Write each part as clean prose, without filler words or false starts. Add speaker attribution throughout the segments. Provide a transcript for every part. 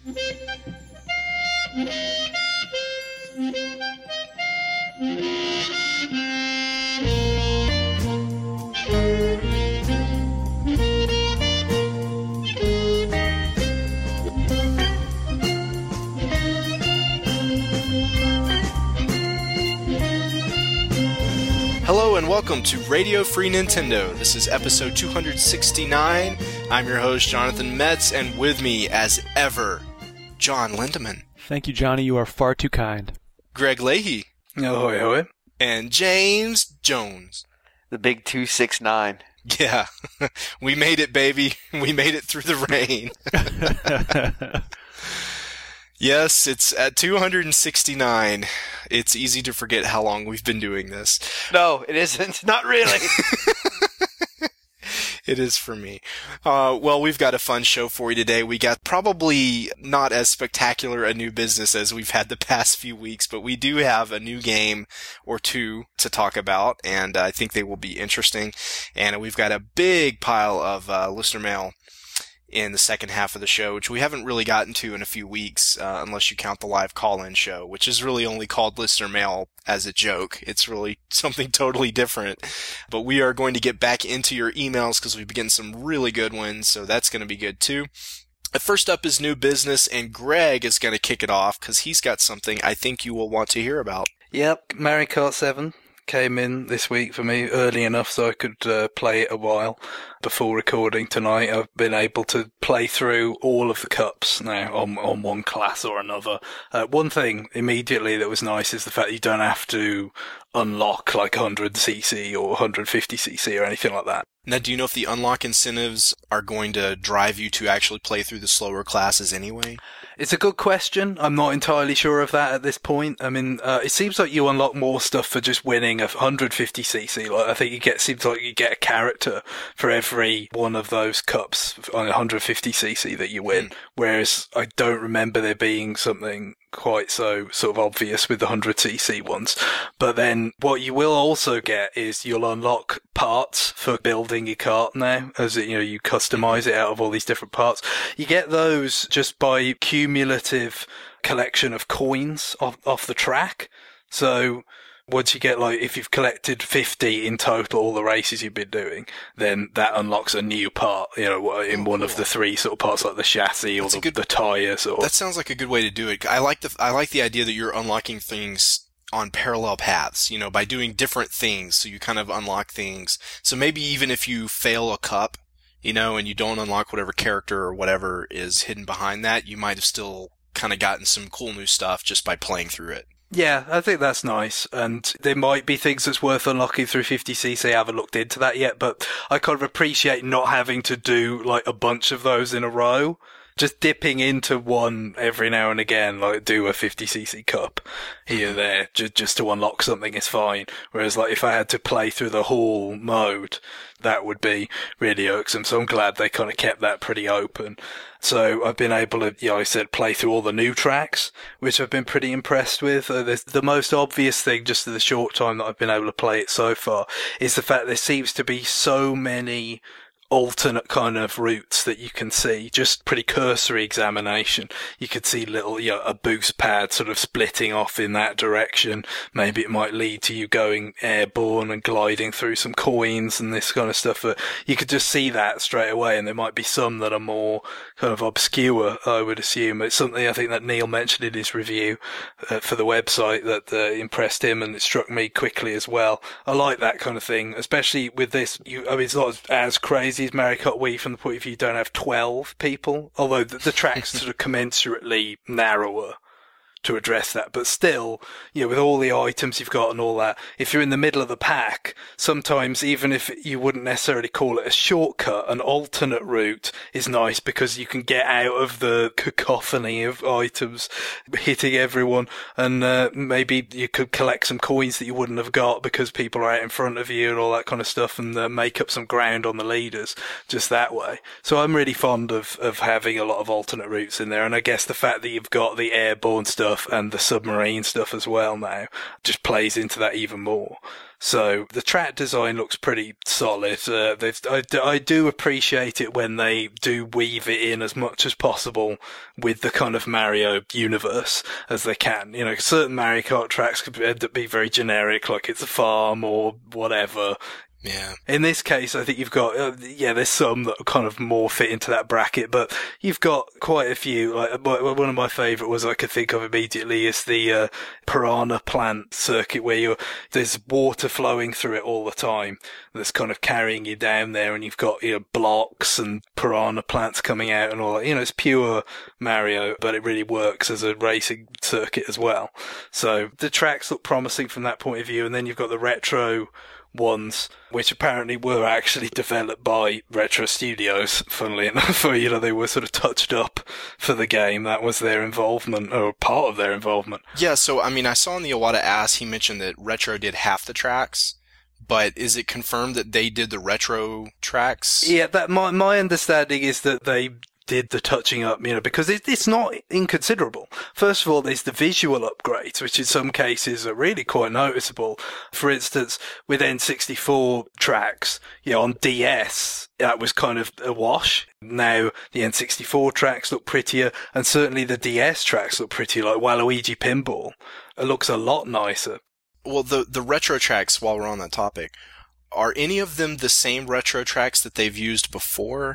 Speaker 1: Hello and welcome to Radio Free Nintendo. This is episode 269. I'm your host, Jonathan Metz, and with me, as ever, John Lindemann.
Speaker 2: Thank you, Johnny. You are far too kind.
Speaker 1: Greg Leahy.
Speaker 3: Ahoy, ahoy.
Speaker 1: And James Jones.
Speaker 4: The big 269.
Speaker 1: Yeah, we made it, baby. We made it through the rain. Yes, it's at 269. It's easy to forget how long we've been doing this.
Speaker 4: No, it isn't. Not really.
Speaker 1: It is for me. Well, we've got a fun show for you today. We got probably not as spectacular a new business as we've had the past few weeks, but we do have a new game or two to talk about, and I think they will be interesting. And we've got a big pile of listener mail in the second half of the show, which we haven't really gotten to in a few weeks, unless you count the live call-in show, which is really only called listener mail as a joke. It's really something totally different. But we are going to get back into your emails because we've been getting some really good ones, so that's going to be good too. First up is new business, and Greg is going to kick it off because he's got something I think you will want to hear about.
Speaker 3: Yep, Mario Kart 7 came in this week for me early enough so I could play it a while before recording tonight. I've been able to play through all of the cups now on one class or another. One thing immediately that was nice is the fact that you don't have to unlock like 100cc or 150cc or anything like that.
Speaker 1: Now, do you know if the unlock incentives are going to drive you to actually play through the slower classes anyway?
Speaker 3: It's a good question. I'm not entirely sure of that at this point. I mean, it seems like you unlock more stuff for just winning a 150cc. Like, I think seems like you get a character for every one of those cups on 150cc that you win. Whereas I don't remember there being something quite so sort of obvious with the 100cc ones. But then what you will also get is you'll unlock parts for building your kart now, as you customize it out of all these different parts. You get those just by cumulative collection of coins off the track. So once you get, if you've collected 50 in total, all the races you've been doing, then that unlocks a new part, in one of the three sort of parts, like the chassis or the tyres.
Speaker 1: That sounds like a good way to do it. I like the idea that you're unlocking things on parallel paths, by doing different things, so you kind of unlock things. So maybe even if you fail a cup, and you don't unlock whatever character or whatever is hidden behind that, you might have still kind of gotten some cool new stuff just by playing through it.
Speaker 3: Yeah, I think that's nice, and there might be things that's worth unlocking through 50cc. I haven't looked into that yet, but I kind of appreciate not having to do, a bunch of those in a row. Just dipping into one every now and again, do a 50cc cup here there, just to unlock something is fine. Whereas, if I had to play through the whole mode, that would be really irksome. So I'm glad they kind of kept that pretty open. So I've been able to, I said, play through all the new tracks, which I've been pretty impressed with. The most obvious thing, just in the short time that I've been able to play it so far, is the fact there seems to be so many alternate kind of routes that you can see. Just pretty cursory examination, you could see little, a boost pad sort of splitting off in that direction. Maybe it might lead to you going airborne and gliding through some coins and this kind of stuff. But you could just see that straight away, and there might be some that are more kind of obscure, I would assume. It's something I think that Neil mentioned in his review for the website that impressed him, and it struck me quickly as well. I like that kind of thing, especially with this. It's not as crazy as Mario Kart Wii from the point of view you don't have 12 people, although the track's sort of commensurately narrower to address that. But still, with all the items you've got and all that, if you're in the middle of the pack, sometimes even if you wouldn't necessarily call it a shortcut, an alternate route is nice because you can get out of the cacophony of items hitting everyone, and maybe you could collect some coins that you wouldn't have got because people are out in front of you and all that kind of stuff, and make up some ground on the leaders just that way. So I'm really fond of having a lot of alternate routes in there, and I guess the fact that you've got the airborne stuff stuff and the submarine stuff as well now just plays into that even more. So the track design looks pretty solid. I do appreciate it when they do weave it in as much as possible with the kind of Mario universe as they can. You know, certain Mario Kart tracks could end up being very generic, like it's a farm or whatever.
Speaker 1: Yeah.
Speaker 3: In this case, I think you've got, there's some that kind of more fit into that bracket, but you've got quite a few. Like, one of my favourite ones I could think of immediately is the Piranha Plant circuit where there's water flowing through it all the time that's kind of carrying you down there, and you've got, blocks and piranha plants coming out and all that. It's pure Mario, but it really works as a racing circuit as well. So the tracks look promising from that point of view, and then you've got the retro ones, which apparently were actually developed by Retro Studios, funnily enough. They were sort of touched up for the game. That was their involvement, or part of their involvement.
Speaker 1: Yeah, so, I saw in the Iwata Ass, he mentioned that Retro did half the tracks, but is it confirmed that they did the Retro tracks?
Speaker 3: Yeah, my understanding is that they did the touching up, because it's not inconsiderable. First of all, there's the visual upgrades, which in some cases are really quite noticeable. For instance, with N64 tracks, on DS, that was kind of a wash. Now, the N64 tracks look prettier, and certainly the DS tracks look prettier, like Waluigi Pinball. It looks a lot nicer.
Speaker 1: Well, the retro tracks, while we're on that topic, are any of them the same retro tracks that they've used before?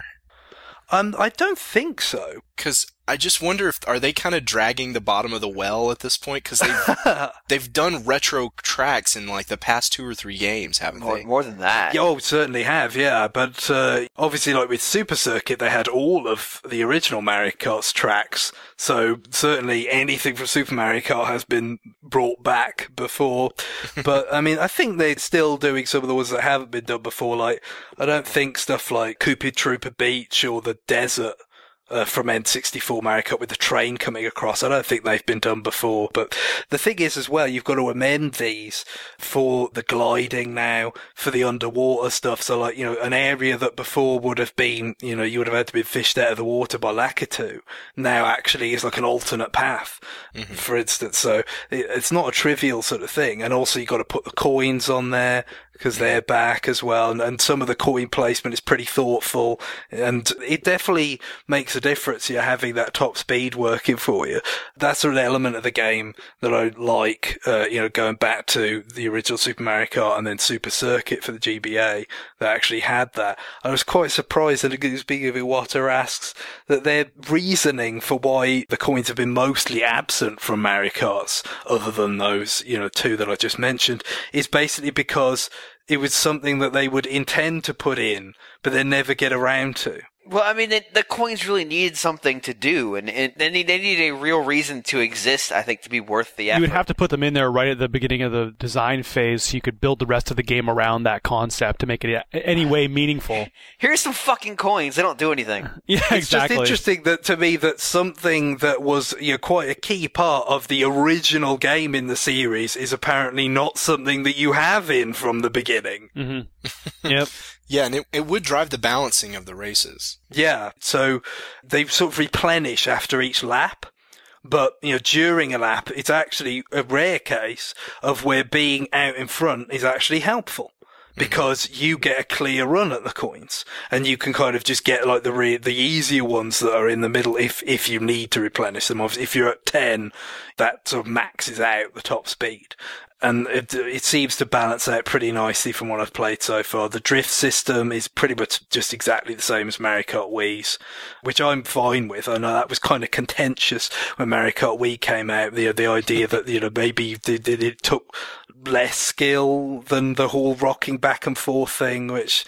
Speaker 3: I don't think so.
Speaker 1: Because I just wonder are they kind of dragging the bottom of the well at this point? Because they've done retro tracks in like the past 2 or 3 games, haven't they?
Speaker 4: More than that.
Speaker 3: Yeah, certainly have, yeah. But obviously, like with Super Circuit, they had all of the original Mario Kart's tracks. So certainly anything from Super Mario Kart has been brought back before. But I think they're still doing some of the ones that haven't been done before. Like, I don't think stuff like Koopa Troopa Beach or the desert from N64 Mario Kart with the train coming across. I don't think they've been done before. But the thing is as well, you've got to amend these for the gliding now, for the underwater stuff. So like, an area that before would have been, you would have had to be fished out of the water by Lakitu, now actually is like an alternate path, for instance. So it's not a trivial sort of thing. And also you've got to put the coins on there, because they're back as well, and some of the coin placement is pretty thoughtful, and it definitely makes a difference, having that top speed working for you. That's sort of an element of the game that I like, going back to the original Super Mario Kart and then Super Circuit for the GBA that actually had that. I was quite surprised that, speaking of Iwata asks, that their reasoning for why the coins have been mostly absent from Mario Karts, other than those, 2 that I just mentioned, is basically because it was something that they would intend to put in, but then never get around to.
Speaker 4: Well, the coins really needed something to do, and they needed a real reason to exist, I think, to be worth the effort.
Speaker 2: You would have to put them in there right at the beginning of the design phase so you could build the rest of the game around that concept to make it any way meaningful.
Speaker 4: Here's some fucking coins. They don't do anything.
Speaker 2: Yeah, exactly.
Speaker 3: It's just interesting that, to me, that something that was quite a key part of the original game in the series is apparently not something that you have in from the beginning.
Speaker 2: Mm-hmm. Yep.
Speaker 1: Yeah, and it would drive the balancing of the races.
Speaker 3: Yeah, so they sort of replenish after each lap. But, during a lap, it's actually a rare case of where being out in front is actually helpful. Because you get a clear run at the coins, and you can kind of just get like the easier ones that are in the middle if you need to replenish them. Obviously, if you're at 10, that sort of maxes out the top speed. And it seems to balance out pretty nicely from what I've played so far. The drift system is pretty much just exactly the same as Mario Kart Wii's, which I'm fine with. I know that was kind of contentious when Mario Kart Wii came out. The idea that, maybe it took less skill than the whole rocking back and forth thing, which,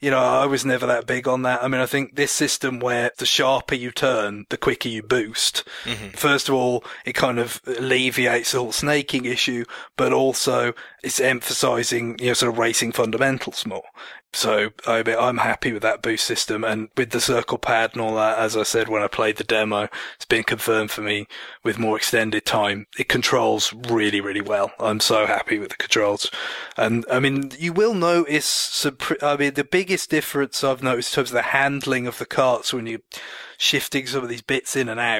Speaker 3: I was never that big on that. I think this system where the sharper you turn, the quicker you boost. Mm-hmm. First of all, it kind of alleviates the whole snaking issue, but also it's emphasizing, sort of racing fundamentals more. So I'm happy with that boost system, and with the circle pad and all that, as I said when I played the demo, it's been confirmed for me with more extended time. It controls really, really well. I'm so happy with the controls. And you will notice the biggest difference I've noticed in terms of the handling of the carts when you're shifting some of these bits in and out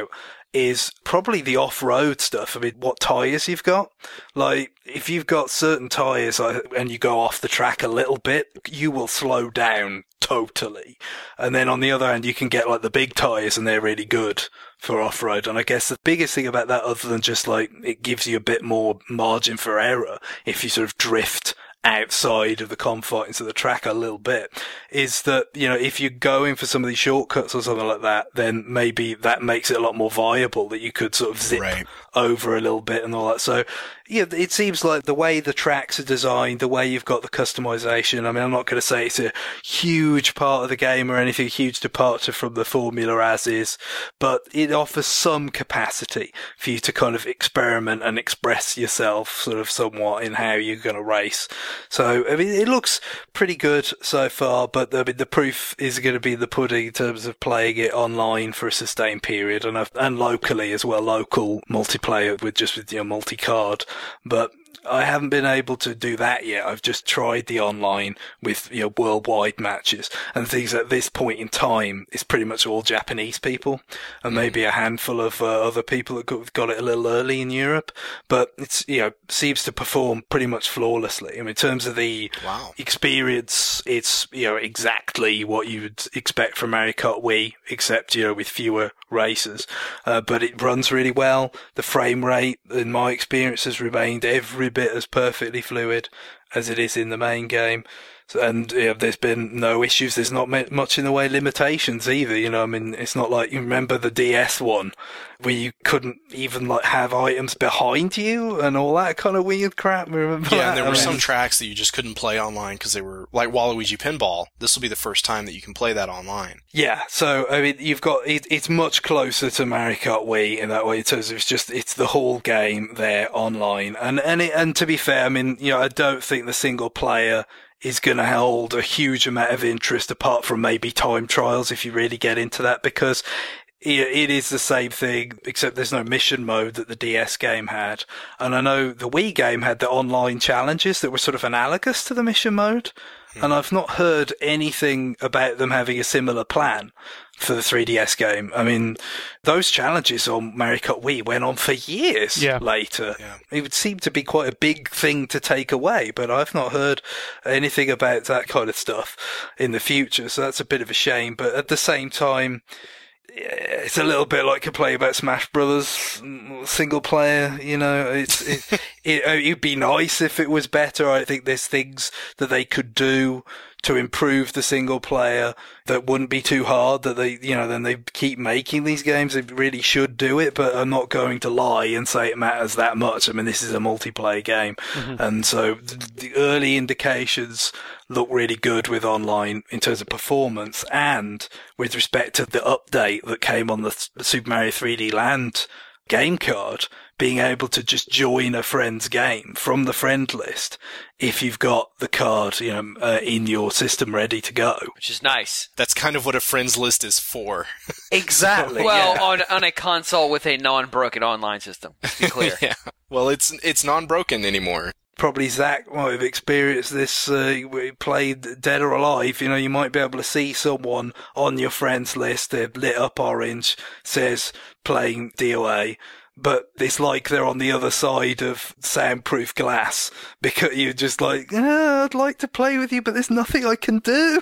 Speaker 3: is probably the off-road stuff. I mean, what tyres you've got. Like, if you've got certain tyres and you go off the track a little bit, you will slow down totally. And then on the other hand, you can get like the big tyres and they're really good for off-road. And I guess the biggest thing about that, other than just like it gives you a bit more margin for error if you sort of drift outside of the confines of the track a little bit, is that, you know, if you're going for some of these shortcuts or something like that, then maybe that makes it a lot more viable that you could sort of zip over a little bit and all that. So, yeah, it seems like the way the tracks are designed, the way you've got the customization, I mean, I'm not going to say it's a huge part of the game or anything, huge departure from the formula as is, but it offers some capacity for you to kind of experiment and express yourself sort of somewhat in how you're going to race. So, I mean, it looks pretty good so far, but I mean, the proof is going to be the pudding in terms of playing it online for a sustained period and locally as well, local multiplayer with your multi-card. But I haven't been able to do that yet. I've just tried the online with, you know, worldwide matches and things. At this point in time, it's pretty much all Japanese people and maybe a handful of other people that got it a little early in Europe. But it's, you know, seems to perform pretty much flawlessly. I mean, in terms of the experience, it's, you know, exactly what you would expect from Mario Kart Wii, except, you know, with fewer races. But it runs really well. The frame rate, in my experience, has remained every bit as perfectly fluid as it is in the main game. And you know, there's been no issues. There's not much in the way of limitations either. You know, I mean, it's not like you remember the DS one where you couldn't even like have items behind you and all that kind of weird crap. Remember?
Speaker 1: Yeah, and there were some tracks that you just couldn't play online because they were like Waluigi Pinball. This will be the first time that you can play that online.
Speaker 3: Yeah, so I mean, you've got it's much closer to Mario Kart Wii in that way in terms of it's the whole game there online. And to be fair, I mean, you know, I don't think the single player is going to hold a huge amount of interest apart from maybe time trials if you really get into that, because it is the same thing, except there's no mission mode that the DS game had. And I know the Wii game had the online challenges that were sort of analogous to the mission mode. And I've not heard anything about them having a similar plan for the 3DS game. I mean, those challenges on Mario Kart Wii went on for years later. Yeah. It would seem to be quite a big thing to take away, but I've not heard anything about that kind of stuff in the future. So that's a bit of a shame. But at the same time, it's a little bit like complaining about Smash Brothers single player, you know, it'd be nice if it was better. I think there's things that they could do to improve the single player that wouldn't be too hard, that they, you know, then they keep making these games. They really should do it, but I'm not going to lie and say it matters that much. I mean, this is a multiplayer game. And so the early indications look really good with online in terms of performance, and with respect to the update that came on the Super Mario 3D Land game card, being able to just join a friend's game from the friend list if you've got the card, you know, in your system ready to go.
Speaker 4: Which is nice.
Speaker 1: That's kind of what a friends list is for.
Speaker 3: Exactly.
Speaker 4: Well, on a console with a non-broken online system, to be clear.
Speaker 1: Yeah. Well, it's non-broken anymore.
Speaker 3: Probably Zach might have experienced this, played Dead or Alive. You know, you might be able to see someone on your friends list, they're lit up orange, says playing DOA, but it's like they're on the other side of soundproof glass, because you're just like, I'd like to play with you, but there's nothing I can do.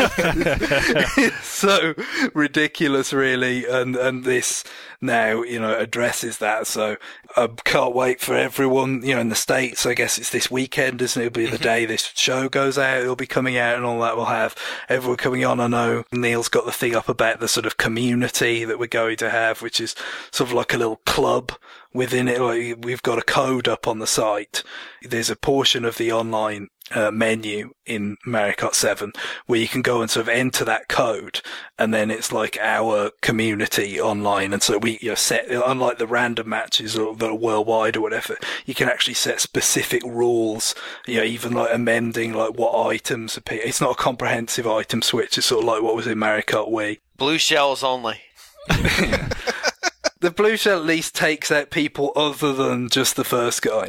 Speaker 3: It's so ridiculous, really, and this now, you know, addresses that. So I can't wait for everyone, you know, in the States. I guess it's this weekend, isn't it? It'll be the day this show goes out. It'll be coming out and all that. We'll have everyone coming on. I know Neil's got the thing up about the sort of community that we're going to have, which is sort of like a little club within it. Like, we've got a code up on the site. There's a portion of the online menu in Mario Kart 7 where you can go and sort of enter that code, and then it's like our community online. And so we, you know, set, unlike the random matches or that are worldwide or whatever, you can actually set specific rules, you know, even like amending like what items appear. It's not a comprehensive item switch. It's sort of like what was in Mario Kart Wii.
Speaker 4: Blue shells only.
Speaker 3: The blue shell at least takes out people other than just the first guy now.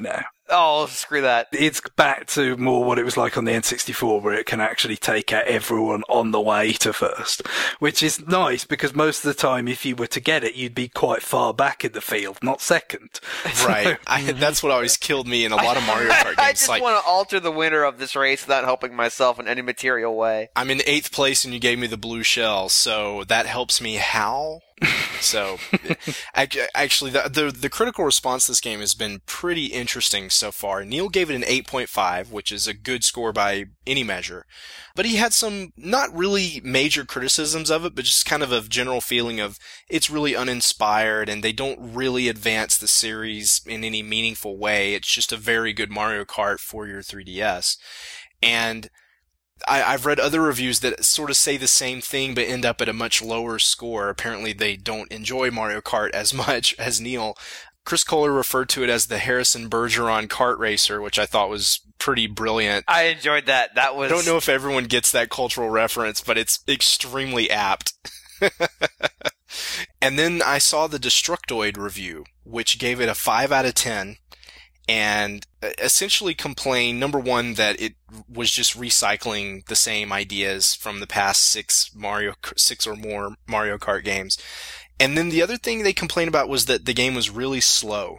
Speaker 4: Oh, screw that.
Speaker 3: It's back to more what it was like on the N64, where it can actually take out everyone on the way to first, which is nice because most of the time, if you were to get it, you'd be quite far back in the field, not second.
Speaker 1: Right. That's what always killed me in a lot of Mario Kart games.
Speaker 4: I just want to alter the winner of this race without helping myself in any material way.
Speaker 1: I'm in 8th place and you gave me the blue shell, so that helps me how? So, actually, the critical response to this game has been pretty interesting so far. Neil gave it an 8.5, which is a good score by any measure. But he had some not really major criticisms of it, but just kind of a general feeling of it's really uninspired and they don't really advance the series in any meaningful way. It's just a very good Mario Kart for your 3DS. And I've read other reviews that sort of say the same thing but end up at a much lower score. Apparently they don't enjoy Mario Kart as much as Neil. Chris Kohler referred to it as the Harrison Bergeron kart racer, which I thought was pretty brilliant.
Speaker 4: I enjoyed that. I
Speaker 1: don't know if everyone gets that cultural reference, but it's extremely apt. And then I saw the Destructoid review, which gave it a 5 out of 10. And essentially complained, number one, that it was just recycling the same ideas from the past 6 or more Mario Kart games. And then the other thing they complained about was that the game was really slow.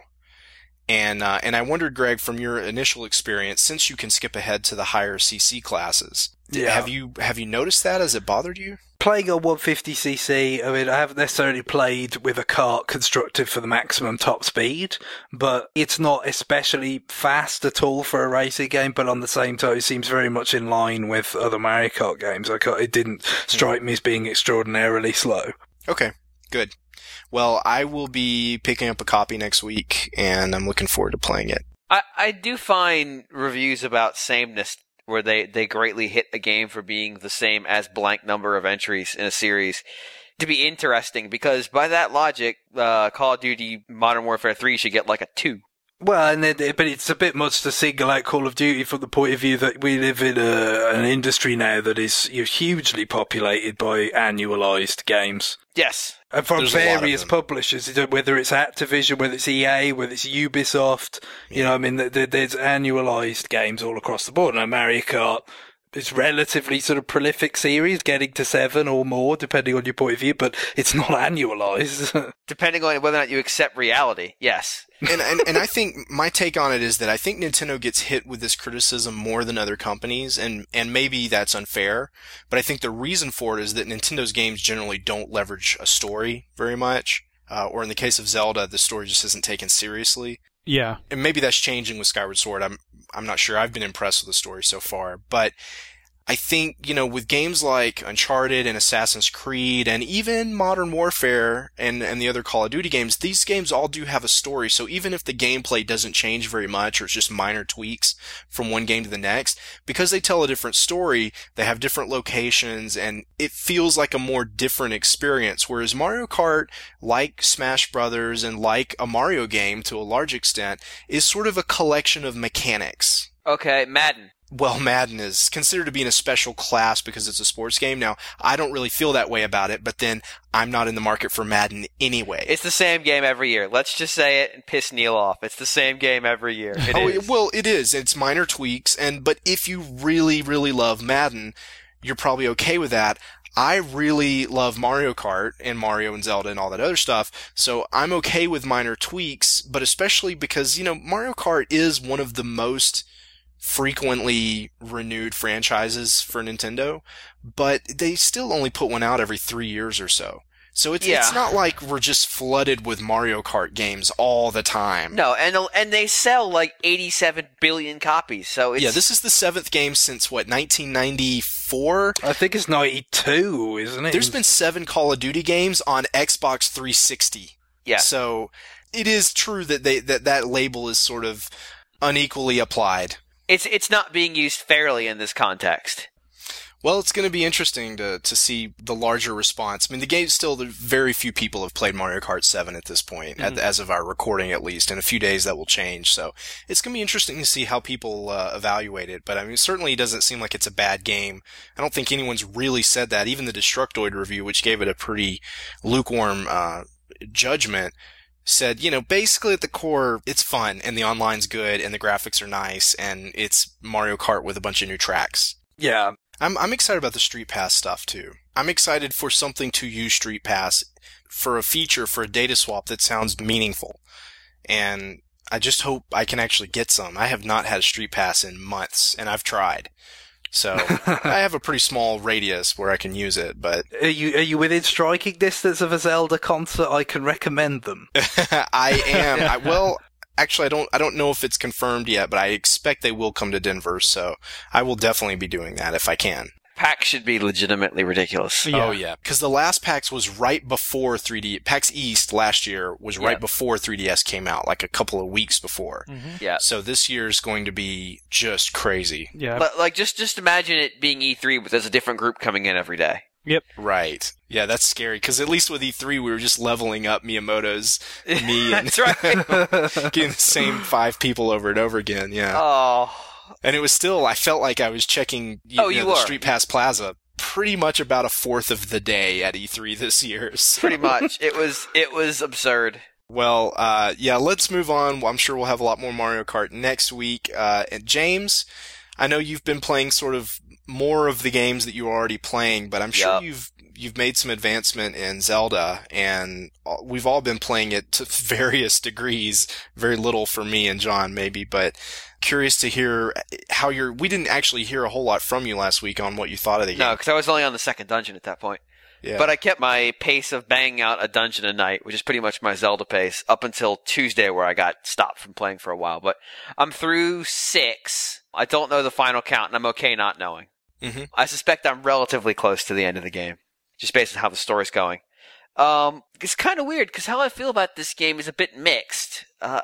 Speaker 1: And I wondered, Greg, from your initial experience, since you can skip ahead to the higher CC classes, have you noticed that? Has it bothered you?
Speaker 3: Playing on 150cc, I mean, I haven't necessarily played with a kart constructed for the maximum top speed, but it's not especially fast at all for a racing game, but on the same time, it seems very much in line with other Mario Kart games. It didn't strike me as being extraordinarily slow.
Speaker 1: Okay, good. Well, I will be picking up a copy next week, and I'm looking forward to playing it.
Speaker 4: I do find reviews about sameness where they greatly hit a game for being the same as blank number of entries in a series to be interesting, because by that logic, Call of Duty Modern Warfare 3 should get like a 2.
Speaker 3: Well, but it's a bit much to single out Call of Duty from the point of view that we live in an industry now that is hugely populated by annualized games.
Speaker 4: Yes.
Speaker 3: And from various publishers, whether it's Activision, whether it's EA, whether it's Ubisoft, I mean, there's annualized games all across the board. Now, Mario Kart, it's relatively sort of prolific series, getting to 7 or more, depending on your point of view, but it's not annualized.
Speaker 4: Depending on whether or not you accept reality, yes.
Speaker 1: And I think my take on it is that I think Nintendo gets hit with this criticism more than other companies, and maybe that's unfair, but I think the reason for it is that Nintendo's games generally don't leverage a story very much, or in the case of Zelda, the story just isn't taken seriously.
Speaker 2: Yeah.
Speaker 1: And maybe that's changing with Skyward Sword. I'm not sure. I've been impressed with the story so far, but I think, with games like Uncharted and Assassin's Creed and even Modern Warfare and the other Call of Duty games, these games all do have a story. So even if the gameplay doesn't change very much or it's just minor tweaks from one game to the next, because they tell a different story, they have different locations and it feels like a more different experience. Whereas Mario Kart, like Smash Brothers and like a Mario game to a large extent, is sort of a collection of mechanics.
Speaker 4: Okay, Madden.
Speaker 1: Well, Madden is considered to be in a special class because it's a sports game. Now, I don't really feel that way about it, but then I'm not in the market for Madden anyway.
Speaker 4: It's the same game every year. Let's just say it and piss Neil off. It's the same game every year. It is.
Speaker 1: Well, it is. It's minor tweaks, but if you really, really love Madden, you're probably okay with that. I really love Mario Kart and Mario and Zelda and all that other stuff, so I'm okay with minor tweaks, but especially because, Mario Kart is one of the most frequently renewed franchises for Nintendo, but they still only put one out every 3 years or so. So it's not like we're just flooded with Mario Kart games all the time.
Speaker 4: No, and they sell like 87 billion copies. So it's...
Speaker 1: Yeah, this is the 7th game since 1994?
Speaker 3: I think it's 92, isn't it?
Speaker 1: There's been 7 Call of Duty games on Xbox 360.
Speaker 4: Yeah.
Speaker 1: So it is true that that label is sort of unequally applied.
Speaker 4: It's not being used fairly in this context.
Speaker 1: Well, it's going to be interesting to see the larger response. I mean, the game still, very few people have played Mario Kart 7 at this point, as of our recording at least. In a few days that will change. So it's going to be interesting to see how people evaluate it. But I mean, it certainly doesn't seem like it's a bad game. I don't think anyone's really said that. Even the Destructoid review, which gave it a pretty lukewarm judgment, said, basically at the core, it's fun, and the online's good, and the graphics are nice, and it's Mario Kart with a bunch of new tracks.
Speaker 3: Yeah.
Speaker 1: I'm excited about the Street Pass stuff, too. I'm excited for something to use Street Pass for a feature, for a data swap that sounds meaningful. And I just hope I can actually get some. I have not had a Street Pass in months, and I've tried. So I have a pretty small radius where I can use it, but
Speaker 3: Are you within striking distance of a Zelda concert? I can recommend them.
Speaker 1: I am. Actually, I don't know if it's confirmed yet, but I expect they will come to Denver, so I will definitely be doing that if I can.
Speaker 4: PAX should be legitimately ridiculous.
Speaker 2: Yeah.
Speaker 1: Oh yeah, because the last PAX was right before 3D. PAX East last year was right before 3DS came out, like a couple of weeks before.
Speaker 2: Mm-hmm.
Speaker 4: Yeah.
Speaker 1: So this year's going to be just crazy.
Speaker 2: Yeah.
Speaker 4: But, like, just imagine it being E3, but there's a different group coming in every day.
Speaker 2: Yep.
Speaker 1: Right. Yeah, that's scary, because at least with E3 we were just leveling up Miyamoto's me and
Speaker 4: That's right.
Speaker 1: getting the same 5 people over and over again, yeah.
Speaker 4: Oh.
Speaker 1: And it was still, I felt like I was checking
Speaker 4: you
Speaker 1: the
Speaker 4: were.
Speaker 1: Street Pass Plaza pretty much about a fourth of the day at E3 this year. So.
Speaker 4: Pretty much. It was absurd.
Speaker 1: Well, let's move on. I'm sure we'll have a lot more Mario Kart next week. And James, I know you've been playing sort of more of the games that you were already playing, but I'm sure you've made some advancement in Zelda, and we've all been playing it to various degrees. Very little for me and John, maybe, but curious to hear how we didn't actually hear a whole lot from you last week on what you thought of the game.
Speaker 4: No, because I was only on the second dungeon at that point.
Speaker 1: Yeah.
Speaker 4: But I kept my pace of banging out a dungeon a night, which is pretty much my Zelda pace, up until Tuesday, where I got stopped from playing for a while. But I'm through 6. I don't know the final count, and I'm okay not knowing.
Speaker 1: Mm-hmm.
Speaker 4: I suspect I'm relatively close to the end of the game, just based on how the story's going. It's kind of weird, because how I feel about this game is a bit mixed.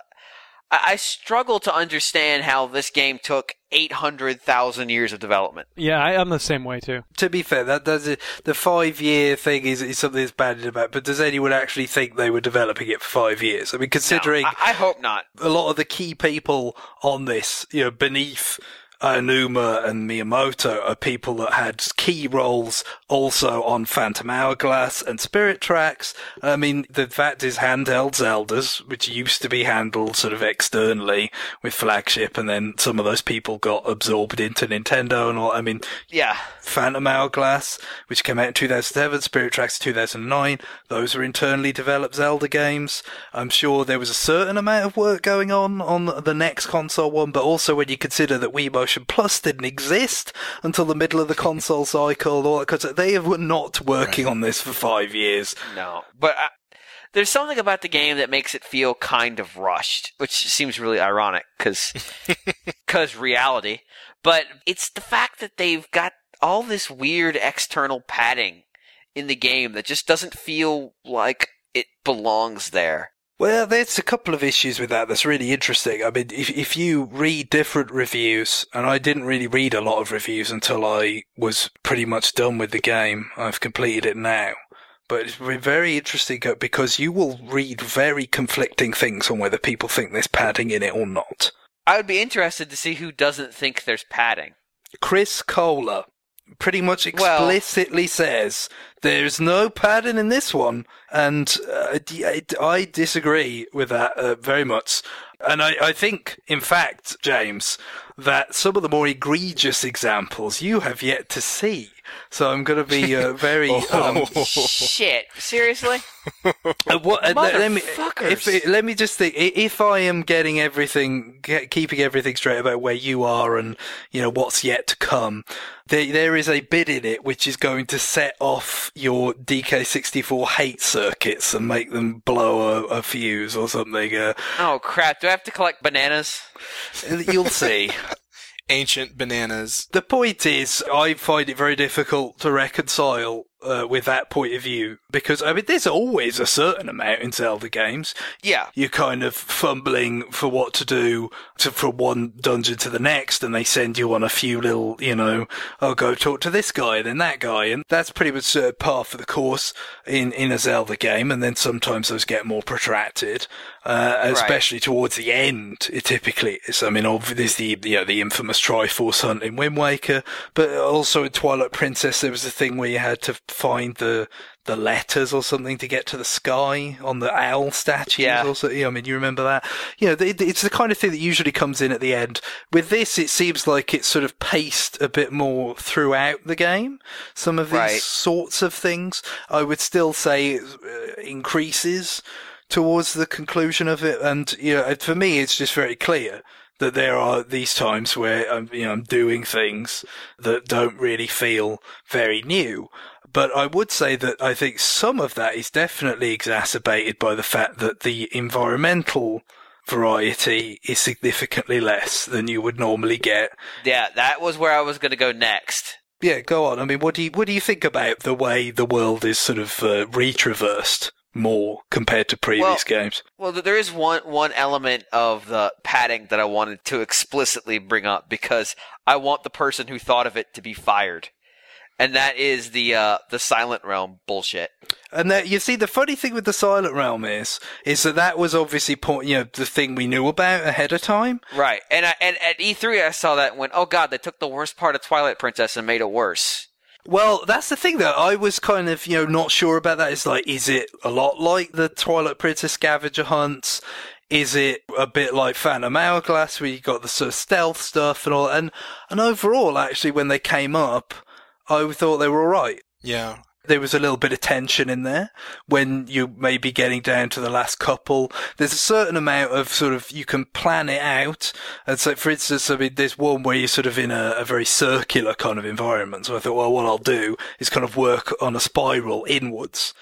Speaker 4: I struggle to understand how this game took 800,000 years of development.
Speaker 2: Yeah, I'm the same way too.
Speaker 3: To be fair, the 5-year thing is something that's bandied about, but does anyone actually think they were developing it for 5 years? I mean, considering...
Speaker 4: No, I hope not.
Speaker 3: A lot of the key people on this, beneath Aonuma and Miyamoto, are people that had key roles also on Phantom Hourglass and Spirit Tracks. I mean, the fact is handheld Zeldas, which used to be handled sort of externally with Flagship, and then some of those people got absorbed into Nintendo and all. I mean,
Speaker 4: yeah.
Speaker 3: Phantom Hourglass, which came out in 2007, Spirit Tracks 2009, those were internally developed Zelda games. I'm sure there was a certain amount of work going on the next console one, but also when you consider that Wii Motion Plus didn't exist until the middle of the console cycle, or because they were not working on this for 5 years.
Speaker 4: No, but there's something about the game that makes it feel kind of rushed, which seems really ironic because reality. But it's the fact that they've got all this weird external padding in the game that just doesn't feel like it belongs there.
Speaker 3: Well, there's a couple of issues with that that's really interesting. I mean, if you read different reviews, and I didn't really read a lot of reviews until I was pretty much done with the game. I've completed it now. But it's very interesting because you will read very conflicting things on whether people think there's padding in it or not.
Speaker 4: I would be interested to see who doesn't think there's padding.
Speaker 3: Chris Kohler pretty much explicitly says there's no padding in this one, and I disagree with that very much. And I think, in fact, James, that some of the more egregious examples you have yet to see. So I'm going to be very...
Speaker 4: Shit. Seriously?
Speaker 3: Let me just think. If I am getting keeping everything straight about where you are and, what's yet to come, there is a bit in it which is going to set off your DK64 hate circuits and make them blow a fuse or something.
Speaker 4: Oh, crap. Do I have to collect bananas?
Speaker 3: You'll see.
Speaker 1: Ancient bananas.
Speaker 3: The point is, I find it very difficult to reconcile with that point of view, because, I mean, there's always a certain amount in Zelda games.
Speaker 4: Yeah.
Speaker 3: You're kind of fumbling for what to do from one dungeon to the next, and they send you on a few little, go talk to this guy, then that guy, and that's pretty much par for the course in a Zelda game, and then sometimes those get more protracted, especially towards the end, it typically is. I mean, obviously, the infamous Triforce hunt in Wind Waker, but also in Twilight Princess, there was a thing where you had to find the the letters or something to get to the sky on the owl statues.
Speaker 4: Yeah.
Speaker 3: Also, I mean, you remember that? It's the kind of thing that usually comes in at the end. With this, it seems like it's sort of paced a bit more throughout the game. Some of these sorts of things, I would still say, increases towards the conclusion of it. And, for me, it's just very clear that there are these times where I'm doing things that don't really feel very new. But I would say that I think some of that is definitely exacerbated by the fact that the environmental variety is significantly less than you would normally get.
Speaker 4: Yeah, that was where I was going to go next.
Speaker 3: Yeah, go on. I mean, what do you think about the way the world is sort of retraversed more compared to previous games?
Speaker 4: Well, there is one element of the padding that I wanted to explicitly bring up because I want the person who thought of it to be fired. And that is the Silent Realm bullshit.
Speaker 3: And that, you see, the funny thing with the Silent Realm is that was obviously the thing we knew about ahead of time.
Speaker 4: Right. And at E3 I saw that and went, oh god, they took the worst part of Twilight Princess and made it worse.
Speaker 3: Well, that's the thing that I was kind of, not sure about that. It's like, is it a lot like the Twilight Princess scavenger hunts? Is it a bit like Phantom Hourglass where you got the sort of stealth stuff and all? And overall, actually, when they came up, I thought they were alright.
Speaker 1: Yeah.
Speaker 3: There was a little bit of tension in there when you may be getting down to the last couple. There's a certain amount of sort of, you can plan it out. And so, for instance, I mean, there's one where you're sort of in a very circular kind of environment. So I thought, well, what I'll do is kind of work on a spiral inwards.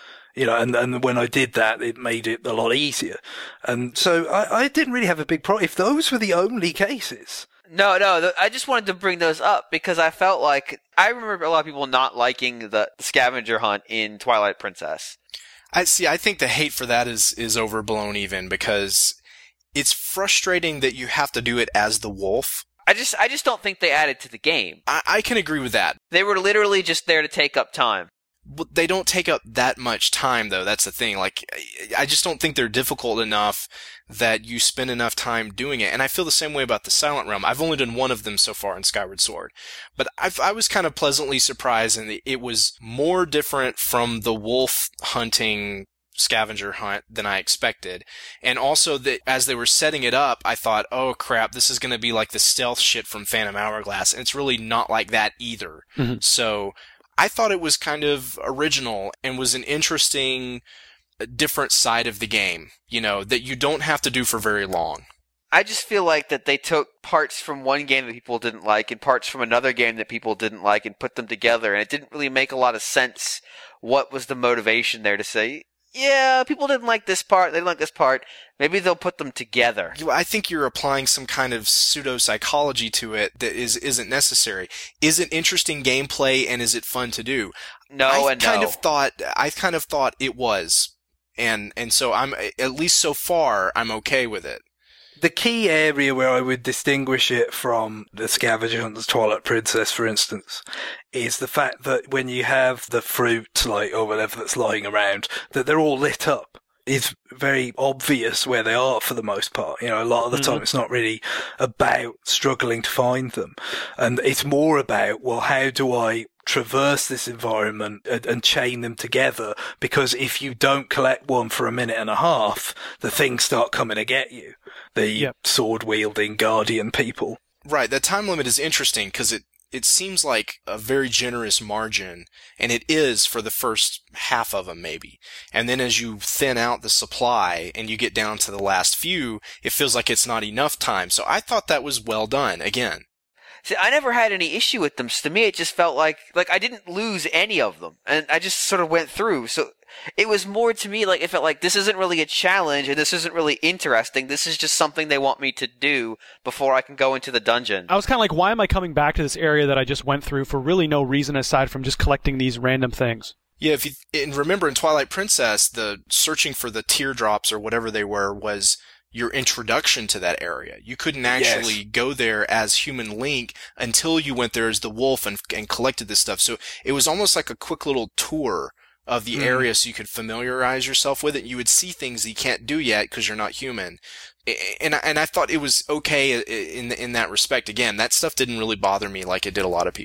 Speaker 3: And when I did that, it made it a lot easier. And so I didn't really have a big problem. If those were the only cases.
Speaker 4: No, I just wanted to bring those up because I felt like I remember a lot of people not liking the scavenger hunt in Twilight Princess.
Speaker 1: I think the hate for that is overblown even because it's frustrating that you have to do it as the wolf.
Speaker 4: I just don't think they added to the game.
Speaker 1: I can agree with that.
Speaker 4: They were literally just there to take up time.
Speaker 1: But they don't take up that much time, though. That's the thing. Like, I just don't think they're difficult enough that you spend enough time doing it. And I feel the same way about the Silent Realm. I've only done one of them so far in Skyward Sword. But I was kind of pleasantly surprised, and it was more different from the wolf hunting scavenger hunt than I expected. And also that as they were setting it up, I thought, oh crap, this is going to be like the stealth shit from Phantom Hourglass. And it's really not like that either. Mm-hmm. So I thought it was kind of original and was an interesting, different side of the game, that you don't have to do for very long.
Speaker 4: I just feel like that they took parts from one game that people didn't like and parts from another game that people didn't like and put them together, and it didn't really make a lot of sense what was the motivation there to say, yeah, people didn't like this part, they didn't like this part, maybe they'll put them together.
Speaker 1: I think you're applying some kind of pseudo-psychology to it that isn't necessary. Is it interesting gameplay and is it fun to do? I kind of thought it was. And so I'm, at least so far, I'm okay with it.
Speaker 3: The key area where I would distinguish it from the Scavenger Hunt's Twilight Princess, for instance, is the fact that when you have the fruit, or whatever that's lying around, that they're all lit up. It's very obvious where they are for the most part. A lot of the time it's not really about struggling to find them. And it's more about, well, how do I traverse this environment and chain them together? Because if you don't collect one for a minute and a half, the things start coming to get you. The sword-wielding guardian people.
Speaker 1: Right, that time limit is interesting because it seems like a very generous margin, and it is for the first half of them maybe. And then as you thin out the supply and you get down to the last few, it feels like it's not enough time. So I thought that was well done, again.
Speaker 4: See, I never had any issue with them. So to me, it just felt like I didn't lose any of them. And I just sort of went through. So it was more to me it felt like this isn't really a challenge and this isn't really interesting. This is just something they want me to do before I can go into the dungeon.
Speaker 2: I was kind of like, why am I coming back to this area that I just went through for really no reason aside from just collecting these random things?
Speaker 1: Yeah, and remember in Twilight Princess, the searching for the teardrops or whatever they were was your introduction to that area. You couldn't actually go there as human Link until you went there as the wolf and collected this stuff. So it was almost like a quick little tour of the area so you could familiarize yourself with it. You would see things that you can't do yet because you're not human. And I thought it was okay in that respect. Again, that stuff didn't really bother me like it did a lot of people.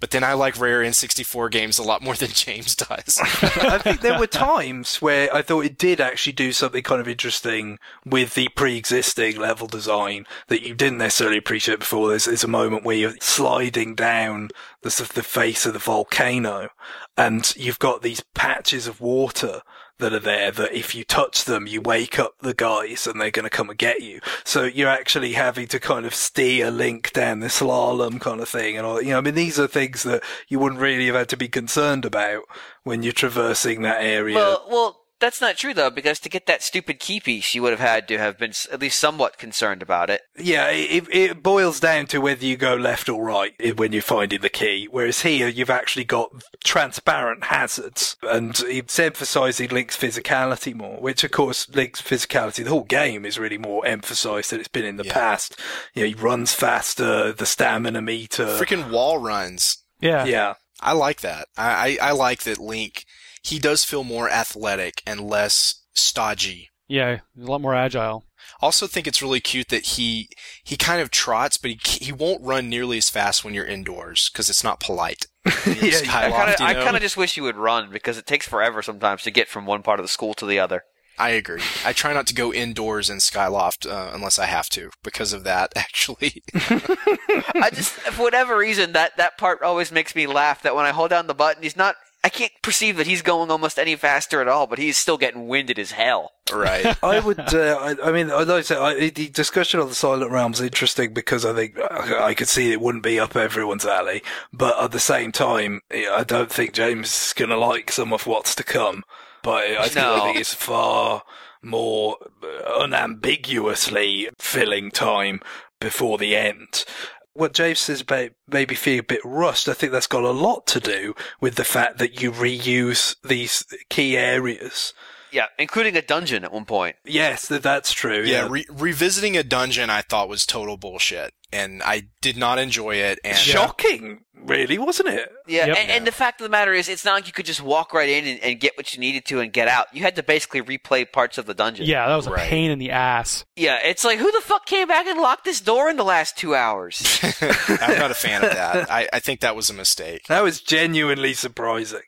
Speaker 1: But then I like rare N64 games a lot more than James does.
Speaker 3: I think there were times where I thought it did actually do something kind of interesting with the pre-existing level design that you didn't necessarily appreciate before. There's a moment where you're sliding down the face of the volcano, and you've got these patches of water that are there that if you touch them, you wake up the guys and they're going to come and get you. So you're actually having to kind of steer Link down the slalom kind of thing. And all, I mean, these are things that you wouldn't really have had to be concerned about when you're traversing that area.
Speaker 4: Well, that's not true though, because to get that stupid key piece, you would have had to have been at least somewhat concerned about it.
Speaker 3: Yeah, it boils down to whether you go left or right when you're finding the key. Whereas here, you've actually got transparent hazards, and it's emphasising Link's physicality more. Which, of course, Link's physicality, the whole game is really more emphasised than it's been in the past. He runs faster, the stamina meter,
Speaker 1: Freaking wall runs.
Speaker 2: Yeah.
Speaker 1: I like that. I like that Link. He does feel more athletic and less stodgy.
Speaker 2: Yeah, he's a lot more agile.
Speaker 1: Also think it's really cute that he kind of trots, but he won't run nearly as fast when you're indoors because it's not polite.
Speaker 4: I kind of just wish you would run because it takes forever sometimes to get from one part of the school to the other.
Speaker 1: I agree. I try not to go indoors in Skyloft unless I have to because of that, actually.
Speaker 4: I just, for whatever reason, that part always makes me laugh that when I hold down the button, I can't perceive that he's going almost any faster at all, but he's still getting winded as hell.
Speaker 1: Right.
Speaker 3: I would, I mean, I'd like to say, the discussion of the Silent Realm is interesting because I think I could see it wouldn't be up everyone's alley, but at the same time, I don't think James is going to like some of what's to come. But I think it's far more unambiguously filling time before the end. What James says about maybe feeling a bit rushed, I think that's got a lot to do with the fact that you reuse these key areas.
Speaker 4: Yeah, including a dungeon at one point.
Speaker 3: Yes, that's true.
Speaker 1: Yeah, revisiting a dungeon I thought was total bullshit, and I did not enjoy it. And
Speaker 3: shocking, really, wasn't it?
Speaker 4: Yeah,
Speaker 2: Yep.
Speaker 4: and the fact of the matter is, it's not like you could just walk right in and get what you needed to and get out. You had to basically replay parts of the dungeon.
Speaker 2: Yeah, that was a pain in the ass.
Speaker 4: Yeah, it's like, who the fuck came back and locked this door in the last 2 hours?
Speaker 1: I'm not a fan of that. I think that was a mistake.
Speaker 3: That was genuinely surprising,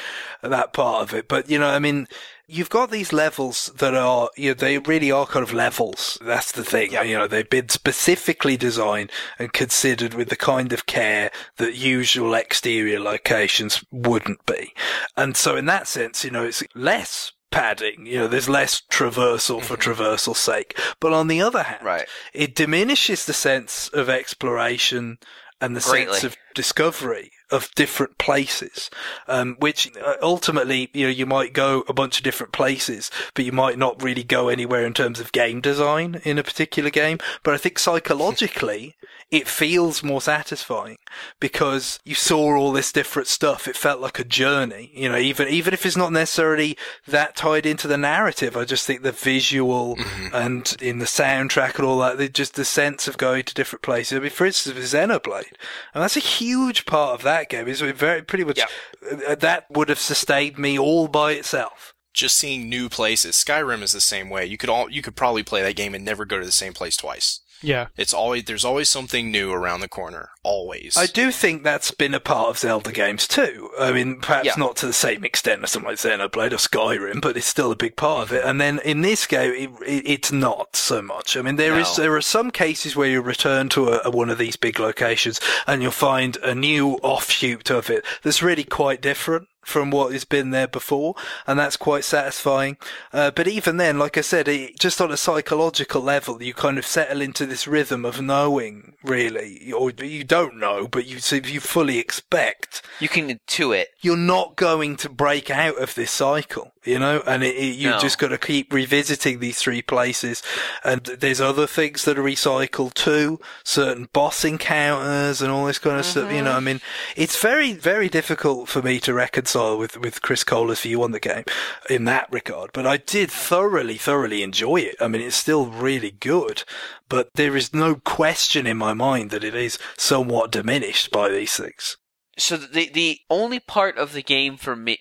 Speaker 3: that part of it. But, I mean, you've got these levels that are, they really are kind of levels. That's the thing.
Speaker 1: Yeah.
Speaker 3: They've been specifically designed and considered with the kind of care that usual exterior locations wouldn't be. And so in that sense, it's less padding. There's less traversal for traversal's sake. But on the other hand, it diminishes the sense of exploration and the sense of discovery of different places, which ultimately, you might go a bunch of different places, but you might not really go anywhere in terms of game design in a particular game. But I think psychologically, it feels more satisfying because you saw all this different stuff. It felt like a journey, even if it's not necessarily that tied into the narrative. I just think the visual and in the soundtrack and all that, just the sense of going to different places. I mean, for instance, with Xenoblade, and that's a huge part of that game. Is pretty much that would have sustained me all by itself.
Speaker 1: Just seeing new places. Skyrim is the same way. You could probably play that game and never go to the same place twice.
Speaker 2: Yeah.
Speaker 1: There's always something new around the corner. Always.
Speaker 3: I do think that's been a part of Zelda games too. I mean, perhaps not to the same extent as something like Xenoblade or Skyrim, but it's still a big part of it. And then in this game, it's not so much. I mean, there are some cases where you return to one of these big locations and you'll find a new offshoot of it that's really quite different from what has been there before, and that's quite satisfying. But even then, like I said, just on a psychological level, you kind of settle into this rhythm of knowing, really, or you don't know, but you fully expect.
Speaker 4: You can intuit.
Speaker 3: You're not going to break out of this cycle, and you just got to keep revisiting these three places. And there's other things that are recycled too, certain boss encounters and all this kind of stuff. I mean, it's very, very difficult for me to reconcile with Chris Kohler's view on the game in that regard. But I did thoroughly enjoy it. I mean, it's still really good, but there is no question in my mind that it is somewhat diminished by these things.
Speaker 4: So the only part of the game for me,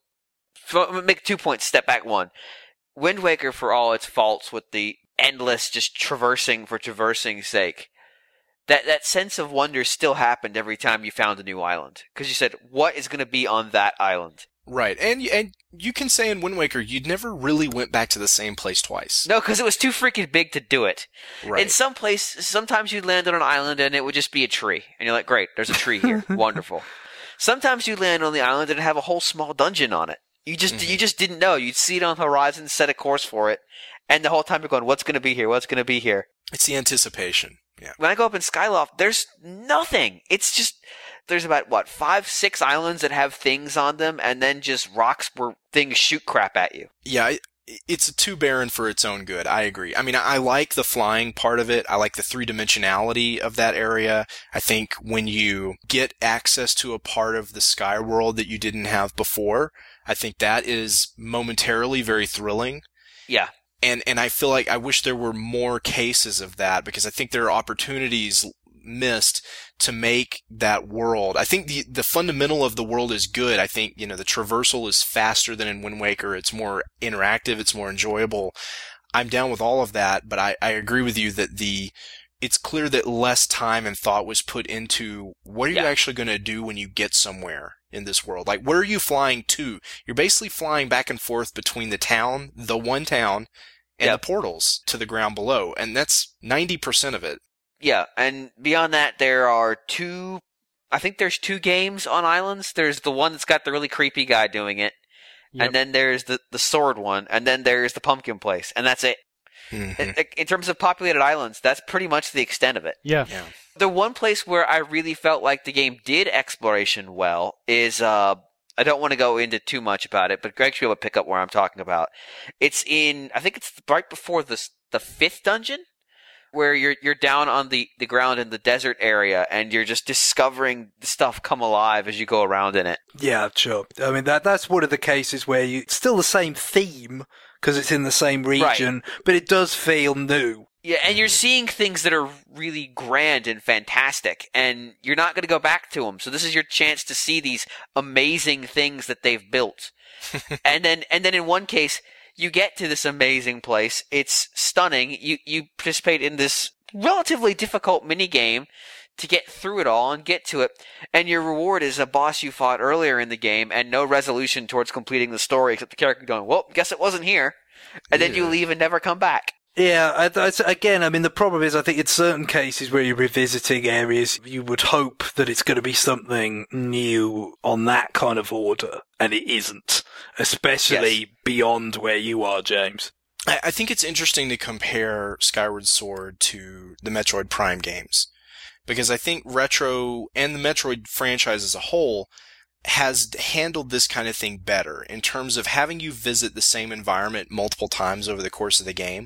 Speaker 4: make 2 points, step back one. Wind Waker, for all its faults with the endless just traversing for traversing's sake, that sense of wonder still happened every time you found a new island. Because you said, what is going to be on that island?
Speaker 1: Right. And you can say in Wind Waker, you never really went back to the same place twice.
Speaker 4: No, because it was too freaking big to do it.
Speaker 1: Right.
Speaker 4: In some place, sometimes you'd land on an island and it would just be a tree. And you're like, great, there's a tree here. Wonderful. Sometimes you land on the island and have a whole small dungeon on it. You just didn't know. You'd see it on the horizon, set a course for it. And the whole time you're going, what's going to be here? What's going to be here?
Speaker 1: It's the anticipation. Yeah.
Speaker 4: When I go up in Skyloft, there's nothing. It's just, there's about, 5, 6 islands that have things on them, and then just rocks where things shoot crap at you.
Speaker 1: Yeah, it's too barren for its own good. I agree. I mean, I like the flying part of it. I like the three-dimensionality of that area. I think when you get access to a part of the sky world that you didn't have before, I think that is momentarily very thrilling.
Speaker 4: Yeah.
Speaker 1: And I feel like I wish there were more cases of that, because I think there are opportunities missed to make that world. I think the fundamental of the world is good. I think, the traversal is faster than in Wind Waker. It's more interactive. It's more enjoyable. I'm down with all of that, but I agree with you that it's clear that less time and thought was put into what are you actually going to do when you get somewhere in this world? Like, where are you flying to? You're basically flying back and forth between the one town, and the portals to the ground below. And that's 90% of it.
Speaker 4: Yeah, and beyond that, there are I think there's 2 games on islands. There's the one that's got the really creepy guy doing it, and then there's the sword one, and then there's the pumpkin place, and that's it. Mm-hmm. In terms of populated islands, that's pretty much the extent of it.
Speaker 2: Yeah.
Speaker 4: The one place where I really felt like the game did exploration well is, I don't want to go into too much about it, but Greg should be able to pick up where I'm talking about. It's I think it's right before the 5th dungeon, where you're down on the ground in the desert area, and you're just discovering the stuff come alive as you go around in it.
Speaker 3: Yeah, sure. I mean, that's one of the cases where it's still the same theme, because it's in the same region, but it does feel new.
Speaker 4: Yeah, and you're seeing things that are really grand and fantastic, and you're not going to go back to them. So this is your chance to see these amazing things that they've built. and then in one case, you get to this amazing place. It's stunning. You participate in this relatively difficult mini game to get through it all and get to it. And your reward is a boss you fought earlier in the game and no resolution towards completing the story, except the character going, well, guess it wasn't here. And then you leave and never come back.
Speaker 3: Yeah, again, I mean, the problem is I think in certain cases where you're revisiting areas, you would hope that it's going to be something new on that kind of order, and it isn't, especially beyond where you are, James.
Speaker 1: I think it's interesting to compare Skyward Sword to the Metroid Prime games, because I think Retro and the Metroid franchise as a whole has handled this kind of thing better in terms of having you visit the same environment multiple times over the course of the game.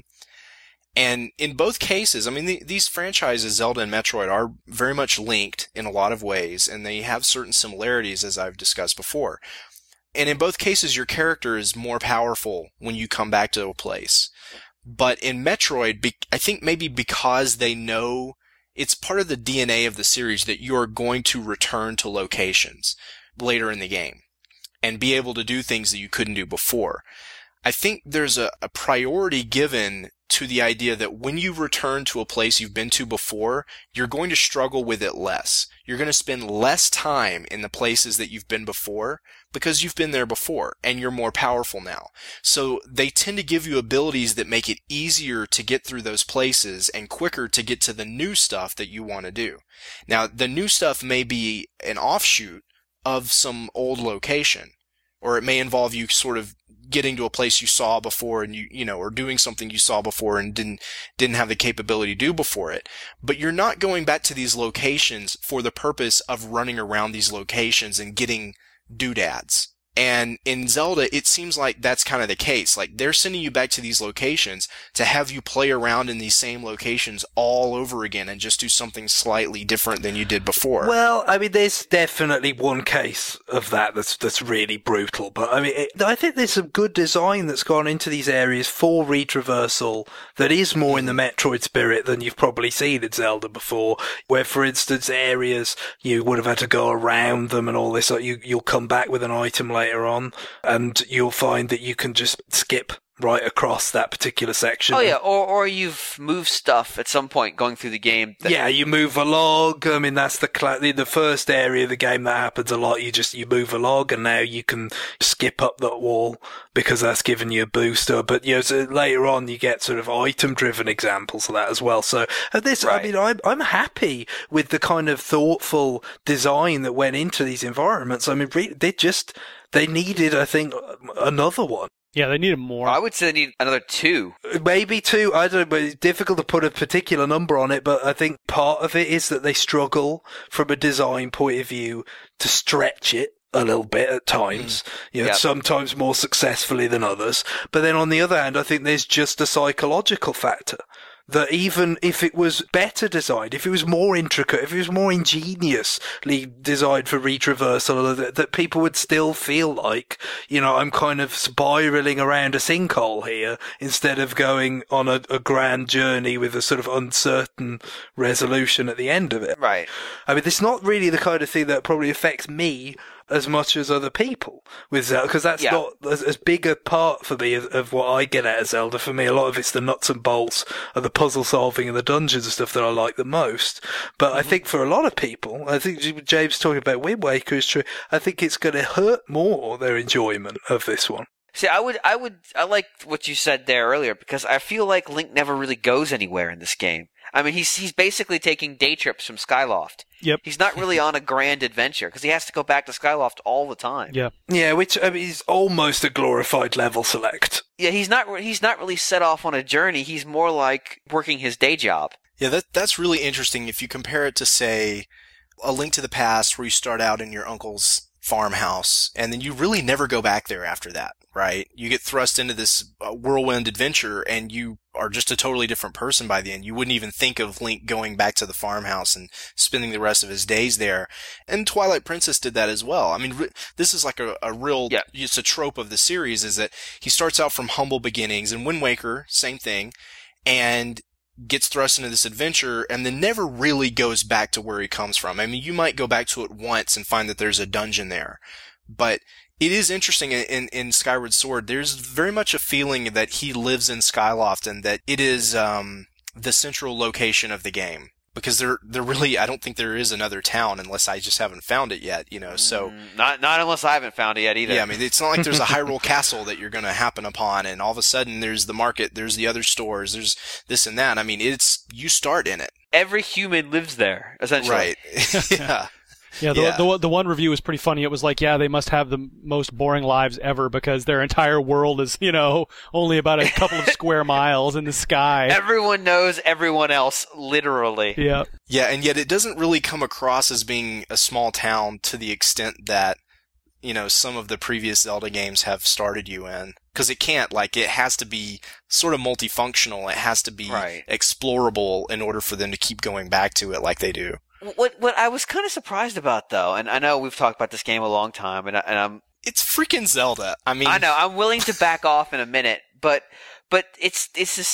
Speaker 1: And in both cases, I mean, these franchises, Zelda and Metroid, are very much linked in a lot of ways, and they have certain similarities, as I've discussed before. And in both cases, your character is more powerful when you come back to a place. But in Metroid, I think maybe because they know it's part of the DNA of the series that you're going to return to locations later in the game and be able to do things that you couldn't do before. I think there's a priority given to the idea that when you return to a place you've been to before, you're going to struggle with it less. You're going to spend less time in the places that you've been before because you've been there before and you're more powerful now. So they tend to give you abilities that make it easier to get through those places and quicker to get to the new stuff that you want to do. Now, the new stuff may be an offshoot of some old location, or it may involve you sort of getting to a place you saw before and or doing something you saw before and didn't have the capability to do before it. But you're not going back to these locations for the purpose of running around these locations and getting doodads. And in Zelda, it seems like that's kind of the case. Like, they're sending you back to these locations to have you play around in these same locations all over again and just do something slightly different than you did before.
Speaker 3: Well, I mean, there's definitely one case of that that's really brutal. But, I mean, I think there's some good design that's gone into these areas for retraversal that is more in the Metroid spirit than you've probably seen in Zelda before, where, for instance, areas you would have had to go around them and all this. Like, you'll come back with an item later on, and you'll find that you can just skip right across that particular section.
Speaker 4: Oh yeah, or you've moved stuff at some point going through the game.
Speaker 3: Yeah, you move a log. I mean, that's the first area of the game that happens a lot. You move a log, and now you can skip up that wall because that's giving you a booster. But so later on, you get sort of item-driven examples of that as well. So this, right. I mean, I'm happy with the kind of thoughtful design that went into these environments. I mean, they needed, I think, another one.
Speaker 2: Yeah, they needed more.
Speaker 4: I would say they need another 2.
Speaker 3: Maybe 2. I don't know, but it's difficult to put a particular number on it, but I think part of it is that they struggle from a design point of view to stretch it a little bit at times, sometimes more successfully than others. But then on the other hand, I think there's just a psychological factor. That even if it was better designed, if it was more intricate, if it was more ingeniously designed for retraversal, that people would still feel like, I'm kind of spiraling around a sinkhole here instead of going on a grand journey with a sort of uncertain resolution at the end of it.
Speaker 4: Right.
Speaker 3: I mean, it's not really the kind of thing that probably affects me as much as other people with Zelda, because that's not as big a part for me of what I get out of Zelda. For me, a lot of it's the nuts and bolts of the puzzle solving and the dungeons and stuff that I like the most. But I think for a lot of people, I think James talking about Wind Waker is true. I think it's going to hurt more their enjoyment of this one.
Speaker 4: See, I like what you said there earlier, because I feel like Link never really goes anywhere in this game. I mean, he's basically taking day trips from Skyloft.
Speaker 2: Yep.
Speaker 4: He's not really on a grand adventure because he has to go back to Skyloft all the time.
Speaker 2: Yeah.
Speaker 3: Yeah, which is almost a glorified level select.
Speaker 4: Yeah, he's not really set off on a journey. He's more like working his day job.
Speaker 1: Yeah, that's really interesting if you compare it to, say, A Link to the Past, where you start out in your uncle's farmhouse and then you really never go back there after that, right? You get thrust into this whirlwind adventure and you are just a totally different person by the end. You wouldn't even think of Link going back to the farmhouse and spending the rest of his days there. And Twilight Princess did that as well. I mean, this is like a real, it's a trope of the series, is that he starts out from humble beginnings. And Wind Waker, same thing, and gets thrust into this adventure and then never really goes back to where he comes from. I mean, you might go back to it once and find that there's a dungeon there, but it is interesting in Skyward Sword. There's very much a feeling that he lives in Skyloft and that it is the central location of the game, because there really, I don't think there is another town unless I just haven't found it yet, so.
Speaker 4: Not unless I haven't found it yet either.
Speaker 1: Yeah, I mean, it's not like there's a Hyrule Castle that you're going to happen upon and all of a sudden there's the market, there's the other stores, there's this and that. I mean, you start in it.
Speaker 4: Every human lives there, essentially.
Speaker 1: Right. Yeah.
Speaker 2: Yeah, the one review was pretty funny. It was like, they must have the most boring lives ever because their entire world is, only about a couple of square miles in the sky.
Speaker 4: Everyone knows everyone else, literally.
Speaker 2: Yeah.
Speaker 1: Yeah, and yet it doesn't really come across as being a small town to the extent that, some of the previous Zelda games have started you in. Because it can't, it has to be sort of multifunctional. It has to be explorable in order for them to keep going back to it like they do.
Speaker 4: What I was kind of surprised about, though, and I know we've talked about this game a long time, and I'm...
Speaker 1: It's freaking Zelda. I mean...
Speaker 4: I know, I'm willing to back off in a minute, but it's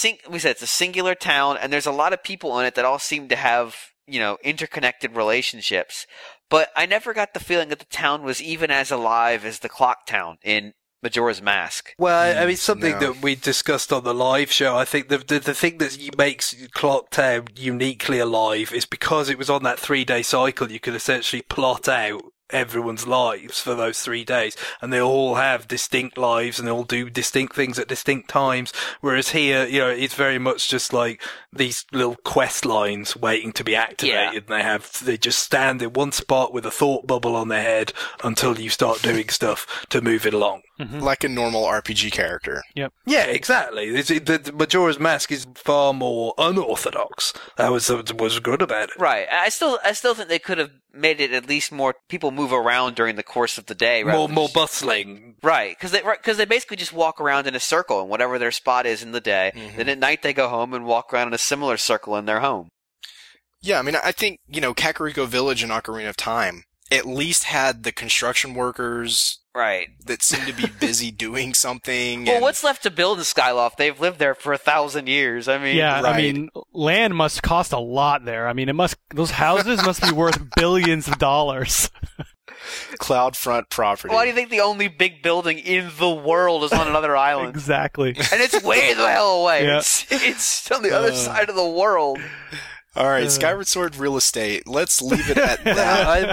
Speaker 4: a singular town, and there's a lot of people in it that all seem to have, interconnected relationships. But I never got the feeling that the town was even as alive as the Clock Town in Majora's Mask.
Speaker 3: Well, I mean, something that we discussed on the live show, I think the thing that makes Clock Town uniquely alive is because it was on that 3-day cycle. You could essentially plot out everyone's lives for those 3 days, and they all have distinct lives and they all do distinct things at distinct times, whereas here, it's very much just like these little quest lines waiting to be activated, and they just stand in one spot with a thought bubble on their head until you start doing stuff to move it along.
Speaker 2: Mm-hmm.
Speaker 1: Like a normal RPG character.
Speaker 2: Yep.
Speaker 3: Yeah, exactly. The Majora's Mask is far more unorthodox. That was good about it.
Speaker 4: Right. I still think they could have made it at least more people move around during the course of the day.
Speaker 3: More bustling.
Speaker 4: Right. Because they basically just walk around in a circle and whatever their spot is in the day. Mm-hmm. Then at night they go home and walk around in a similar circle in their home.
Speaker 1: Yeah, I mean, I think, Kakariko Village and Ocarina of Time at least had the construction workers...
Speaker 4: Right.
Speaker 1: That seem to be busy doing something.
Speaker 4: Well, what's left to build in Skyloft? They've lived there for 1,000 years. I mean,
Speaker 2: yeah, right. I mean, land must cost a lot there. I mean, those houses must be worth billions of dollars.
Speaker 1: CloudFront property.
Speaker 4: Why do you think the only big building in the world is on another island?
Speaker 2: Exactly.
Speaker 4: And it's way the hell away.
Speaker 2: Yeah.
Speaker 4: It's on the other side of the world.
Speaker 1: All right, Skyward Sword real estate. Let's leave it at that.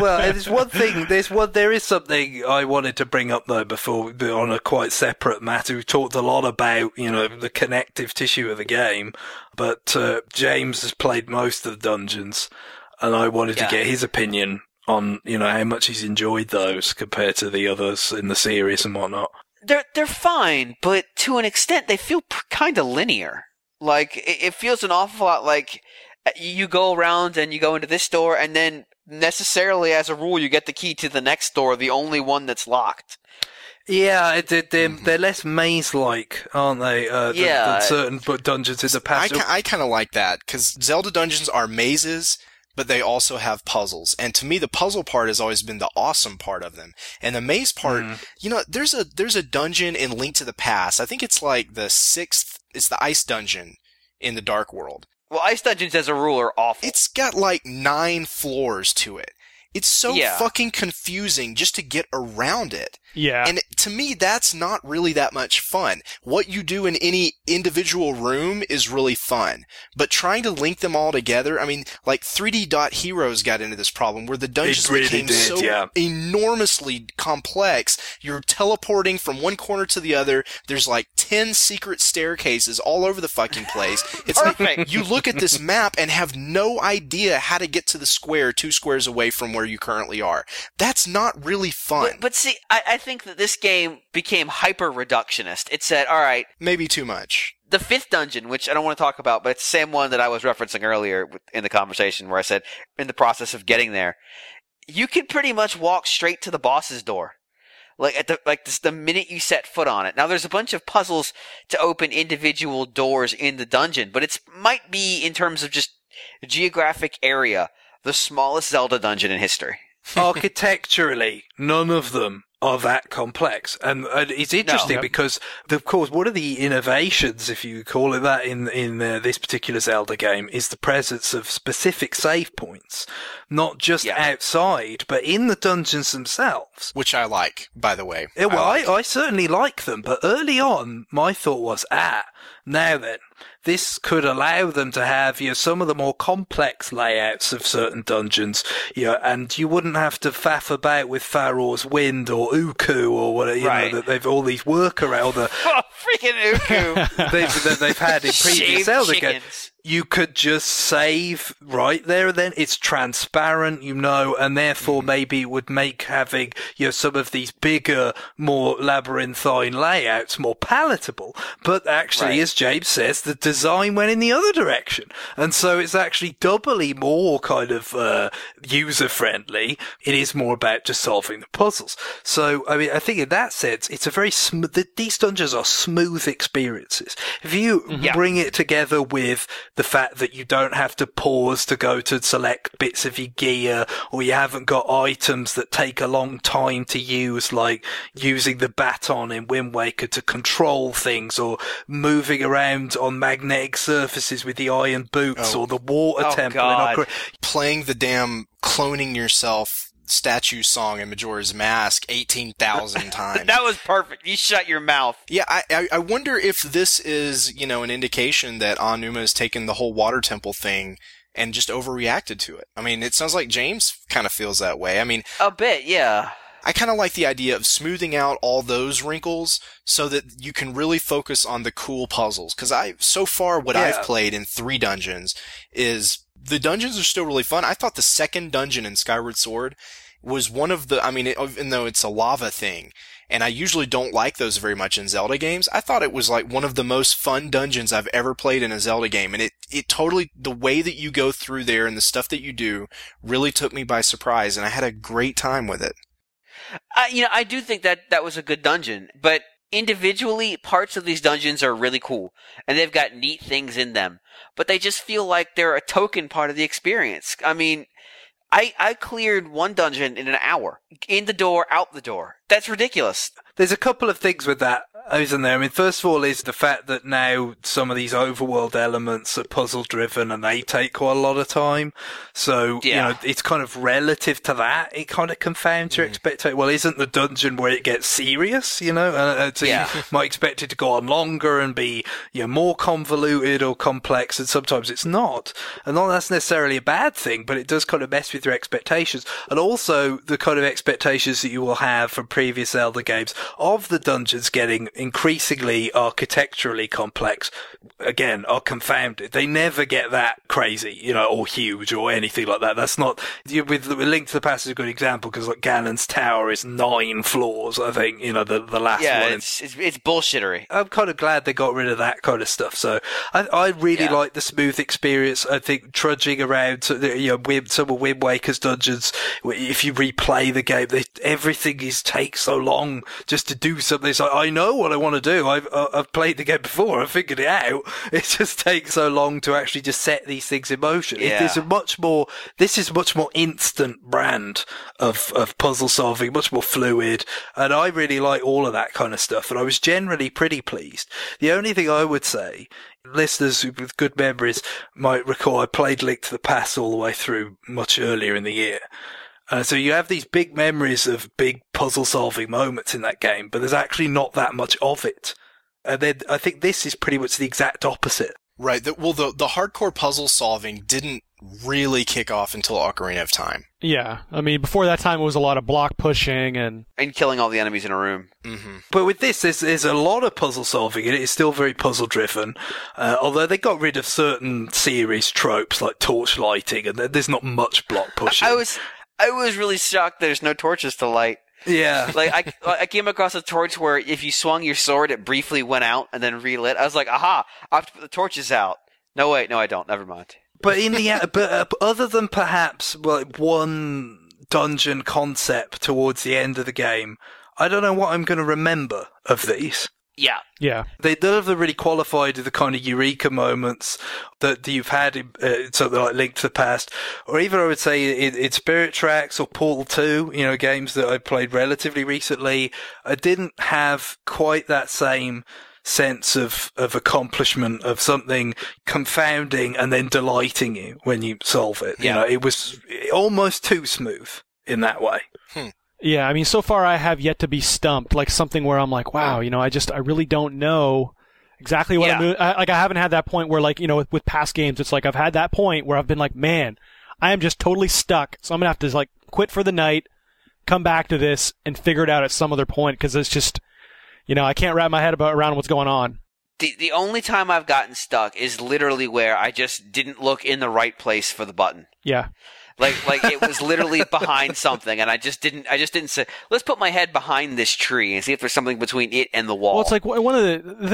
Speaker 3: There is something I wanted to bring up though before on a quite separate matter. We've talked a lot about, the connective tissue of the game, but James has played most of the dungeons, and I wanted to get his opinion on, how much he's enjoyed those compared to the others in the series and whatnot.
Speaker 4: They're fine, but to an extent they feel kind of linear. Like, it feels an awful lot like you go around and you go into this door, and then necessarily, as a rule, you get the key to the next door, the only one that's locked.
Speaker 3: Yeah, they're less maze-like, aren't they? Than certain dungeons in the past.
Speaker 1: I kind of like that, because Zelda dungeons are mazes, but they also have puzzles. And to me, the puzzle part has always been the awesome part of them. And the maze part, there's a dungeon in Link to the Past. I think it's like it's the ice dungeon in the Dark World.
Speaker 4: Well, ice dungeons as a rule are awful.
Speaker 1: It's got like 9 floors to it. It's so fucking confusing just to get around it.
Speaker 2: Yeah.
Speaker 1: And to me, that's not really that much fun. What you do in any individual room is really fun. But trying to link them all together, I mean, like 3D Dot Heroes got into this problem where the dungeons became so enormously complex. You're teleporting from one corner to the other. There's like 10 secret staircases all over the fucking place. It's like you look at this map and have no idea how to get to the square 2 squares away from where you currently are. That's not really fun.
Speaker 4: But see, I think that this game became hyper-reductionist. It said, all right.
Speaker 1: Maybe too much.
Speaker 4: The 5th dungeon, which I don't want to talk about, but it's the same one that I was referencing earlier in the conversation where I said, in the process of getting there, you can pretty much walk straight to the boss's door. The minute you set foot on it. Now, there's a bunch of puzzles to open individual doors in the dungeon, but it might be, in terms of just geographic area, the smallest Zelda dungeon in history.
Speaker 3: Architecturally, none of them are that complex. And it's interesting because, of course, one of the innovations, if you call it that, in this particular Zelda game is the presence of specific save points. Not just outside, but in the dungeons themselves.
Speaker 1: Which I like, by the way.
Speaker 3: I certainly like them, but early on, my thought was, now then, this could allow them to have, some of the more complex layouts of certain dungeons, and you wouldn't have to faff about with Faro's Wind or Uku or whatever, that they've all these workarounds.
Speaker 4: Freaking Uku!
Speaker 3: they've had in previous Zelda games. You could just save right there and then. It's transparent, and therefore maybe it would make having, some of these bigger, more labyrinthine layouts more palatable. But actually, as James says, the design went in the other direction. And so it's actually doubly more kind of, user-friendly. It is more about just solving the puzzles. So, I mean, I think in that sense, it's a very these dungeons are smooth experiences. If you bring it together with the fact that you don't have to pause to go to select bits of your gear, or you haven't got items that take a long time to use, like using the baton in Wind Waker to control things, or moving around on magnetic surfaces with the iron boots, or the water temple.
Speaker 1: Playing the damn cloning yourself statue song in Majora's Mask 18,000 times.
Speaker 4: That was perfect. You shut your mouth.
Speaker 1: Yeah, I wonder if this is, an indication that Aonuma has taken the whole water temple thing and just overreacted to it. I mean, it sounds like James kind of feels that way. I mean,
Speaker 4: a bit, yeah.
Speaker 1: I kind of like the idea of smoothing out all those wrinkles so that you can really focus on the cool puzzles. Because so far what I've played in 3 dungeons is the dungeons are still really fun. I thought the second dungeon in Skyward Sword was one of the, even though it's a lava thing, and I usually don't like those very much in Zelda games, I thought it was like one of the most fun dungeons I've ever played in a Zelda game. And it totally, the way that you go through there and the stuff that you do really took me by surprise, and I had a great time with it.
Speaker 4: I do think that was a good dungeon, but individually, parts of these dungeons are really cool, and they've got neat things in them, but they just feel like they're a token part of the experience. I mean, I cleared one dungeon in an hour. In the door, out the door. That's ridiculous.
Speaker 3: There's a couple of things with that. isn't there? I mean, first of all is the fact that now some of these overworld elements are puzzle driven and they take quite a lot of time. So, you know, it's kind of relative to that. It kind of confounds your expectation. Well, isn't the dungeon where it gets serious, you know? So you might expect it to go on longer and be, you know, more convoluted or complex, and sometimes it's not. And not that's necessarily a bad thing, but it does kind of mess with your expectations. And also the kind of expectations that you will have from previous Zelda games of the dungeons getting increasingly architecturally complex, again, are confounded. They never get that crazy, you know, or huge or anything like that. That's not, with Link to the Past is a good example, because like Ganon's Tower is 9 floors, I think, you know, the last one.
Speaker 4: Yeah, it's bullshittery.
Speaker 3: I'm kind of glad they got rid of that kind of stuff. So I really like the smooth experience. I think trudging around, you know, some of Wind Waker's dungeons, if you replay the game, everything takes so long just to do something. It's like, I know what I want to do. I've played the game before. I've figured it out. It just takes so long to actually just set these things in motion.
Speaker 4: Yeah.
Speaker 3: This is much more instant brand of puzzle solving, much more fluid. And I really like all of that kind of stuff. And I was generally pretty pleased. The only thing I would say, listeners with good memories might recall, I played Link to the Past all the way through much earlier in the year. So you have these big memories of big puzzle-solving moments in that game, but there's actually not that much of it. And then I think this is pretty much the exact opposite.
Speaker 1: Right. The hardcore puzzle solving didn't really kick off until Ocarina of Time.
Speaker 2: Yeah. I mean, before that time, it was a lot of block pushing and
Speaker 4: killing all the enemies in a room.
Speaker 1: Mm-hmm.
Speaker 3: But with this, there's a lot of puzzle solving. It is still very puzzle driven. Although they got rid of certain series tropes like torch lighting, and there's not much block pushing.
Speaker 4: I was really shocked there's no torches to light.
Speaker 3: Yeah.
Speaker 4: Like, I came across a torch where if you swung your sword, it briefly went out and then relit. I was like, aha, I have to put the torches out. No, wait, no, I don't. Never mind.
Speaker 3: But other than perhaps one dungeon concept towards the end of the game, I don't know what I'm going to remember of these.
Speaker 4: Yeah.
Speaker 2: yeah.
Speaker 3: They never really qualified the kind of eureka moments that you've had in something like Link to the Past, or even I would say in Spirit Tracks or Portal 2, you know, games that I played relatively recently. I didn't have quite that same sense of accomplishment, of something confounding and then delighting you when you solve it.
Speaker 4: Yeah.
Speaker 3: You know, it was almost too smooth in that way.
Speaker 2: Yeah, I mean, so far I have yet to be stumped, like something where I'm like, wow, you know, I really don't know exactly what I'm doing. I haven't had that point where, like, you know, with past games, it's like I've had that point where I've been like, man, I am just totally stuck, so I'm going to have to, like, quit for the night, come back to this, and figure it out at some other point, because it's just, you know, I can't wrap my head around what's going on.
Speaker 4: The only time I've gotten stuck is literally where I just didn't look in the right place for the button.
Speaker 2: Yeah.
Speaker 4: Like it was literally behind something, and I just didn't say, let's put my head behind this tree and see if there's something between it and the wall.
Speaker 2: Well, it's like one of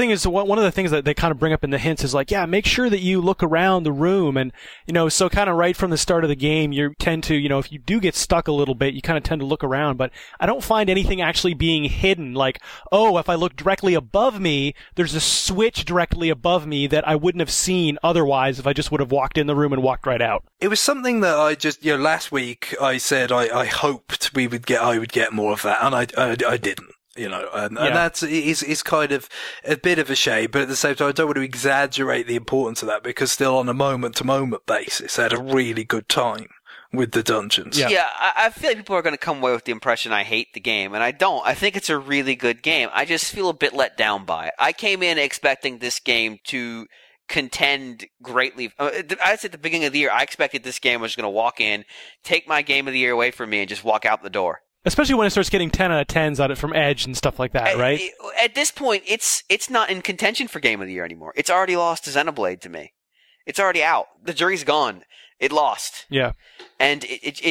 Speaker 2: the things that they kind of bring up in the hints is like, yeah, make sure that you look around the room, and, you know, so kind of right from the start of the game, you tend to, you know, if you do get stuck a little bit, you kind of tend to look around, but I don't find anything actually being hidden, like, oh, if I look directly above me, there's a switch directly above me that I wouldn't have seen otherwise if I just would have walked in the room and walked right out.
Speaker 3: It was something that I just, you know, last week I said I hoped I would get more of that, and I didn't, you know, and that's is kind of a bit of a shame, but at the same time I don't want to exaggerate the importance of that, because still on a moment to moment basis I had a really good time with the dungeons.
Speaker 4: Yeah, I feel like people are going to come away with the impression I hate the game, and I don't. I think it's a really good game. I just feel a bit let down by it. I came in expecting this game to contend greatly. I said at the beginning of the year, I expected this game was going to walk in, take my game of the year away from me, and just walk out the door.
Speaker 2: Especially when it starts getting 10 out of 10s on it from Edge and stuff like that, right?
Speaker 4: At this point, it's not in contention for game of the year anymore. It's already lost to Xenoblade to me. It's already out. The jury's gone. It lost.
Speaker 2: Yeah.
Speaker 4: And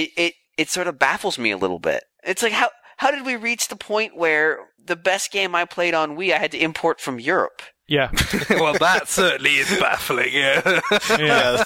Speaker 4: it sort of baffles me a little bit. It's like, how did we reach the point where the best game I played on Wii I had to import from Europe?
Speaker 2: Yeah.
Speaker 3: Well, that certainly is baffling, yeah.
Speaker 2: Yeah.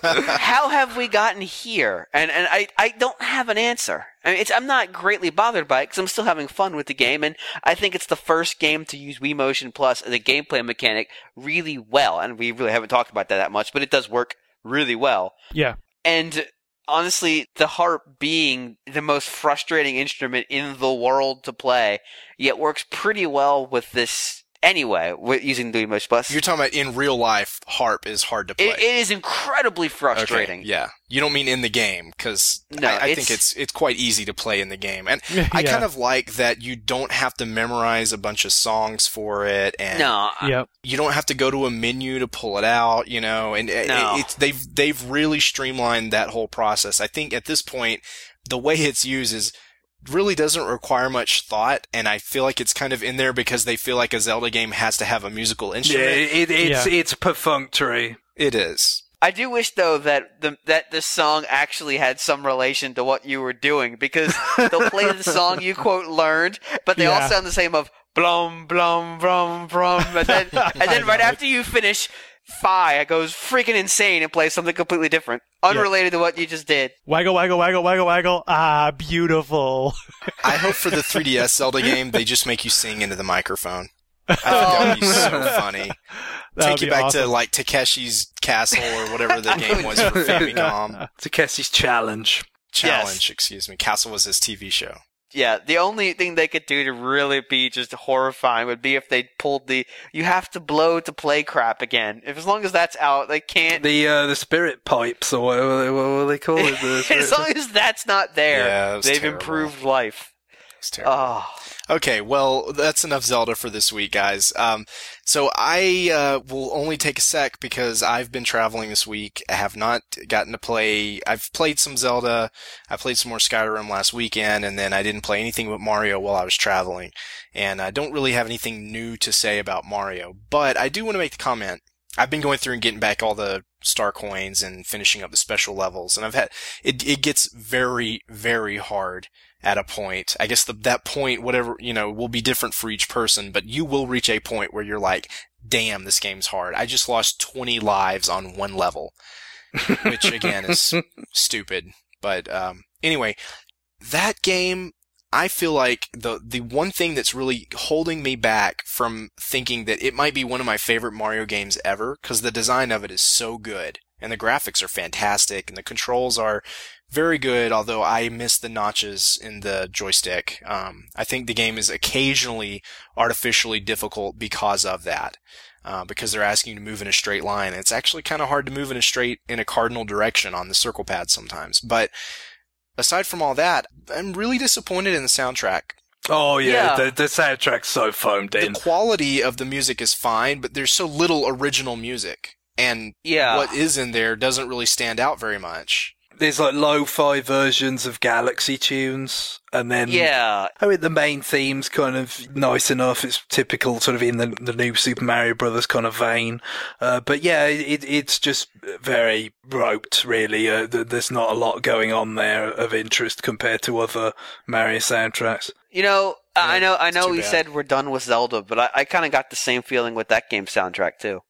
Speaker 4: How have we gotten here? And I don't have an answer. I mean, I'm not greatly bothered by it because I'm still having fun with the game, and I think it's the first game to use Wii Motion Plus as a gameplay mechanic really well. And we really haven't talked about that much, but it does work really well.
Speaker 2: Yeah.
Speaker 4: And honestly, the harp being the most frustrating instrument in the world to play, yet works pretty well with this anyway using the Emoji Plus.
Speaker 1: You're talking about in real life, harp is hard to play.
Speaker 4: It is incredibly frustrating.
Speaker 1: Okay, yeah. You don't mean in the game, because
Speaker 4: No,
Speaker 1: I think it's quite easy to play in the game. And I kind of like that you don't have to memorize a bunch of songs for it, and
Speaker 2: Yep.
Speaker 1: you don't have to go to a menu to pull it out, you know, and they've really streamlined that whole process. I think at this point, the way it's used is really doesn't require much thought, and I feel like it's kind of in there because they feel like a Zelda game has to have a musical instrument.
Speaker 3: Yeah, it's perfunctory.
Speaker 1: It is.
Speaker 4: I do wish, though, that this song actually had some relation to what you were doing, because they'll play the song you, quote, learned, but they all sound the same of blum, blum, blum, blum, and then right after you finish, Fi goes freaking insane and plays something completely different, unrelated to what you just did.
Speaker 2: Waggle, waggle, waggle, waggle, waggle. Ah, beautiful.
Speaker 1: I hope for the 3DS Zelda game, they just make you sing into the microphone. I think that would be so funny. Take you back to like Takeshi's Castle or whatever the game was for Famicom.
Speaker 3: Takeshi's Challenge.
Speaker 1: Excuse me. Castle was his TV show.
Speaker 4: Yeah, the only thing they could do to really be just horrifying would be if they pulled you have to blow to play crap again. As long as that's out, they can't.
Speaker 3: The spirit pipes, or what they call it.
Speaker 4: As long as that's not there, they've
Speaker 1: terrible.
Speaker 4: improved life.
Speaker 1: It's terrible.
Speaker 4: Oh.
Speaker 1: Okay, well, that's enough Zelda for this week, guys. So I will only take a sec because I've been traveling this week. I have not gotten to play. I've played some Zelda. I played some more Skyrim last weekend, and then I didn't play anything but Mario while I was traveling. And I don't really have anything new to say about Mario, but I do want to make the comment. I've been going through and getting back all the star coins and finishing up the special levels, and it gets very, very hard at a point. I guess that point, whatever, will be different for each person, but you will reach a point where you're like, damn, this game's hard. I just lost 20 lives on one level, which again is stupid. But, anyway, that game, I feel like the one thing that's really holding me back from thinking that it might be one of my favorite Mario games ever, because the design of it is so good, and the graphics are fantastic, and the controls are very good, although I miss the notches in the joystick. I think the game is occasionally artificially difficult because of that, because they're asking you to move in a straight line. It's actually kind of hard to move in a cardinal direction on the circle pad sometimes. But aside from all that, I'm really disappointed in the soundtrack.
Speaker 3: Oh yeah. The soundtrack's so foamed in.
Speaker 1: The quality of the music is fine, but there's so little original music, and what is in there doesn't really stand out very much.
Speaker 3: There's like lo-fi versions of Galaxy tunes, and then the main theme's kind of nice enough. It's typical sort of in the new Super Mario Brothers kind of vein, but yeah, it's just very roped. Really, there's not a lot going on there of interest compared to other Mario soundtracks.
Speaker 4: I know we said we're done with Zelda, but I kind of got the same feeling with that game's soundtrack too.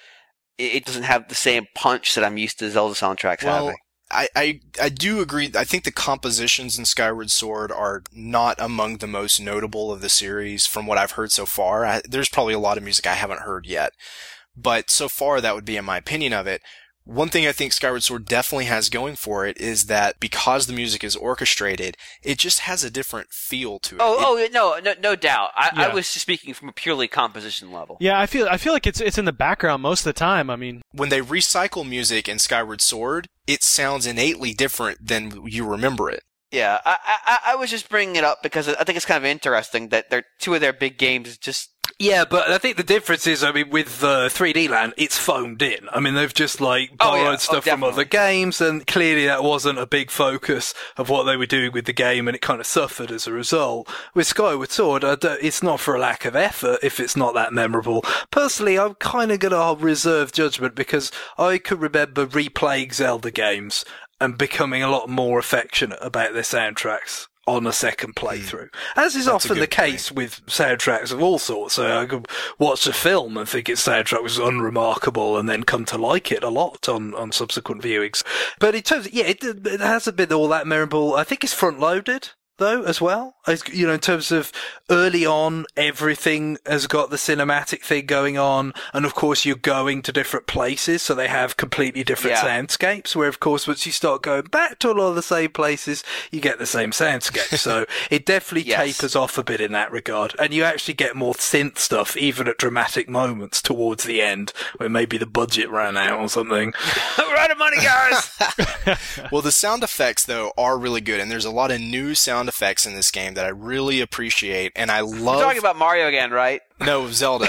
Speaker 4: It doesn't have the same punch that I'm used to Zelda soundtracks having.
Speaker 1: I do agree. I think the compositions in Skyward Sword are not among the most notable of the series from what I've heard so far. There's probably a lot of music I haven't heard yet, but so far that would be in my opinion of it. One thing I think Skyward Sword definitely has going for it is that because the music is orchestrated, it just has a different feel to it.
Speaker 4: No doubt. I was just speaking from a purely composition level.
Speaker 2: Yeah, I feel like it's in the background most of the time. I mean,
Speaker 1: when they recycle music in Skyward Sword, it sounds innately different than you remember it.
Speaker 4: Yeah, I was just bringing it up because I think it's kind of interesting that two of their big games just.
Speaker 3: Yeah, but I think the difference is, with 3D Land, it's foamed in. They've just, borrowed stuff from other games, and clearly that wasn't a big focus of what they were doing with the game, and it kind of suffered as a result. With Skyward Sword, it's not for a lack of effort if it's not that memorable. Personally, I'm kind of going to reserve judgment, because I could remember replaying Zelda games and becoming a lot more affectionate about their soundtracks on a second playthrough. As is often the case with soundtracks of all sorts. So I could watch a film and think its soundtrack was unremarkable and then come to like it a lot on subsequent viewings. But in terms of, it hasn't been all that memorable. I think it's front-loaded. though, as well. As, you know, in terms of early on, everything has got the cinematic thing going on. And of course, you're going to different places. So they have completely different soundscapes. Where, of course, once you start going back to a lot of the same places, you get the same soundscape. So it definitely tapers off a bit in that regard. And you actually get more synth stuff, even at dramatic moments towards the end, where maybe the budget ran out or something.
Speaker 4: We're out of money, guys!
Speaker 1: Well, the sound effects, though, are really good. And there's a lot of new sound effects in this game that I really appreciate, and I love.
Speaker 4: You're talking about Mario again, right?
Speaker 1: No, Zelda.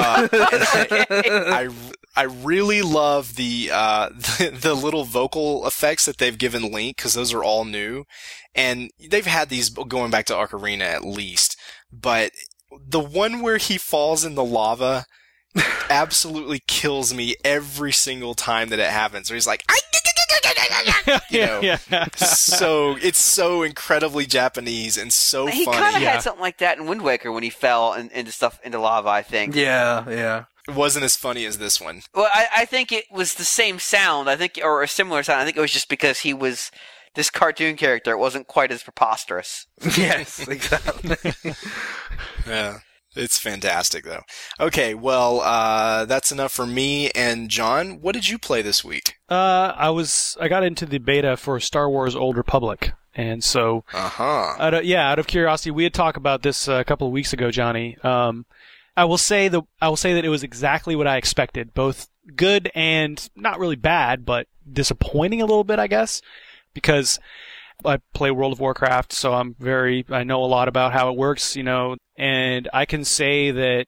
Speaker 1: I really love the little vocal effects that they've given Link, because those are all new, and they've had these going back to Ocarina at least. But the one where he falls in the lava absolutely kills me every single time that it happens. Where he's like, you know, so it's so incredibly Japanese and so funny.
Speaker 4: He kind of had something like that in Wind Waker when he fell into lava, I think.
Speaker 3: Yeah.
Speaker 1: It wasn't as funny as this one.
Speaker 4: Well, I think it was the same sound, I think, or a similar sound. I think it was just because he was this cartoon character. It wasn't quite as preposterous.
Speaker 3: Yes, exactly.
Speaker 1: Yeah. It's fantastic, though. Okay, well, that's enough for me. And John, what did you play this week?
Speaker 2: I got into the beta for Star Wars Old Republic, and so out of curiosity, we had talked about this a couple of weeks ago, Johnny. I will say that it was exactly what I expected, both good and not really bad, but disappointing a little bit, I guess, because I play World of Warcraft, so I know a lot about how it works, you know, and I can say that,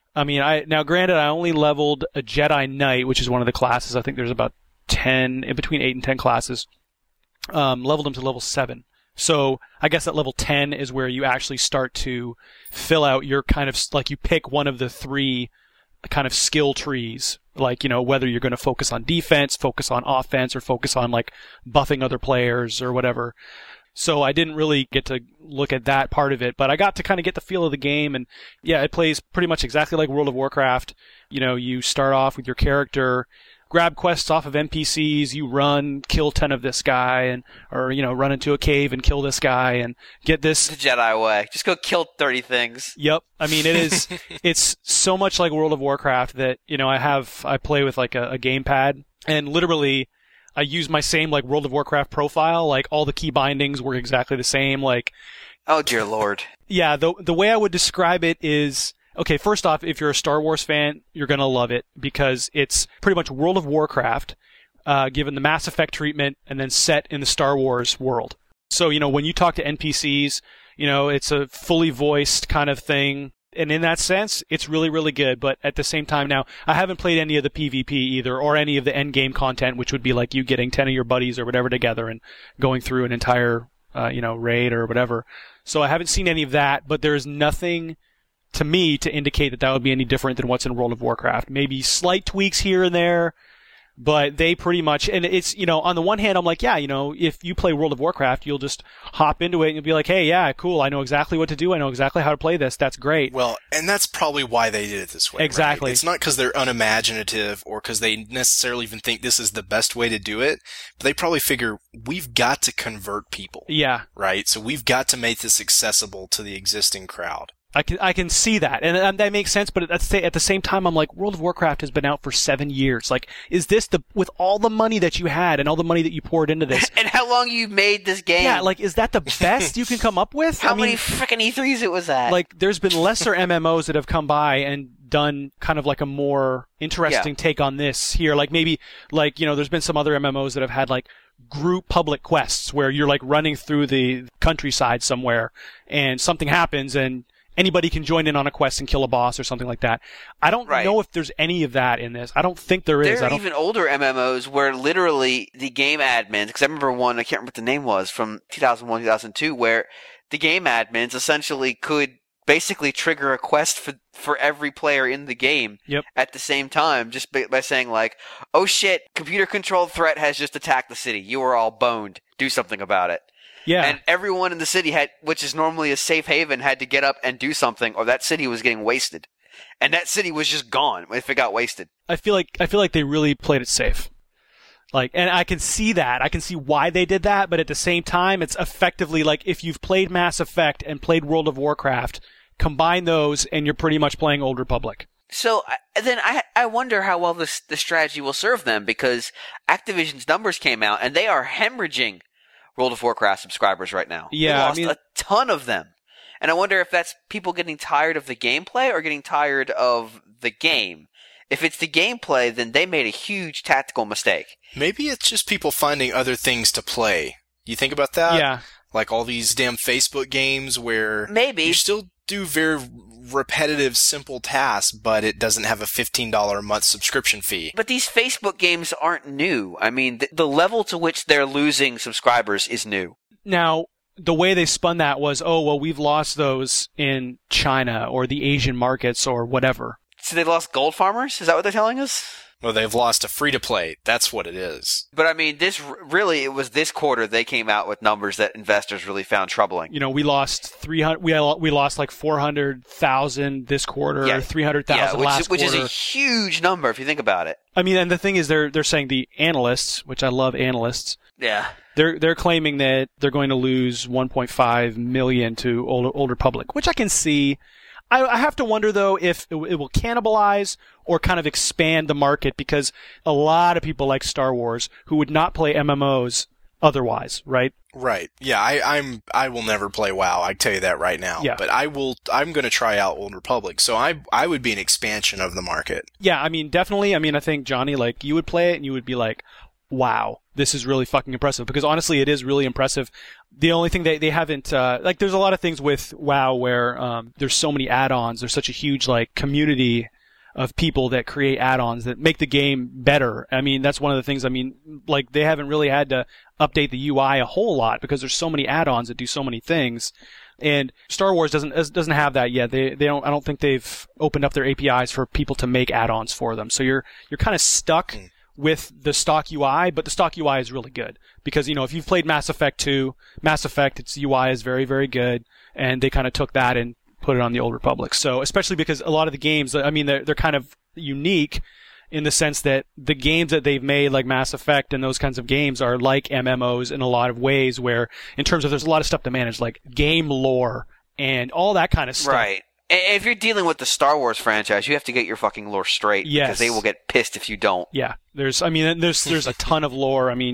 Speaker 2: now granted, I only leveled a Jedi Knight, which is one of the classes. I think there's about 10, in between 8 and 10 classes. Leveled him to level 7. So I guess at level 10 is where you actually start to fill out your kind of, like, you pick one of the 3 kind of skill trees, like, you know, whether you're going to focus on defense, focus on offense, or focus on, like, buffing other players or whatever. So I didn't really get to look at that part of it, but I got to kind of get the feel of the game, and yeah, it plays pretty much exactly like World of Warcraft. You know, you start off with your character, grab quests off of NPCs, you run, kill 10 of this guy, or, you know, run into a cave and kill this guy and get this.
Speaker 4: The Jedi way. Just go kill 30 things.
Speaker 2: Yep. I mean, it's so much like World of Warcraft that, you know, I play with like a gamepad, and literally I use my same like World of Warcraft profile, like all the key bindings work exactly the same, like.
Speaker 4: Oh dear Lord.
Speaker 2: Yeah, the way I would describe it is, okay, first off, if you're a Star Wars fan, you're going to love it because it's pretty much World of Warcraft, given the Mass Effect treatment and then set in the Star Wars world. So, you know, when you talk to NPCs, you know, it's a fully voiced kind of thing. And in that sense, it's really, really good. But at the same time now, I haven't played any of the PvP either, or any of the end game content, which would be like you getting 10 of your buddies or whatever together and going through an entire, raid or whatever. So I haven't seen any of that, but there's nothing to me to indicate that would be any different than what's in World of Warcraft. Maybe slight tweaks here and there, but they pretty much, and it's, you know, on the one hand, I'm like, yeah, you know, if you play World of Warcraft, you'll just hop into it and you'll be like, hey, yeah, cool, I know exactly what to do, I know exactly how to play this, that's great.
Speaker 1: Well, and that's probably why they did it this way.
Speaker 2: Exactly.
Speaker 1: Right? It's not because they're unimaginative or because they necessarily even think this is the best way to do it, but they probably figure, we've got to convert people.
Speaker 2: Yeah.
Speaker 1: Right? So we've got to make this accessible to the existing crowd.
Speaker 2: I can see that, and that makes sense. But at the same time, I'm like, World of Warcraft has been out for 7 years. Like, is this with all the money that you had and all the money that you poured into this,
Speaker 4: and how long you made this game?
Speaker 2: Yeah, like, is that the best you can come up with?
Speaker 4: How many freaking E3s it was at?
Speaker 2: Like, there's been lesser MMOs that have come by and done kind of like a more interesting take on this here. Like maybe, like, you know, there's been some other MMOs that have had like group public quests where you're like running through the countryside somewhere and something happens and anybody can join in on a quest and kill a boss or something like that. I don't know if there's any of that in this. I don't think there is.
Speaker 4: There are even older MMOs where literally the game admins, because I remember one, I can't remember what the name was, from 2001, 2002, where the game admins essentially could basically trigger a quest for every player in the game at the same time, just by saying like, oh shit, computer-controlled threat has just attacked the city. You are all boned. Do something about it.
Speaker 2: Yeah.
Speaker 4: And everyone in the city which is normally a safe haven, had to get up and do something, or that city was getting wasted. And that city was just gone if it got wasted.
Speaker 2: I feel like they really played it safe. Like, and I can see that. I can see why they did that, but at the same time, it's effectively like if you've played Mass Effect and played World of Warcraft, combine those and you're pretty much playing Old Republic.
Speaker 4: So then I wonder how well the strategy will serve them, because Activision's numbers came out and they are hemorrhaging World of Warcraft subscribers right now.
Speaker 2: Yeah,
Speaker 4: they lost a ton of them. And I wonder if that's people getting tired of the gameplay or getting tired of the game. If it's the gameplay, then they made a huge tactical mistake.
Speaker 1: Maybe it's just people finding other things to play. You think about that?
Speaker 2: Yeah.
Speaker 1: Like all these damn Facebook games where
Speaker 4: Maybe.
Speaker 1: you still do very repetitive, simple tasks, but it doesn't have a $15 a month subscription fee.
Speaker 4: But these Facebook games aren't new. I mean, the level to which they're losing subscribers is new.
Speaker 2: Now, the way they spun that was, oh, well, we've lost those in China or the Asian markets or whatever.
Speaker 4: So they lost gold farmers? Is that what they're telling us?
Speaker 1: Well, they've lost a free-to-play. That's what it is.
Speaker 4: But I mean, it was this quarter they came out with numbers that investors really found troubling.
Speaker 2: You know, we lost 300. We lost like 400,000 this quarter, 300,000 last quarter,
Speaker 4: which is a huge number if you think about it.
Speaker 2: I mean, and the thing is, they're saying the analysts, which I love analysts.
Speaker 4: Yeah.
Speaker 2: They're claiming that they're going to lose 1.5 million to Old Republic, which I can see. I have to wonder, though, if it will cannibalize or kind of expand the market, because a lot of people like Star Wars who would not play MMOs otherwise, right?
Speaker 1: Right. Yeah, I will never play WoW. I tell you that right now.
Speaker 2: Yeah.
Speaker 1: But I'm going to try out Old Republic. So I would be an expansion of the market.
Speaker 2: Yeah, I mean, definitely. I mean, I think, Johnny, like, you would play it and you would be like, wow, this is really fucking impressive. Because honestly, it is really impressive. The only thing they haven't, like, there's a lot of things with WoW where, there's so many add-ons. There's such a huge, like, community of people that create add-ons that make the game better. I mean, that's one of the things, I mean, like, they haven't really had to update the UI a whole lot because there's so many add-ons that do so many things. And Star Wars doesn't have that yet. I don't think they've opened up their APIs for people to make add-ons for them. So you're kind of stuck with the stock UI, but the stock UI is really good because, you know, if you've played Mass Effect 2, Mass Effect, its UI is very, very good, and they kind of took that and put it on the Old Republic. So, especially because a lot of the games, I mean, they're kind of unique in the sense that the games that they've made, like Mass Effect and those kinds of games, are like MMOs in a lot of ways, where in terms of there's a lot of stuff to manage, like game lore and all that kind of stuff.
Speaker 4: Right. If you're dealing with the Star Wars franchise, you have to get your fucking lore straight.
Speaker 2: Yes.
Speaker 4: Because they will get pissed if you don't.
Speaker 2: Yeah. There's a ton of lore. I mean,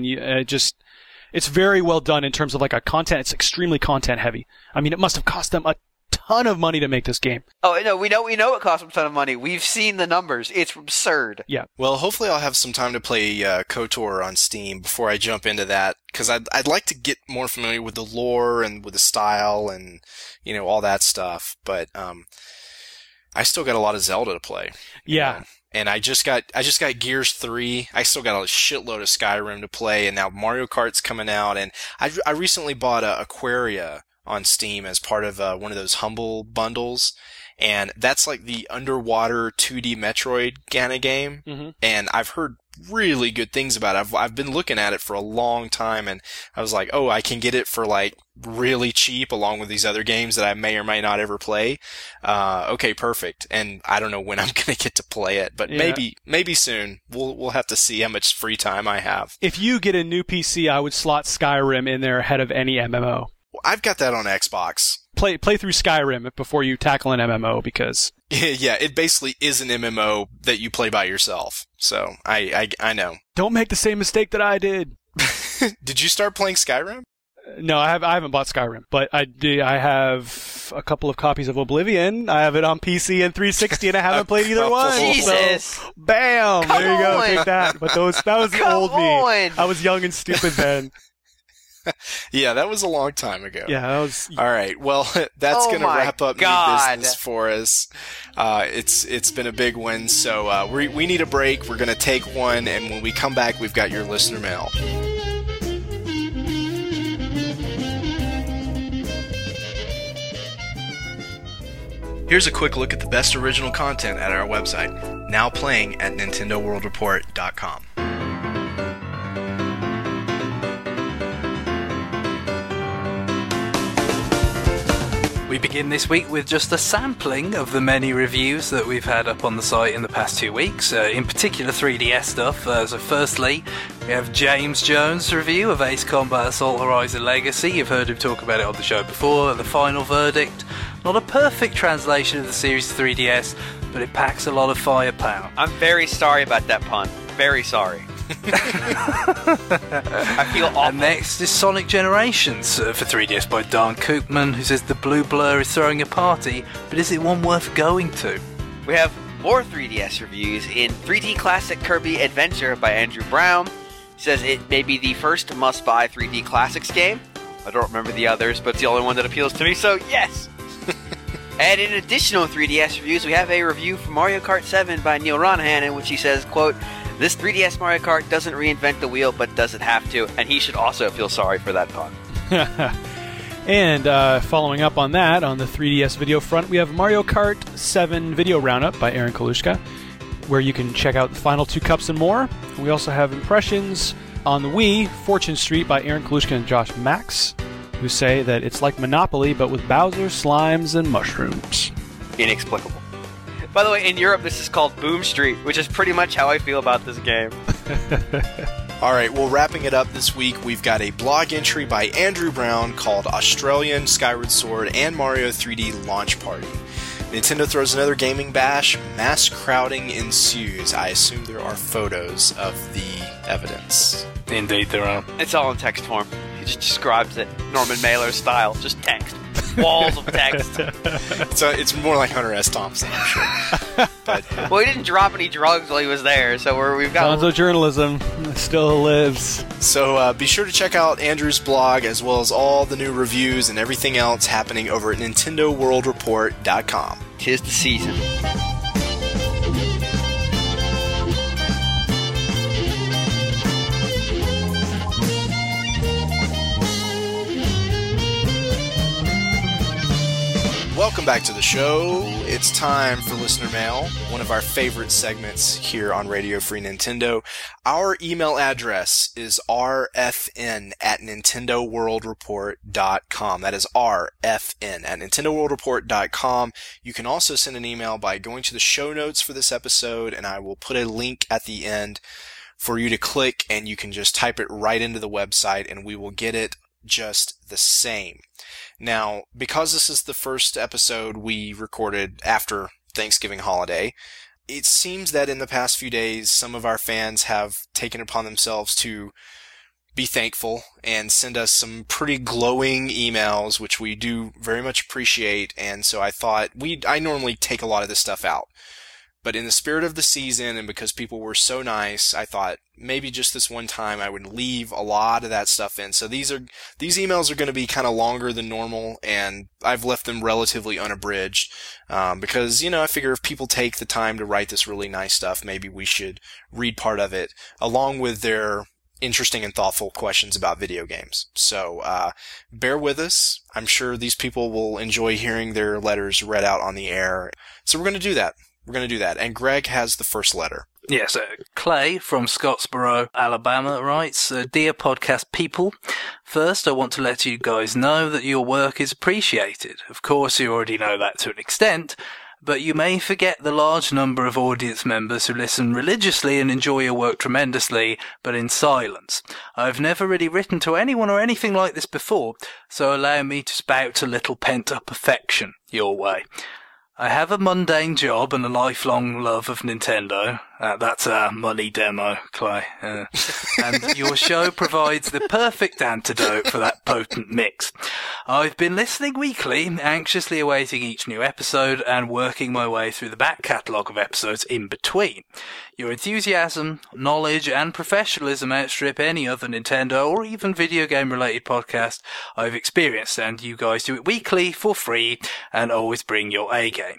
Speaker 2: it's very well done in terms of like a content. It's extremely content heavy. I mean, it must have cost them a ton of money to make this game.
Speaker 4: Oh, no, we know it cost them a ton of money. We've seen the numbers. It's absurd.
Speaker 2: Yeah.
Speaker 1: Well, hopefully I'll have some time to play KOTOR on Steam before I jump into that, because I'd like to get more familiar with the lore and with the style and, you know, all that stuff. But I still got a lot of Zelda to play.
Speaker 2: Yeah.
Speaker 1: And I just got Gears 3. I still got a shitload of Skyrim to play, and now Mario Kart's coming out. And I recently bought Aquaria on Steam as part of one of those Humble bundles, and that's like the underwater 2D Metroid kind of game. Mm-hmm. And I've heard really good things about it. I've been looking at it for a long time, and I was like, oh, I can get it for like really cheap along with these other games that I may or may not ever play. Okay, perfect. And I don't know when I'm going to get to play it, but maybe soon. We'll have to see how much free time I have.
Speaker 2: If you get a new PC, I would slot Skyrim in there ahead of any MMO.
Speaker 1: I've got that on Xbox.
Speaker 2: Play through Skyrim before you tackle an MMO, because
Speaker 1: yeah, it basically is an MMO that you play by yourself. So I know.
Speaker 2: Don't make the same mistake that I did.
Speaker 1: Did you start playing Skyrim?
Speaker 2: No, I haven't bought Skyrim, but I have a couple of copies of Oblivion. I have it on PC and 360, and I haven't played either one.
Speaker 4: Jesus!
Speaker 2: So, bam!
Speaker 4: Come
Speaker 2: there you go.
Speaker 4: on.
Speaker 2: Take that. But that was the old me. I was young and stupid then.
Speaker 1: Yeah, that was a long time ago.
Speaker 2: Yeah, that was.
Speaker 1: All right. Well, that's going to wrap up new business for us. It's been a big one. So we need a break. We're going to take one, and when we come back, we've got your listener mail. Here's a quick look at the best original content at our website, now playing at NintendoWorldReport.com. We
Speaker 3: begin this week with just a sampling of the many reviews that we've had up on the site in the past 2 weeks, in particular 3DS stuff. So firstly, we have James Jones' review of Ace Combat Assault Horizon Legacy. You've heard him talk about it on the show before. The final verdict, not a perfect translation of the series to 3DS, but it packs a lot of firepower.
Speaker 4: I'm very sorry about that pun. Very sorry. I feel awful.
Speaker 3: And next is Sonic Generations for 3DS by Dan Koopman, who says the blue blur is throwing a party, but is it one worth going to?
Speaker 4: We have more 3DS reviews in 3D Classic Kirby Adventure by Andrew Brown. He says it may be the first must-buy 3D Classics game. I don't remember the others, but it's the only one that appeals to me, so yes! And in additional 3DS reviews, we have a review for Mario Kart 7 by Neil Ronahan, in which he says, quote, "This 3DS Mario Kart doesn't reinvent the wheel, but does it have to?" And he should also feel sorry for that pun.
Speaker 2: And following up on that, on the 3DS video front, we have Mario Kart 7 Video Roundup by Aaron Kalushka, where you can check out the final 2 cups and more. We also have impressions on the Wii, Fortune Street by Aaron Kalushka and Josh Max, who say that it's like Monopoly, but with Bowser, slimes, and mushrooms.
Speaker 4: Inexplicable. By the way, in Europe, this is called Boom Street, which is pretty much how I feel about this game.
Speaker 1: Alright, well, wrapping it up this week, we've got a blog entry by Andrew Brown called Australian Skyward Sword and Mario 3D Launch Party. Nintendo throws another gaming bash, mass crowding ensues. I assume there are photos of the evidence.
Speaker 3: Indeed there are.
Speaker 4: It's all in text form. He just describes it Norman Mailer style, just text. Walls of text.
Speaker 1: It's more like Hunter S. Thompson, I'm sure. But,
Speaker 4: well, he didn't drop any drugs while he was there, so we've got...
Speaker 2: Gonzo journalism still lives.
Speaker 1: So be sure to check out Andrew's blog, as well as all the new reviews and everything else happening over at NintendoWorldReport.com.
Speaker 4: 'Tis the season.
Speaker 1: Welcome back to the show. It's time for Listener Mail, one of our favorite segments here on Radio Free Nintendo. Our email address is rfn@nintendoworldreport.com. That is rfn@nintendoworldreport.com. You can also send an email by going to the show notes for this episode, and I will put a link at the end for you to click, and you can just type it right into the website, and we will get it just the same. Now, because this is the first episode we recorded after Thanksgiving holiday, it seems that in the past few days, some of our fans have taken it upon themselves to be thankful and send us some pretty glowing emails, which we do very much appreciate. And so I thought I normally take a lot of this stuff out. But in the spirit of the season, and because people were so nice, I thought maybe just this one time I would leave a lot of that stuff in. So these emails are going to be kind of longer than normal, and I've left them relatively unabridged, because, I figure if people take the time to write this really nice stuff, maybe we should read part of it, along with their interesting and thoughtful questions about video games. So, bear with us. I'm sure these people will enjoy hearing their letters read out on the air. So we're going to do that. And Greg has the first letter.
Speaker 3: Yes, Clay from Scottsboro, Alabama writes, "Dear podcast people, first I want to let you guys know that your work is appreciated. Of course, you already know that to an extent, but you may forget the large number of audience members who listen religiously and enjoy your work tremendously, but in silence. I've never really written to anyone or anything like this before, so allow me to spout a little pent-up affection your way. I have a mundane job and a lifelong love of Nintendo." That's a money demo, Clay. And your show provides the perfect antidote for that potent mix. I've been listening weekly, anxiously awaiting each new episode and working my way through the back catalogue of episodes in between. Your enthusiasm, knowledge, and professionalism outstrip any other Nintendo or even video game related podcast I've experienced, and you guys do it weekly for free and always bring your A game.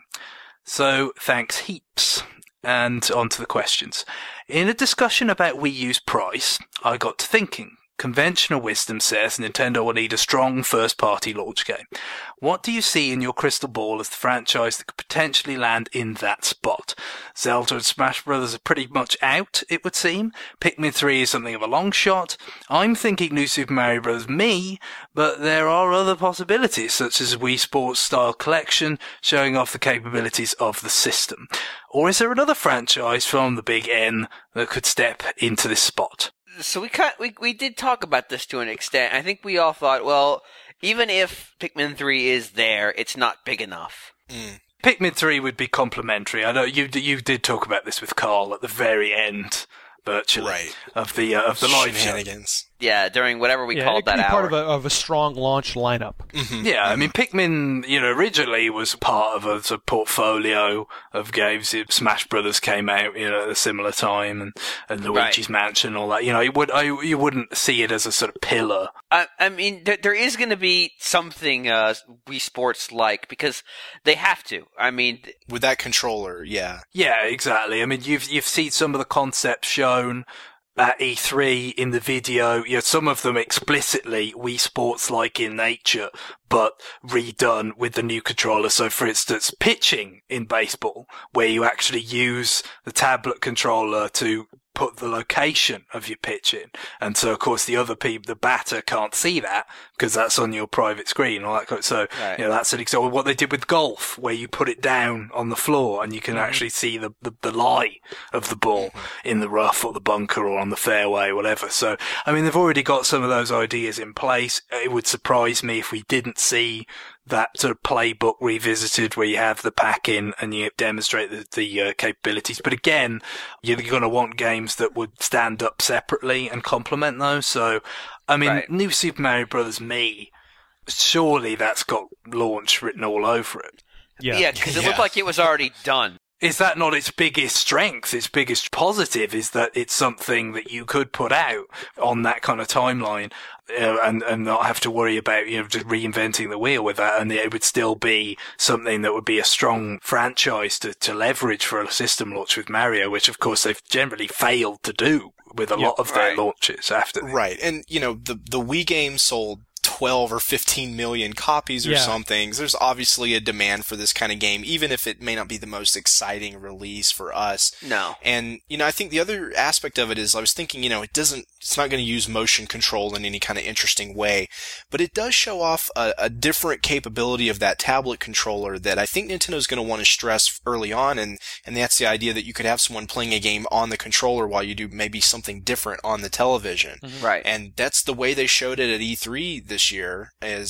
Speaker 3: So, thanks heaps. And on to the questions. In a discussion about Wii U's price, I got to thinking, conventional wisdom says Nintendo will need a strong first-party launch game. What do you see in your crystal ball as the franchise that could potentially land in that spot? Zelda and Smash Bros. Are pretty much out, it would seem. Pikmin 3 is something of a long shot. I'm thinking New Super Mario Bros. Me, but there are other possibilities, such as a Wii Sports-style collection showing off the capabilities of the system. Or is there another franchise from the Big N that could step into this spot?
Speaker 4: So we did talk about this to an extent. I think we all thought, well, even if Pikmin 3 is there, it's not big enough.
Speaker 3: Pikmin 3 would be complementary. I know you did talk about this with Carl at the very end, virtually,
Speaker 1: Right.
Speaker 3: of the live show.
Speaker 1: Shenanigans.
Speaker 4: Yeah, during whatever we called
Speaker 2: it
Speaker 4: that
Speaker 2: could be
Speaker 4: hour.
Speaker 2: part of a strong launch lineup.
Speaker 3: Yeah, I mean, Pikmin, originally was part of a sort of portfolio of games. Smash Brothers came out, at a similar time, and Luigi's Mansion and all that. You wouldn't see it as a sort of pillar.
Speaker 4: I mean, there is going to be something Wii Sports like, because they have to. I mean,
Speaker 1: With that controller, yeah.
Speaker 3: Yeah, exactly. I mean, you've seen some of the concepts shown at E3 in the video, some of them explicitly Wii Sports like in nature, but redone with the new controller. So for instance, pitching in baseball, where you actually use the tablet controller to put the location of your pitch in. And so, of course, the batter can't see that because that's on your private screen. All that. So,
Speaker 4: right.
Speaker 3: That's an example of what they did with golf, where you put it down on the floor and you can actually see the lie of the ball in the rough or the bunker or on the fairway, whatever. So, I mean, they've already got some of those ideas in place. It would surprise me if we didn't see that sort of playbook revisited, where you have the pack in and you demonstrate the capabilities. But again, you're going to want games that would stand up separately and complement those. So, I mean, New Super Mario Bros. Me, surely that's got launch written all over it.
Speaker 4: yeah, because it looked like it was already done.
Speaker 3: Is that not its biggest strength, its biggest positive, is that it's something that you could put out on that kind of timeline and not have to worry about, just reinventing the wheel with that, and it would still be something that would be a strong franchise to leverage for a system launch with Mario, which of course they've generally failed to do with a lot of their launches after.
Speaker 1: Right. And, the Wii game sold 12 or 15 million copies or something. So there's obviously a demand for this kind of game, even if it may not be the most exciting release for us.
Speaker 4: No.
Speaker 1: And, I think the other aspect of it is I was thinking, it's not going to use motion control in any kind of interesting way, but it does show off a different capability of that tablet controller that I think Nintendo's going to want to stress early on. And that's the idea that you could have someone playing a game on the controller while you do maybe something different on the television.
Speaker 4: Right.
Speaker 1: And that's the way they showed it at E3 this year,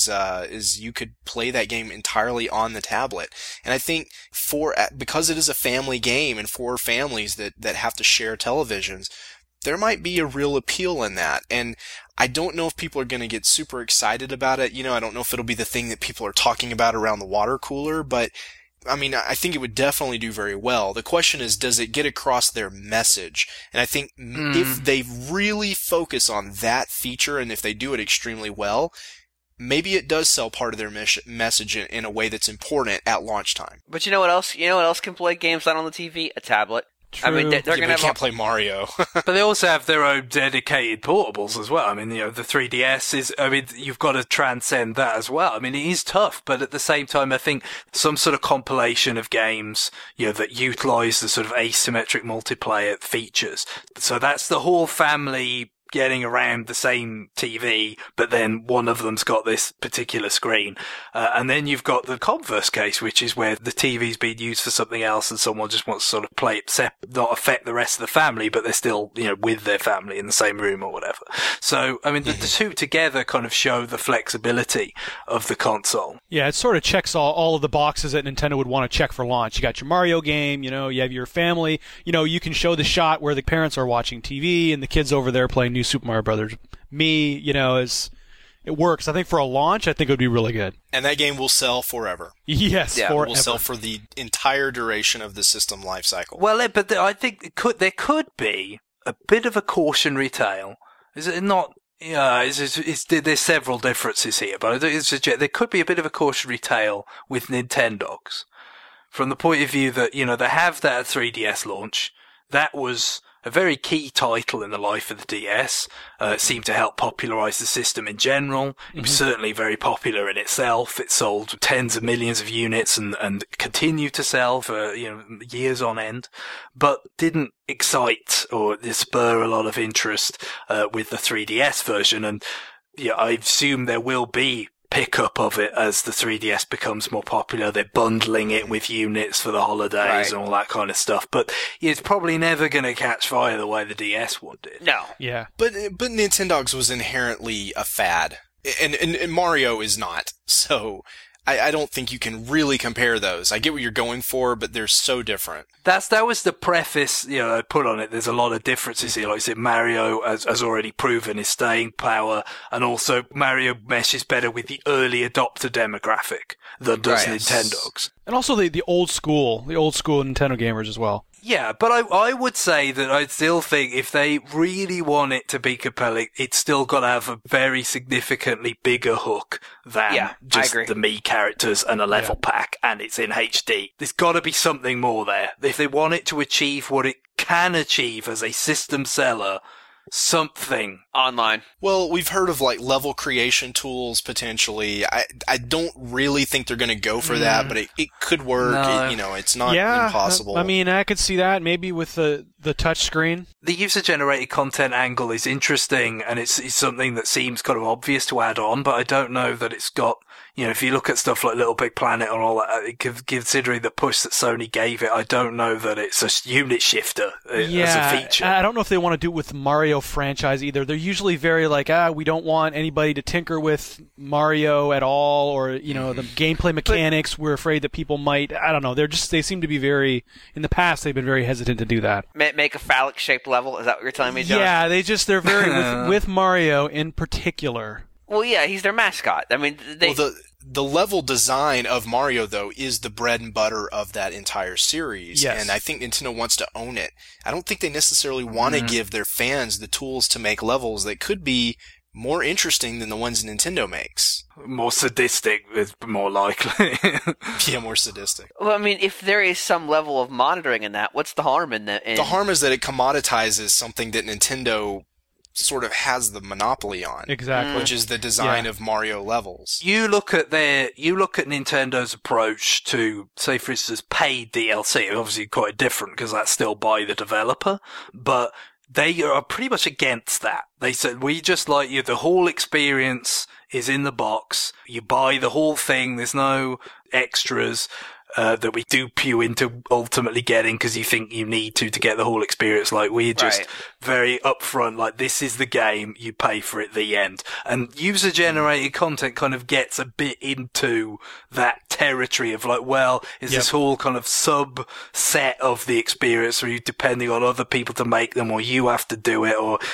Speaker 1: is you could play that game entirely on the tablet. And I think because it is a family game and for families that have to share televisions, there might be a real appeal in that. And I don't know if people are going to get super excited about it. I don't know if it'll be the thing that people are talking about around the water cooler, but I mean, I think it would definitely do very well. The question is, does it get across their message? And I think if they really focus on that feature, and if they do it extremely well, maybe it does sell part of their message in a way that's important at launch time.
Speaker 4: But you know what else? You know what else can play games not on the TV? A tablet.
Speaker 2: True.
Speaker 4: I mean, they're going to have.
Speaker 1: Can't play Mario.
Speaker 3: But they also have their own dedicated portables as well. I mean, the 3DS is, you've got to transcend that as well. I mean, it is tough, but at the same time, I think some sort of compilation of games, that utilize the sort of asymmetric multiplayer features. So that's the whole family getting around the same TV, but then one of them's got this particular screen. And then you've got the converse case, which is where the TV's being used for something else and someone just wants to sort of play it not affect the rest of the family, but they're still, with their family in the same room or whatever. So, I mean, the two together kind of show the flexibility of the console.
Speaker 2: Yeah, it sort of checks all of the boxes that Nintendo would want to check for launch. You got your Mario game, you have your family, you can show the shot where the parents are watching TV and the kids over there playing New Super Mario Brothers. Me, it works. I think for a launch, I think it would be really good.
Speaker 1: And that game will sell forever.
Speaker 2: Yes,
Speaker 1: It
Speaker 2: forever.
Speaker 1: will sell for the entire duration of the system life cycle.
Speaker 3: Well, but I think there could be a bit of a cautionary tale. Is it not? Yeah, there's several differences here, but I suggest there could be a bit of a cautionary tale with Nintendogs, from the point of view that they have that 3DS launch. That was a very key title in the life of the DS. It seemed to help popularize the system in general. It was certainly very popular in itself. It sold tens of millions of units and continued to sell for, years on end, but didn't excite or spur a lot of interest, with the 3DS version. And yeah, I assume there will be pickup of it as the 3DS becomes more popular. They're bundling it with units for the holidays and all that kind of stuff. But it's probably never going to catch fire the way the DS one did.
Speaker 4: No.
Speaker 2: Yeah.
Speaker 1: But Nintendogs was inherently a fad, and Mario is not. So I don't think you can really compare those. I get what you're going for, but they're so different.
Speaker 3: That was the preface, I put on it. There's a lot of differences here. Like I said, Mario has already proven his staying power, and also Mario meshes better with the early adopter demographic than does Nintendogs.
Speaker 2: And also the old school Nintendo gamers as well.
Speaker 3: Yeah, but I would say that I still think if they really want it to be compelling, it's still got to have a very significantly bigger hook than just the Mii characters and a level pack, and it's in HD. There's got to be something more there. If they want it to achieve what it can achieve as a system seller, something
Speaker 4: online.
Speaker 1: Well, we've heard of like level creation tools potentially. I don't really think they're going to go for that, but it could work.
Speaker 3: No.
Speaker 1: It's not impossible.
Speaker 2: I mean, I could see that maybe with the touch screen.
Speaker 3: The user-generated content angle is interesting, and it's something that seems kind of obvious to add on, but I don't know that it's got, if you look at stuff like Little Big Planet and all that, considering the push that Sony gave it, I don't know that it's a unit shifter as a feature.
Speaker 2: I don't know if they want to do it with the Mario franchise either. They're usually very like, we don't want anybody to tinker with Mario at all, or, the gameplay mechanics. We're afraid that people might, I don't know. They seem to be very, in the past, they've been very hesitant to do that.
Speaker 4: Make a phallic-shaped level? Is that what you're telling me, John?
Speaker 2: Yeah, they're very, with Mario in particular.
Speaker 4: Well, yeah, he's their mascot. I mean,
Speaker 1: the level design of Mario, though, is the bread and butter of that entire series.
Speaker 2: Yes.
Speaker 1: And I think Nintendo wants to own it. I don't think they necessarily want to give their fans the tools to make levels that could be more interesting than the ones Nintendo makes.
Speaker 3: More sadistic is more likely.
Speaker 1: Yeah, more sadistic.
Speaker 4: Well, I mean, if there is some level of monitoring in that, what's the harm in that?
Speaker 1: The harm is that it commoditizes something that Nintendo sort of has the monopoly on.
Speaker 2: Exactly.
Speaker 1: Which is the design of Mario levels.
Speaker 3: You look at Nintendo's approach to, say, for instance, paid DLC. Obviously quite different because that's still by the developer, but they are pretty much against that. They said, we just like you, the whole experience is in the box. You buy the whole thing. There's no extras. That we dupe you into ultimately getting because you think you need to get the whole experience. Like, we're just very upfront, like, this is the game, you pay for it, the end. And user-generated content kind of gets a bit into that territory of like, well, is this whole kind of subset of the experience, or are you depending on other people to make them, or you have to do it, or,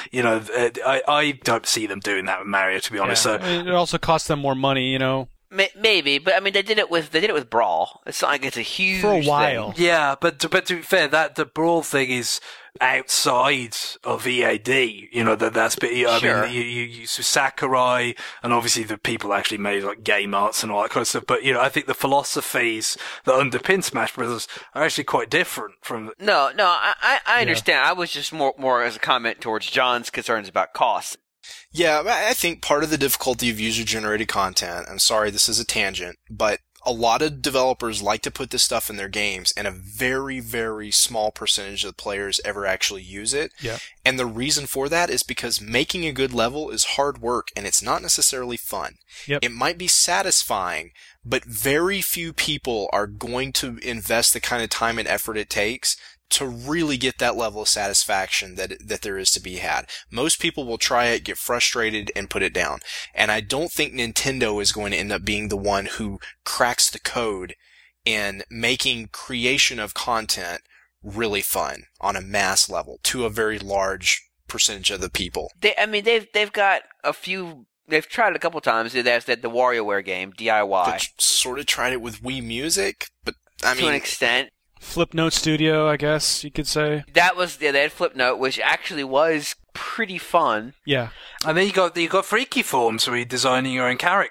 Speaker 3: I don't see them doing that with Mario, to be honest. So
Speaker 2: it also costs them more money,
Speaker 4: Maybe, but I mean, they did it with Brawl. It's not like it's a huge
Speaker 2: for a while.
Speaker 4: thing.
Speaker 3: Yeah, but to be fair, that the Brawl thing is outside of EAD. That's
Speaker 4: Sure.
Speaker 3: you Sakurai, and obviously the people actually made like Game Arts and all that kind of stuff. But I think the philosophies that underpin Smash Bros. Are actually quite different from.
Speaker 4: No, I understand. I was just more as a comment towards John's concerns about costs.
Speaker 1: Yeah, I think part of the difficulty of user-generated content, I'm sorry, this is a tangent, but a lot of developers like to put this stuff in their games, and a very, very small percentage of the players ever actually use it.
Speaker 2: Yeah.
Speaker 1: And the reason for that is because making a good level is hard work, and it's not necessarily fun.
Speaker 2: Yep.
Speaker 1: It might be satisfying, but very few people are going to invest the kind of time and effort it takes to really get that level of satisfaction that there is to be had. Most people will try it, get frustrated, and put it down. And I don't think Nintendo is going to end up being the one who cracks the code in making creation of content really fun on a mass level to a very large percentage of the people.
Speaker 4: They've got a few. They've tried it a couple times. There's the WarioWare game, DIY.
Speaker 1: They sort of tried it with Wii Music, but
Speaker 4: to an extent.
Speaker 2: Flipnote Studio, I guess you could say.
Speaker 4: That was they had Flipnote, which actually was pretty fun.
Speaker 2: Yeah.
Speaker 3: And then you got Freaky Forms, where you're designing your own character.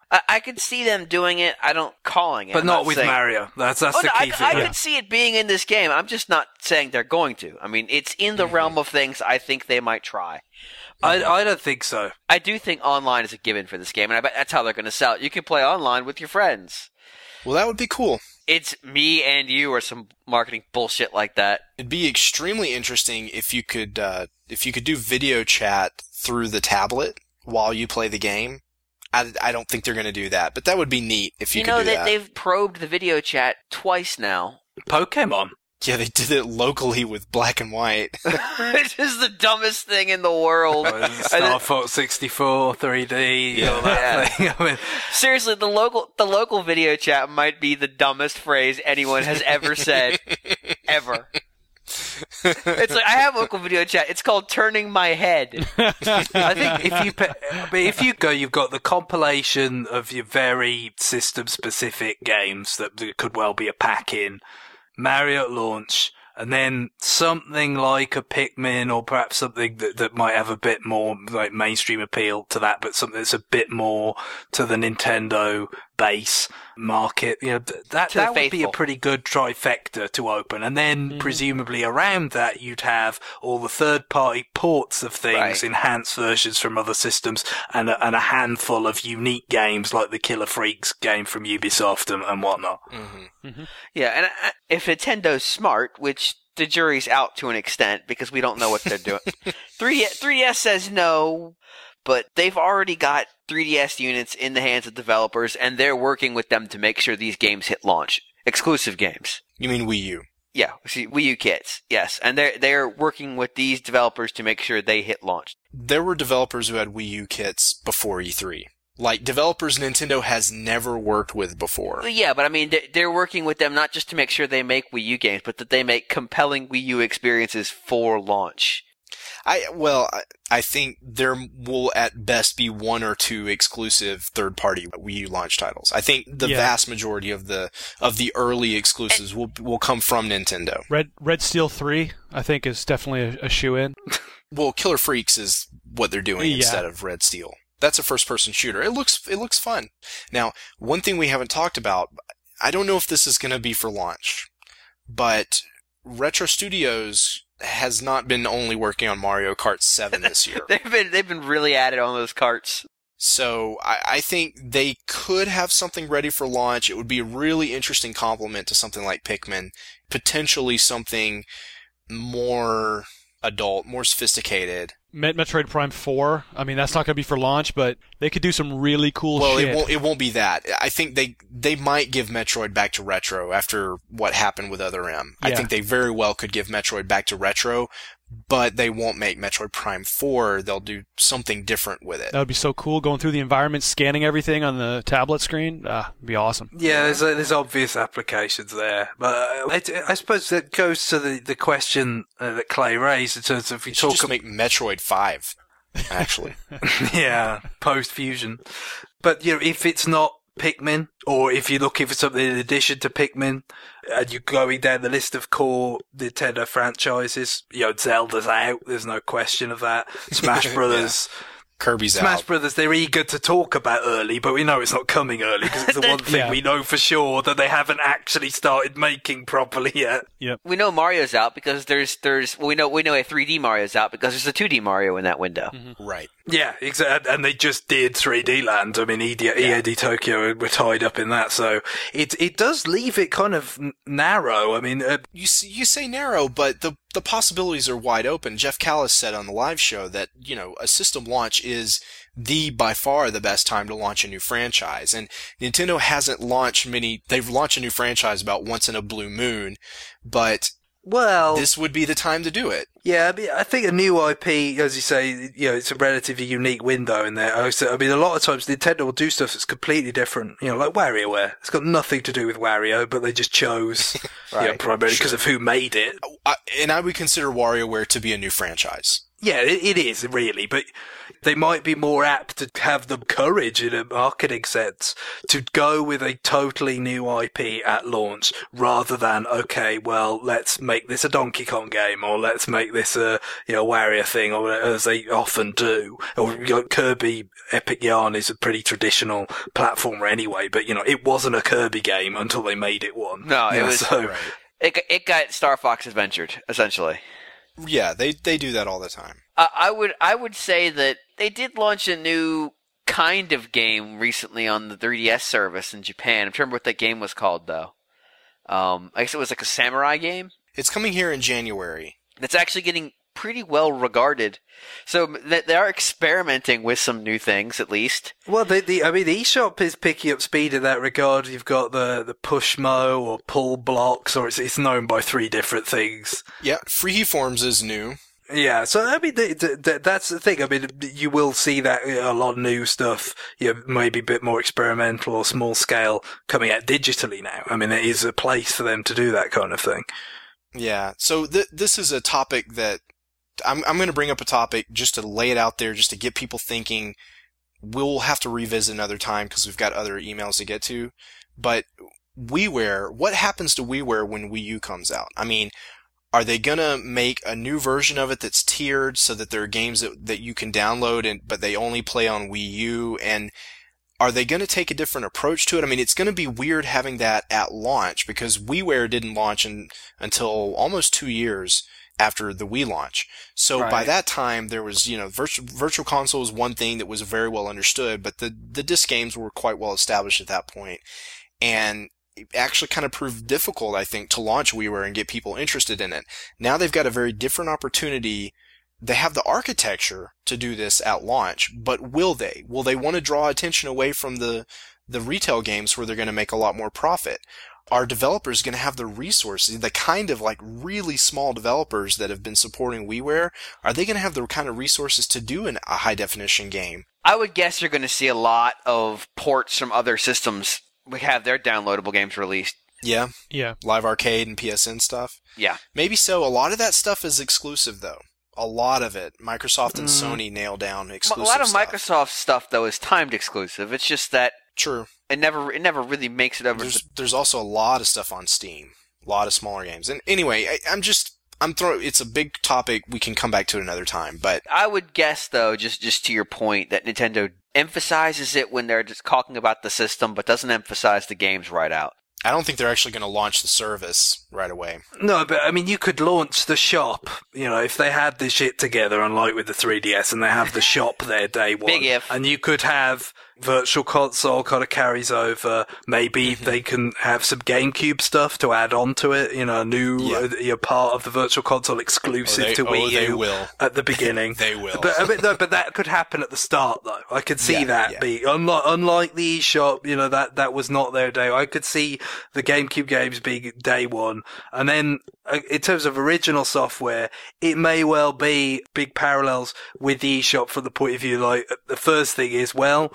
Speaker 4: I could see them doing it. I don't calling it.
Speaker 3: But
Speaker 4: I'm
Speaker 3: not with
Speaker 4: saying,
Speaker 3: Mario. That's the key thing.
Speaker 4: I could see it being in this game. I'm just not saying they're going to. I mean, it's in the realm of things I think they might try.
Speaker 3: I don't think so.
Speaker 4: I do think online is a given for this game, and I bet that's how they're going to sell it. You can play online with your friends.
Speaker 1: Well, that would be cool.
Speaker 4: It's me and you or some marketing bullshit like that.
Speaker 1: It'd be extremely interesting if you could do video chat through the tablet while you play the game. I don't think they're going to do that, but that would be neat if you could do that.
Speaker 4: They've probed the video chat twice now.
Speaker 3: Pokemon.
Speaker 1: Yeah, they did it locally with black and white.
Speaker 4: It's just the dumbest thing in the world.
Speaker 3: Star Fox 64, 3D, all that thing. I mean,
Speaker 4: seriously, the local video chat might be the dumbest phrase anyone has ever said. Ever. It's like, I have local video chat. It's called turning my head.
Speaker 3: I think if you go, you've got the compilation of your very system-specific games that could well be a pack in Mario at launch, and then something like a Pikmin, or perhaps something that might have a bit more like mainstream appeal to that, but something that's a bit more to the Nintendo base market. You know, that would be a pretty good trifecta to open. And then presumably around that, you'd have all the third-party ports of things, enhanced versions from other systems, and a handful of unique games like the Killer Freaks game from Ubisoft and whatnot.
Speaker 4: Yeah, and if Nintendo's smart, which the jury's out to an extent because we don't know what they're doing. 3DS says no, but they've already got 3DS units in the hands of developers, and they're working with them to make sure these games hit launch. Exclusive games.
Speaker 1: You mean Wii U?
Speaker 4: Yeah, see, Wii U kits, yes. And they're working with these developers to make sure they hit launch.
Speaker 1: There were developers who had Wii U kits before E3. Like, developers Nintendo has never worked with before.
Speaker 4: Yeah, but I mean, they're working with them not just to make sure they make Wii U games, but that they make compelling Wii U experiences for launch.
Speaker 1: I think there will at best be one or two exclusive third-party Wii U launch titles. I think the vast majority of the early exclusives will come from Nintendo.
Speaker 2: Red Steel 3, I think, is definitely a shoe-in.
Speaker 1: Well, Killer Freaks is what they're doing instead of Red Steel. That's a first-person shooter. It looks fun. Now, one thing we haven't talked about, I don't know if this is going to be for launch, but Retro Studios has not been only working on Mario Kart 7 this year.
Speaker 4: They've been really at it on those carts.
Speaker 1: So I think they could have something ready for launch. It would be a really interesting complement to something like Pikmin, potentially something more adult, more sophisticated.
Speaker 2: Metroid Prime 4, I mean, that's not going to be for launch, but they could do some really cool shit.
Speaker 1: Well, it won't be that. I think they might give Metroid back to Retro after what happened with Other M. Yeah. I think they very well could give Metroid back to Retro, but they won't make Metroid Prime 4. They'll do something different with it.
Speaker 2: That would be so cool, going through the environment, scanning everything on the tablet screen. It'd be awesome.
Speaker 3: Yeah, there's obvious applications there. But I suppose that goes to the question that Clay raised in terms of...
Speaker 1: Just make Metroid 5, actually.
Speaker 3: Yeah, post-fusion. But, you know, if it's not Pikmin, or if you're looking for something in addition to Pikmin, and you're going down the list of core Nintendo franchises, you know, Zelda's out, there's no question of that. Smash Brothers.
Speaker 1: Kirby's out.
Speaker 3: Smash Brothers, they're eager to talk about early, but we know it's not coming early because it's the one thing we know for sure that they haven't actually started making properly yet.
Speaker 2: Yep.
Speaker 4: We know Mario's out because we know a 3D Mario's out because there's a 2D Mario in that window.
Speaker 1: Mm-hmm. Right.
Speaker 3: Yeah, exactly. And they just did 3D Land. I mean, EAD Tokyo were tied up in that, so it does leave it kind of narrow. I mean,
Speaker 1: you say narrow, but the possibilities are wide open. Jeff Callis said on the live show that, you know, a system launch is by far the best time to launch a new franchise. And Nintendo hasn't launched they've launched a new franchise about once in a blue moon, but this would be the time to do it.
Speaker 3: Yeah, I think a new IP, as you say, you know, it's a relatively unique window in there. I mean, a lot of times Nintendo will do stuff that's completely different, you know, like WarioWare. It's got nothing to do with Wario, but they just chose, primarily because of who made it.
Speaker 1: And I would consider WarioWare to be a new franchise.
Speaker 3: Yeah, it is, really, but they might be more apt to have the courage in a marketing sense to go with a totally new IP at launch rather than, okay, well, let's make this a Donkey Kong game, or let's make this a, Wario thing, or as they often do. Or, Kirby Epic Yarn is a pretty traditional platformer anyway, but, it wasn't a Kirby game until they made it one.
Speaker 4: No, it was,
Speaker 1: right.
Speaker 4: It got Star Fox Adventured, essentially.
Speaker 1: Yeah, they do that all the time.
Speaker 4: I would say that they did launch a new kind of game recently on the 3DS service in Japan. I'm trying to remember what that game was called, though. I guess it was like a samurai game.
Speaker 1: It's coming here in January.
Speaker 4: It's actually getting pretty well regarded. So they are experimenting with some new things, at least.
Speaker 3: Well, the eShop is picking up speed in that regard. You've got the Pushmo or Pull Blocks, or it's known by 3 different things.
Speaker 1: Yeah, Freeforms is new.
Speaker 3: Yeah, so that's the thing. You will see that a lot of new stuff, maybe a bit more experimental or small scale coming out digitally now. There is a place for them to do that kind of thing.
Speaker 1: Yeah, so this is a topic that I'm going to bring up a topic just to lay it out there, just to get people thinking. We'll have to revisit another time because we've got other emails to get to. But WiiWare, what happens to WiiWare when Wii U comes out? Are they going to make a new version of it that's tiered so that there are games that you can download but they only play on Wii U? And are they going to take a different approach to it? It's going to be weird having that at launch because WiiWare didn't launch until almost 2 years after the Wii launch. So
Speaker 3: right.
Speaker 1: By that time, there was, Virtual Console was one thing that was very well understood, but the disc games were quite well established at that point. And it actually kind of proved difficult, I think, to launch WiiWare and get people interested in it. Now they've got a very different opportunity. They have the architecture to do this at launch, but will they? Will they want to draw attention away from the retail games where they're going to make a lot more profit? Are developers going to have the resources, the kind of really small developers that have been supporting WiiWare, are they going to have the kind of resources to do a high definition game?
Speaker 4: I would guess you're going to see a lot of ports from other systems have their downloadable games released.
Speaker 1: Yeah.
Speaker 2: Yeah.
Speaker 1: Live Arcade and PSN stuff.
Speaker 4: Yeah.
Speaker 1: Maybe so. A lot of that stuff is exclusive though. A lot of it. Microsoft and Sony nail down exclusive stuff.
Speaker 4: A lot of Microsoft stuff though is timed exclusive. It's just that
Speaker 1: True.
Speaker 4: It never really makes it over.
Speaker 1: There's also a lot of stuff on Steam. A lot of smaller games. And anyway, it's a big topic. We can come back to it another time, but
Speaker 4: I would guess though, just to your point, that Nintendo emphasizes it when they're just talking about the system, but doesn't emphasize the games right out.
Speaker 1: I don't think they're actually going to launch the service right away.
Speaker 3: No, but you could launch the shop, if they had this shit together, unlike with the 3DS, and they have the shop there day one.
Speaker 4: Big if.
Speaker 3: And you could have Virtual Console kind of carries over. Maybe they can have some GameCube stuff to add on to it, a new part of the Virtual Console exclusive to Wii U.
Speaker 1: They will.
Speaker 3: At the beginning.
Speaker 1: They will.
Speaker 3: But that could happen at the start, though. I could see that be, unlike the eShop, that was not their day. I could see the GameCube games being day one. And then, in terms of original software, it may well be big parallels with the eShop from the point of view, the first thing is,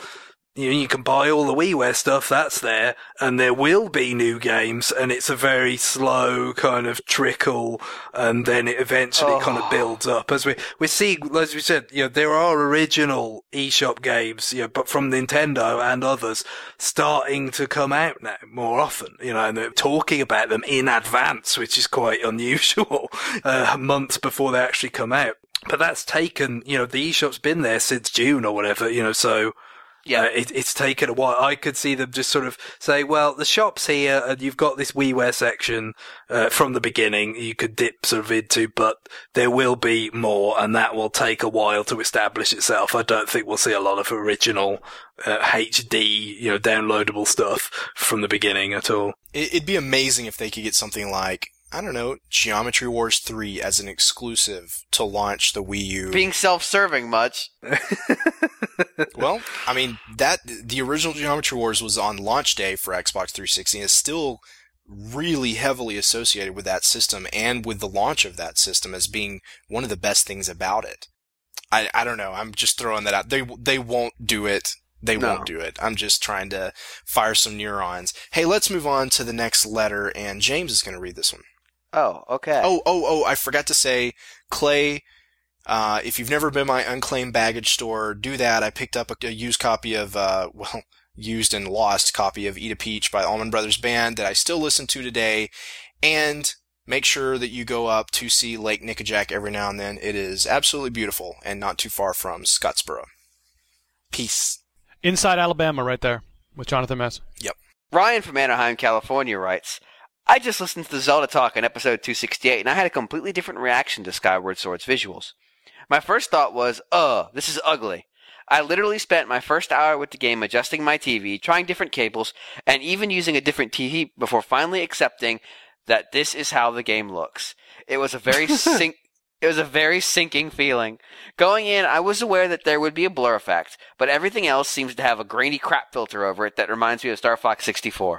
Speaker 3: you can buy all the WiiWare stuff that's there, and there will be new games, and it's a very slow kind of trickle, and then it eventually kind of builds up. As we see, as we said, there are original eShop games, but from Nintendo and others starting to come out now more often, and they're talking about them in advance, which is quite unusual, months before they actually come out. But that's taken, the eShop's been there since June or whatever, so. Yeah, it's taken a while. I could see them just sort of say, well, the shop's here and you've got this WiiWare section, from the beginning you could dip sort of into, but there will be more and that will take a while to establish itself. I don't think we'll see a lot of original, HD, downloadable stuff from the beginning at all.
Speaker 1: It'd be amazing if they could get something like, I don't know, Geometry Wars 3 as an exclusive to launch the Wii U.
Speaker 4: Being self-serving much.
Speaker 1: Well, the original Geometry Wars was on launch day for Xbox 360 and is still really heavily associated with that system and with the launch of that system as being one of the best things about it. I don't know. I'm just throwing that out. They won't do it. They won't do it. I'm just trying to fire some neurons. Hey, let's move on to the next letter, and James is going to read this one.
Speaker 4: Oh, okay.
Speaker 1: Oh, I forgot to say, Clay, If you've never been to my unclaimed baggage store, do that. I picked up a used copy of, used and lost copy of Eat a Peach by Allman Brothers Band that I still listen to today. And make sure that you go up to see Lake Nickajack every now and then. It is absolutely beautiful and not too far from Scottsboro. Peace.
Speaker 2: Inside Alabama right there with Jonathan Mess.
Speaker 1: Yep.
Speaker 4: Ryan from Anaheim, California writes, I just listened to the Zelda Talk in episode 268, and I had a completely different reaction to Skyward Sword's visuals. My first thought was, this is ugly. I literally spent my first hour with the game adjusting my TV, trying different cables, and even using a different TV before finally accepting that this is how the game looks. It was a very sinking feeling. Going in, I was aware that there would be a blur effect, but everything else seems to have a grainy crap filter over it that reminds me of Star Fox 64.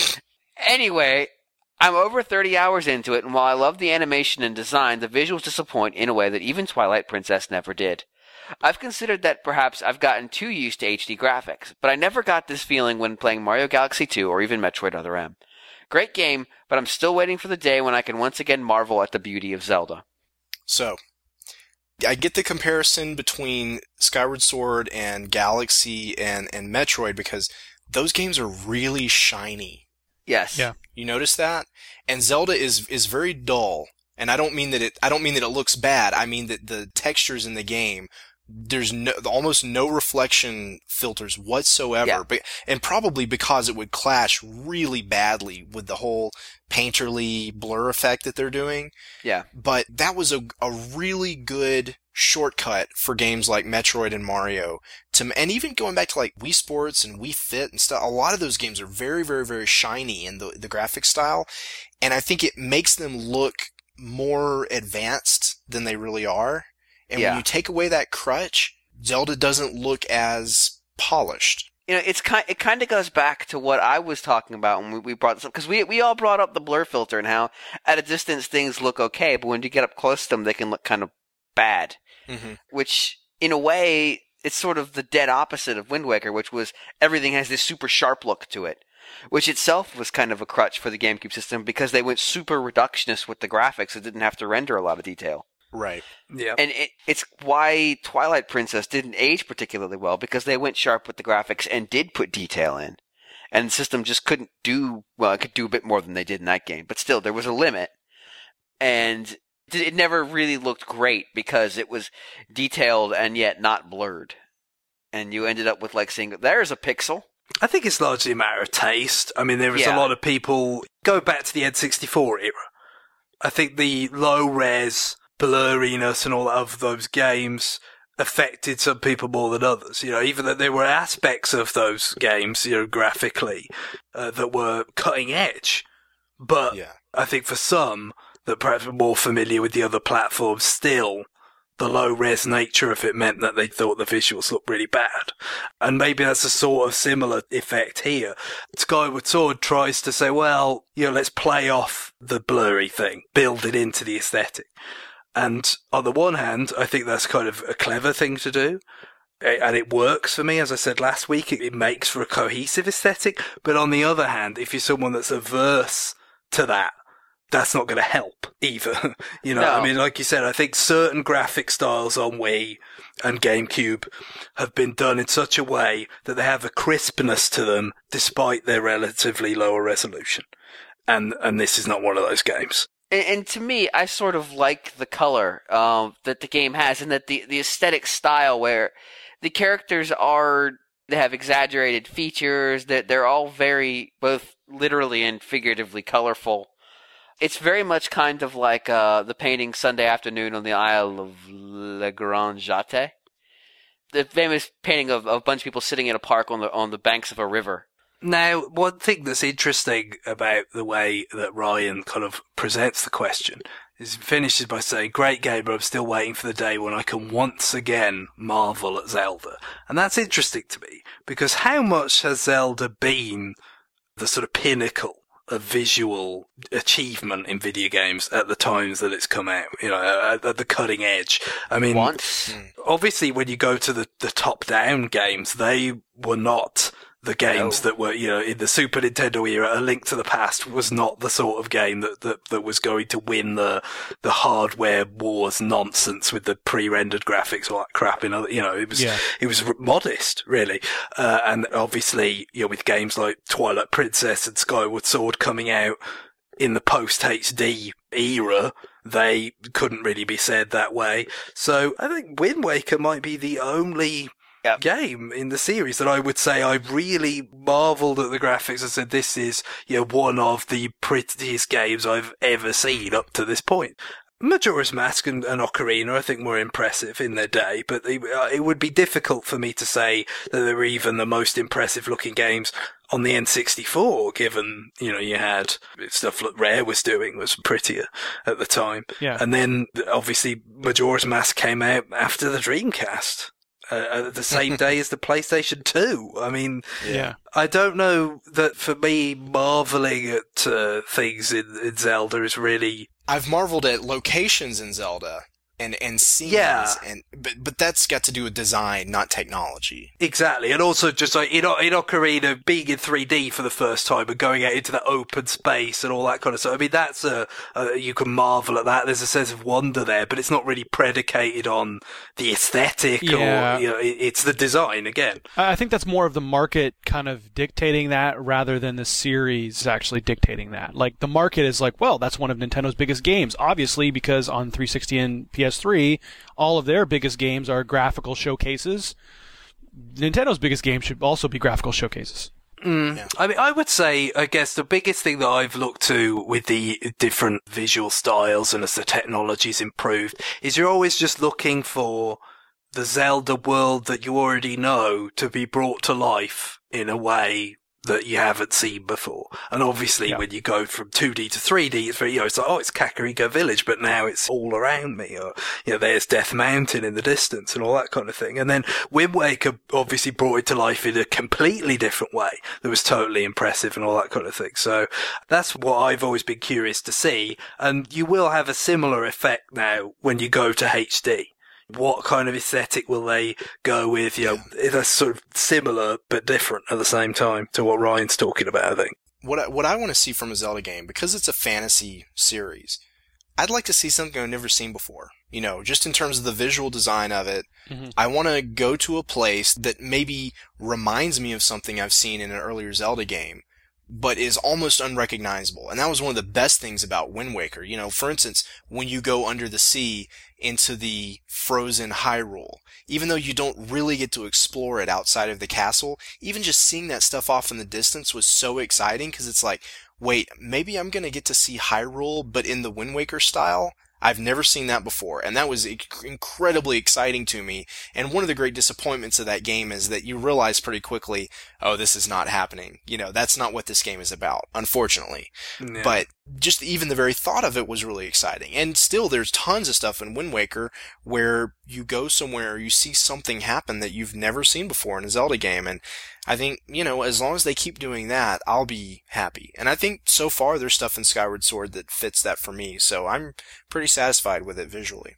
Speaker 4: Anyway, I'm over 30 hours into it, and while I love the animation and design, the visuals disappoint in a way that even Twilight Princess never did. I've considered that perhaps I've gotten too used to HD graphics, but I never got this feeling when playing Mario Galaxy 2 or even Metroid Other M. Great game, but I'm still waiting for the day when I can once again marvel at the beauty of Zelda.
Speaker 1: So, I get the comparison between Skyward Sword and Galaxy and Metroid because those games are really shiny.
Speaker 4: Yes.
Speaker 2: Yeah.
Speaker 1: You notice that? And Zelda is very dull. And I don't mean that it looks bad. I mean that the textures in the game, there's almost no reflection filters whatsoever.
Speaker 4: Yeah.
Speaker 1: And probably because it would clash really badly with the whole painterly blur effect that they're doing.
Speaker 4: Yeah.
Speaker 1: But that was a really good shortcut for games like Metroid and Mario. And even going back to like Wii Sports and Wii Fit and stuff, a lot of those games are very, very, very shiny in the graphic style. And I think it makes them look more advanced than they really are. And when you take away that crutch, Zelda doesn't look as polished.
Speaker 4: You know, it kind of goes back to what I was talking about when we brought this up, because we all brought up the blur filter and how at a distance things look okay, but when you get up close to them, they can look kind of bad. Mm-hmm. Which, in a way, it's sort of the dead opposite of Wind Waker, which was everything has this super sharp look to it, which itself was kind of a crutch for the GameCube system because they went super reductionist with the graphics. It didn't have to render a lot of detail.
Speaker 1: Right.
Speaker 3: Yeah.
Speaker 4: And it's why Twilight Princess didn't age particularly well, because they went sharp with the graphics and did put detail in. And the system just couldn't do, well, it could do a bit more than they did in that game. But still, there was a limit. And it never really looked great because it was detailed and yet not blurred. And you ended up with like saying, there's a pixel.
Speaker 3: I think it's largely a matter of taste. I mean, there was a lot of people, go back to the N64 era. I think the low-res blurriness and all of those games affected some people more than others. You know, even though there were aspects of those games, you know, graphically, that were cutting edge. But I think for some that perhaps were more familiar with the other platforms, still, the low-res nature of it meant that they thought the visuals looked really bad. And maybe that's a sort of similar effect here. Skyward Sword tries to say, well, you know, let's play off the blurry thing, build it into the aesthetic. And on the one hand, I think that's kind of a clever thing to do. And it works for me. As I said last week, it makes for a cohesive aesthetic. But on the other hand, if you're someone that's averse to that, that's not going to help either. You know, I mean, like you said, I think certain graphic styles on Wii and GameCube have been done in such a way that they have a crispness to them despite their relatively lower resolution. And this is not one of those games.
Speaker 4: And to me, I sort of like the color that the game has, and that the aesthetic style where the characters they have exaggerated features, that they're all very, both literally and figuratively colorful. It's very much kind of like the painting Sunday Afternoon on the Isle of Le Grand Jatte. The famous painting of a bunch of people sitting in a park on the banks of a river.
Speaker 3: Now, one thing that's interesting about the way that Ryan kind of presents the question is he finishes by saying, great game, but I'm still waiting for the day when I can once again marvel at Zelda. And that's interesting to me, because how much has Zelda been the sort of pinnacle of visual achievement in video games at the times that it's come out, you know, at the cutting edge? I mean, obviously when you go to the top-down games, they were not the games that were, in the Super Nintendo era. A Link to the Past was not the sort of game that was going to win the hardware wars nonsense with the pre-rendered graphics, all that crap. It was modest, really. And obviously, with games like Twilight Princess and Skyward Sword coming out in the post-HD era, they couldn't really be said that way. So I think Wind Waker might be the only game in the series that I would say I really marveled at the graphics and said, this is, one of the prettiest games I've ever seen up to this point. Majora's Mask and Ocarina, I think, were impressive in their day, but it would be difficult for me to say that they were even the most impressive looking games on the N64, given, you had stuff that Rare was doing was prettier at the time.
Speaker 2: Yeah.
Speaker 3: And then, obviously, Majora's Mask came out after the Dreamcast. The same day as the PlayStation 2. I mean, I don't know that for me, marveling at things in Zelda is really...
Speaker 1: I've marveled at locations in Zelda and scenes, but that's got to do with design, not technology.
Speaker 3: Exactly, and also just like in Ocarina, being in 3D for the first time and going out into the open space and all that kind of stuff. I mean, that's you can marvel at that. There's a sense of wonder there, but it's not really predicated on the aesthetic or it's the design again.
Speaker 2: I think that's more of the market kind of dictating that rather than the series actually dictating that. Like the market is like, well, that's one of Nintendo's biggest games, obviously, because on 360 and PS3, all of their biggest games are graphical showcases. Nintendo's biggest game should also be graphical showcases.
Speaker 3: Yeah. I mean, I would say, I guess the biggest thing that I've looked to with the different visual styles and as the technology's improved is you're always just looking for the Zelda world that you already know to be brought to life in a way that you haven't seen before. And obviously when you go from 2D to 3D, it's very, it's like, oh, it's Kakariko Village, but now it's all around me. Or, there's Death Mountain in the distance and all that kind of thing. And then Wind Waker obviously brought it to life in a completely different way that was totally impressive and all that kind of thing. So that's what I've always been curious to see. And you will have a similar effect now when you go to HD. What kind of aesthetic will they go with? That's sort of similar but different at the same time to what Ryan's talking about, I think.
Speaker 1: What I want to see from a Zelda game, because it's a fantasy series, I'd like to see something I've never seen before. Just in terms of the visual design of it, I want to go to a place that maybe reminds me of something I've seen in an earlier Zelda game, but is almost unrecognizable. And that was one of the best things about Wind Waker. For instance, when you go under the sea into the frozen Hyrule, even though you don't really get to explore it outside of the castle, even just seeing that stuff off in the distance was so exciting, because it's like, wait, maybe I'm going to get to see Hyrule, but in the Wind Waker style? I've never seen that before, and that was incredibly exciting to me. And one of the great disappointments of that game is that you realize pretty quickly, oh, this is not happening. That's not what this game is about, unfortunately. Yeah. But just even the very thought of it was really exciting. And still, there's tons of stuff in Wind Waker where you go somewhere, you see something happen that you've never seen before in a Zelda game. And I think, as long as they keep doing that, I'll be happy. And I think so far there's stuff in Skyward Sword that fits that for me. So I'm pretty satisfied with it visually.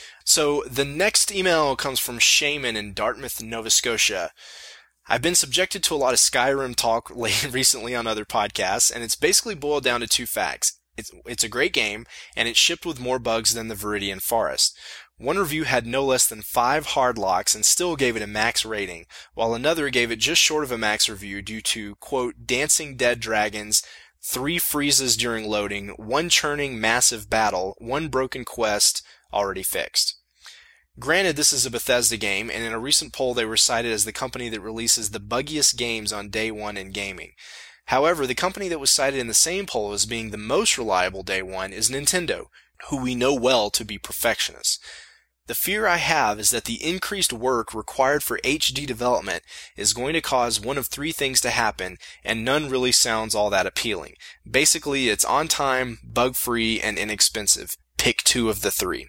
Speaker 1: So the next email comes from Shaman in Dartmouth, Nova Scotia. I've been subjected to a lot of Skyrim talk recently on other podcasts, and it's basically boiled down to two facts. It's a great game, and it's shipped with more bugs than the Viridian Forest. One review had no less than 5 hard locks and still gave it a max rating, while another gave it just short of a max review due to, quote, dancing dead dragons, 3 freezes during loading, 1 churning massive battle, 1 broken quest already fixed. Granted, this is a Bethesda game, and in a recent poll they were cited as the company that releases the buggiest games on day one in gaming. However, the company that was cited in the same poll as being the most reliable day one is Nintendo, who we know well to be perfectionists. The fear I have is that the increased work required for HD development is going to cause one of 3 things to happen, and none really sounds all that appealing. Basically, it's on time, bug-free, and inexpensive. Pick 2 of the 3.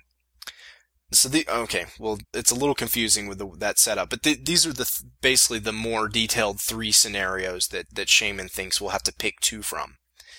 Speaker 1: So it's a little confusing with that setup, but these are basically the more detailed 3 scenarios that Shaman thinks we'll have to pick 2 from.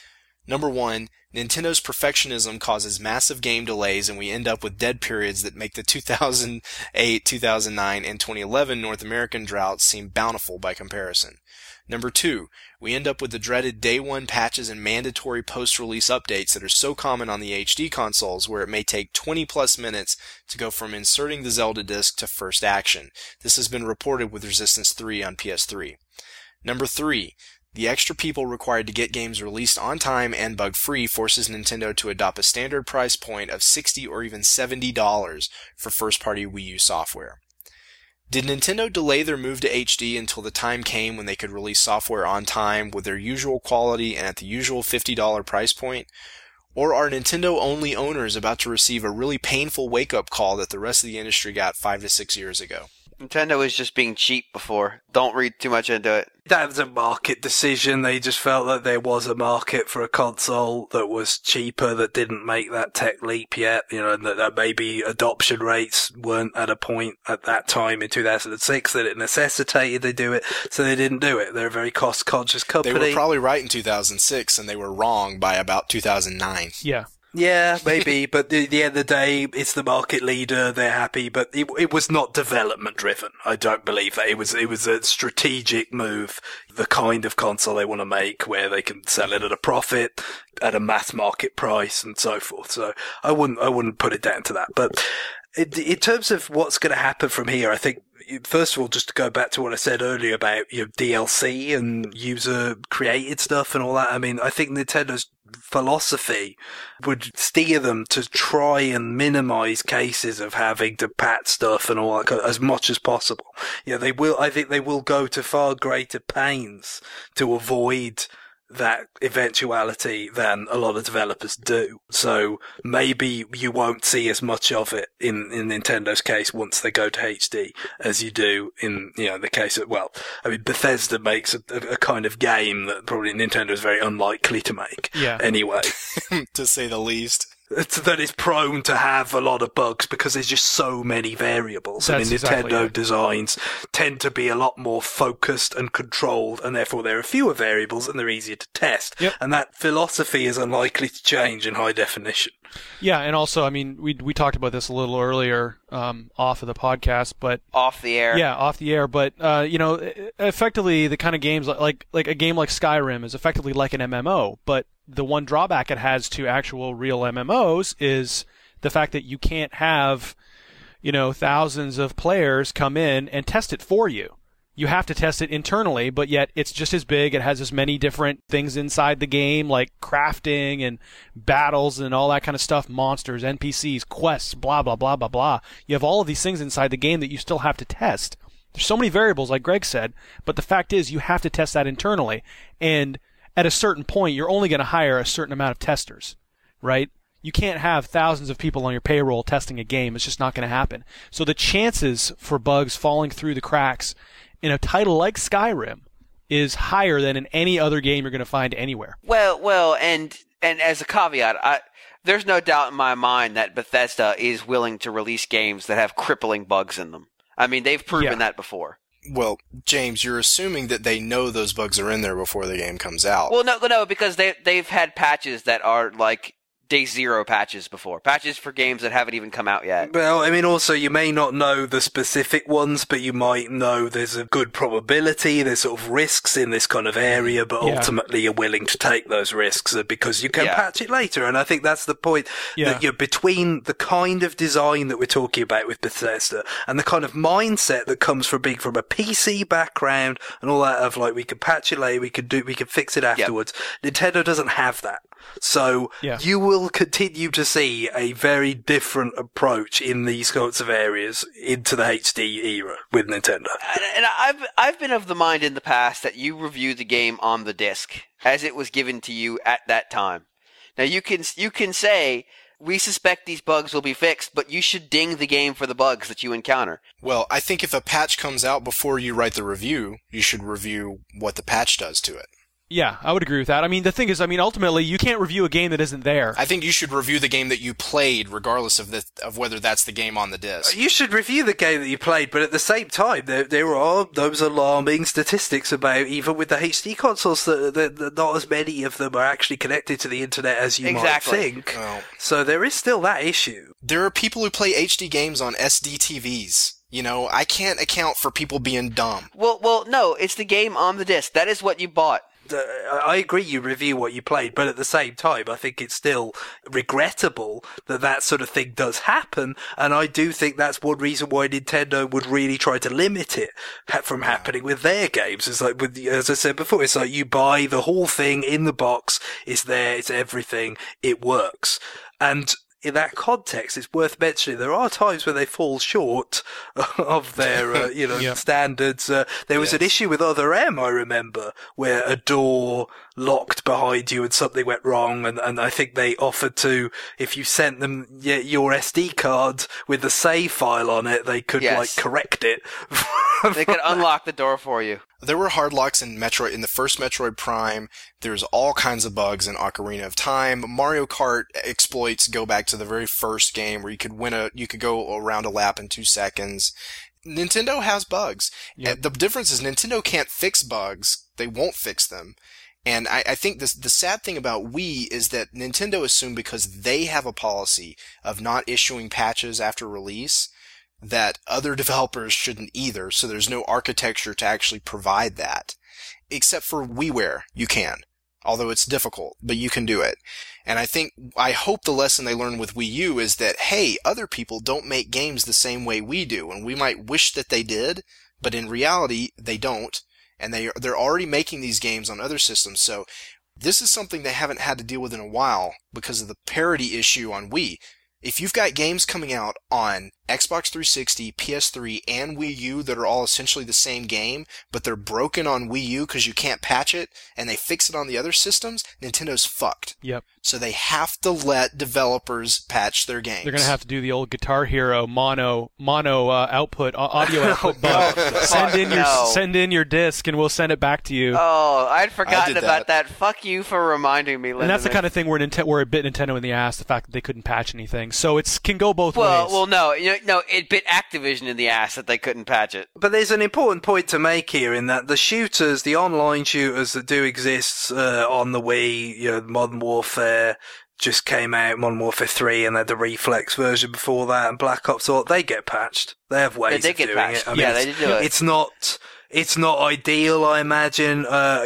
Speaker 1: Number 1, Nintendo's perfectionism causes massive game delays and we end up with dead periods that make the 2008, 2009, and 2011 North American droughts seem bountiful by comparison. Number 2, we end up with the dreaded day one patches and mandatory post-release updates that are so common on the HD consoles where it may take 20 plus minutes to go from inserting the Zelda disc to first action. This has been reported with Resistance 3 on PS3. Number 3, the extra people required to get games released on time and bug-free forces Nintendo to adopt a standard price point of $60 or even $70 for first-party Wii U software. Did Nintendo delay their move to HD until the time came when they could release software on time with their usual quality and at the usual $50 price point? Or are Nintendo-only owners about to receive a really painful wake-up call that the rest of the industry got 5 to 6 years ago?
Speaker 4: Nintendo was just being cheap before. Don't read too much into it.
Speaker 3: That was a market decision. They just felt that there was a market for a console that was cheaper, that didn't make that tech leap yet, and that maybe adoption rates weren't at a point at that time in 2006 that it necessitated they do it, so they didn't do it. They're a very cost-conscious company.
Speaker 1: They were probably right in 2006, and they were wrong by about 2009.
Speaker 2: Yeah.
Speaker 3: Yeah, maybe, but at the end of the day, it's the market leader, they're happy, but it was not development driven. I don't believe that. It was a strategic move, the kind of console they want to make where they can sell it at a profit, at a mass market price and so forth. So I wouldn't put it down to that. But in terms of what's going to happen from here, I think, first of all, just to go back to what I said earlier about DLC and user created stuff and all that, I mean, I think Nintendo's philosophy would steer them to try and minimize cases of having to patch stuff and all that as much as possible. I think they will go to far greater pains to avoid that eventuality than a lot of developers do. So maybe you won't see as much of it in Nintendo's case once they go to HD as you do in, the case of, Bethesda makes a kind of game that probably Nintendo is very unlikely to make.
Speaker 2: Yeah.
Speaker 3: Anyway.
Speaker 1: To say the least.
Speaker 3: That is prone to have a lot of bugs because there's just so many variables.
Speaker 2: That's exactly
Speaker 3: Nintendo
Speaker 2: it.
Speaker 3: designs tend to be a lot more focused and controlled, and therefore there are fewer variables and they're easier to test.
Speaker 2: Yep.
Speaker 3: And that philosophy is unlikely to change in high definition.
Speaker 2: Yeah, and also, I mean, we talked about this a little earlier off of the podcast, but
Speaker 4: Off the air.
Speaker 2: yeah, off the air. But effectively, the kind of games like a game like Skyrim is effectively like an MMO. But the one drawback it has to actual real MMOs is the fact that you can't have thousands of players come in and test it for you. You have to test it internally, but yet it's just as big. It has as many different things inside the game, like crafting and battles and all that kind of stuff, monsters, NPCs, quests, blah, blah, blah, blah, blah. You have all of these things inside the game that you still have to test. There's so many variables, like Greg said, but the fact is you have to test that internally. And at a certain point, you're only going to hire a certain amount of testers, right? You can't have thousands of people on your payroll testing a game. It's just not going to happen. So the chances for bugs falling through the cracks in a title like Skyrim is higher than in any other game you're going to find anywhere.
Speaker 4: Well, and as a caveat, there's no doubt in my mind that Bethesda is willing to release games that have crippling bugs in them. I mean, they've proven that before.
Speaker 1: Well, James, you're assuming that they know those bugs are in there before the game comes out.
Speaker 4: Well, no, because they've had patches that are like day zero patches before. Patches for games that haven't even come out yet.
Speaker 3: Well, I mean, also, you may not know the specific ones, but you might know there's a good probability, there's sort of risks in this kind of area, but ultimately you're willing to take those risks because you can patch it later. And I think that's the point, that you're between the kind of design that we're talking about with Bethesda and the kind of mindset that comes from being from a PC background and all that of like, we can patch it later, we can fix it afterwards. Nintendo doesn't have that. So you will continue to see a very different approach in these sorts of areas into the HD era with Nintendo.
Speaker 4: And I've been of the mind in the past that you review the game on the disc as it was given to you at that time. Now you can say, we suspect these bugs will be fixed, but you should ding the game for the bugs that you encounter.
Speaker 1: Well, I think if a patch comes out before you write the review, you should review what the patch does to it.
Speaker 2: Yeah, I would agree with that. I mean, the thing is, ultimately, you can't review a game that isn't there.
Speaker 1: I think you should review the game that you played, regardless of whether that's the game on the disc.
Speaker 3: You should review the game that you played, but at the same time, there are those alarming statistics about, even with the HD consoles, that not as many of them are actually connected to the internet as you might think.
Speaker 1: Oh.
Speaker 3: So there is still that issue.
Speaker 1: There are people who play HD games on SD TVs. You know, I can't account for people being dumb.
Speaker 4: Well, no, it's the game on the disc. That is what you bought.
Speaker 3: I agree you review what you played, but at the same time, I think it's still regrettable that sort of thing does happen, and I do think that's one reason why Nintendo would really try to limit it from happening with their games. It's like, as I said before, it's like you buy the whole thing in the box, it's there, it's everything, it works. And in that context, it's worth mentioning there are times where they fall short of their, standards. There was an issue with Other M, I remember, where a door locked behind you and something went wrong, and I think they offered to, if you sent them your SD card with the save file on it, they could correct it.
Speaker 4: They could unlock the door for you.
Speaker 1: There were hard locks in the first Metroid Prime. There's all kinds of bugs in Ocarina of Time. Mario Kart exploits go back to the very first game where you could go around a lap in 2 seconds. Nintendo has bugs.
Speaker 2: Yep.
Speaker 1: The difference is Nintendo can't fix bugs. They won't fix them. And I think the sad thing about Wii is that Nintendo assumed because they have a policy of not issuing patches after release, that other developers shouldn't either, so there's no architecture to actually provide that. Except for WiiWare, you can. Although it's difficult, but you can do it. And I hope the lesson they learned with Wii U is that, hey, other people don't make games the same way we do, and we might wish that they did, but in reality, they don't. And they're already making these games on other systems, so this is something they haven't had to deal with in a while because of the parity issue on Wii. If you've got games coming out on Xbox 360, PS3, and Wii U that are all essentially the same game, but they're broken on Wii U because you can't patch it, and they fix it on the other systems, Nintendo's fucked.
Speaker 2: Yep.
Speaker 1: So they have to let developers patch their games.
Speaker 2: They're going to have to do the old Guitar Hero mono output, audio output bug. Send in your disc, and we'll send it back to you.
Speaker 4: Oh, I'd forgotten about that. Fuck you for reminding me, Lindemann.
Speaker 2: And that's the kind of thing where it bit Nintendo in the ass, the fact that they couldn't patch anything. So it can go both ways.
Speaker 4: Well, no, it bit Activision in the ass that they couldn't patch it.
Speaker 3: But there's an important point to make here in that the online shooters that do exist on the Wii, Modern Warfare just came out, Modern Warfare 3, and they had the Reflex version before that, and Black Ops, they get patched. They have ways of doing it.
Speaker 4: They did do it.
Speaker 3: It's not ideal, I imagine.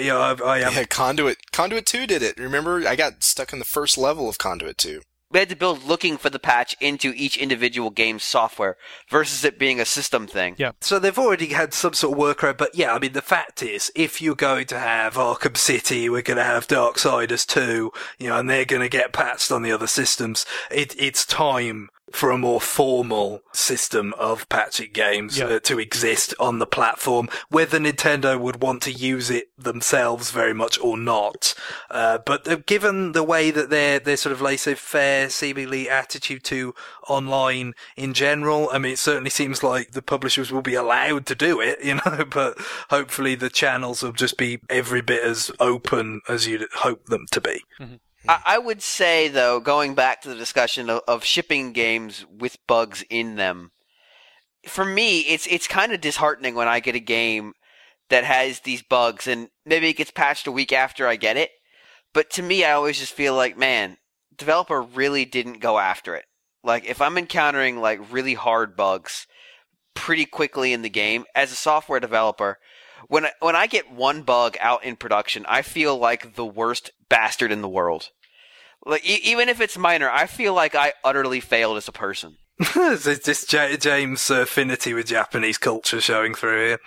Speaker 1: Conduit 2 did it. Remember, I got stuck in the first level of Conduit 2.
Speaker 4: We had to build looking for the patch into each individual game's software versus it being a system thing.
Speaker 2: Yeah.
Speaker 3: So they've already had some sort of workaround, but yeah, I mean, the fact is, if you're going to have Arkham City, we're going to have Darksiders 2, and they're going to get patched on the other systems, it's time for a more formal system of patching games to exist on the platform, whether Nintendo would want to use it themselves very much or not. But given the way that their sort of laissez-faire seemingly attitude to online in general, I mean, it certainly seems like the publishers will be allowed to do it, but hopefully the channels will just be every bit as open as you'd hope them to be.
Speaker 2: Mm-hmm.
Speaker 4: I would say, though, going back to the discussion of shipping games with bugs in them, for me, it's kind of disheartening when I get a game that has these bugs, and maybe it gets patched a week after I get it. But to me, I always just feel like, man, developer really didn't go after it. Like, if I'm encountering, really hard bugs pretty quickly in the game, as a software developer, when I get one bug out in production, I feel like the worst bastard in the world. Like, even if it's minor, I feel like I utterly failed as a person.
Speaker 3: Is this James' affinity with Japanese culture showing through here?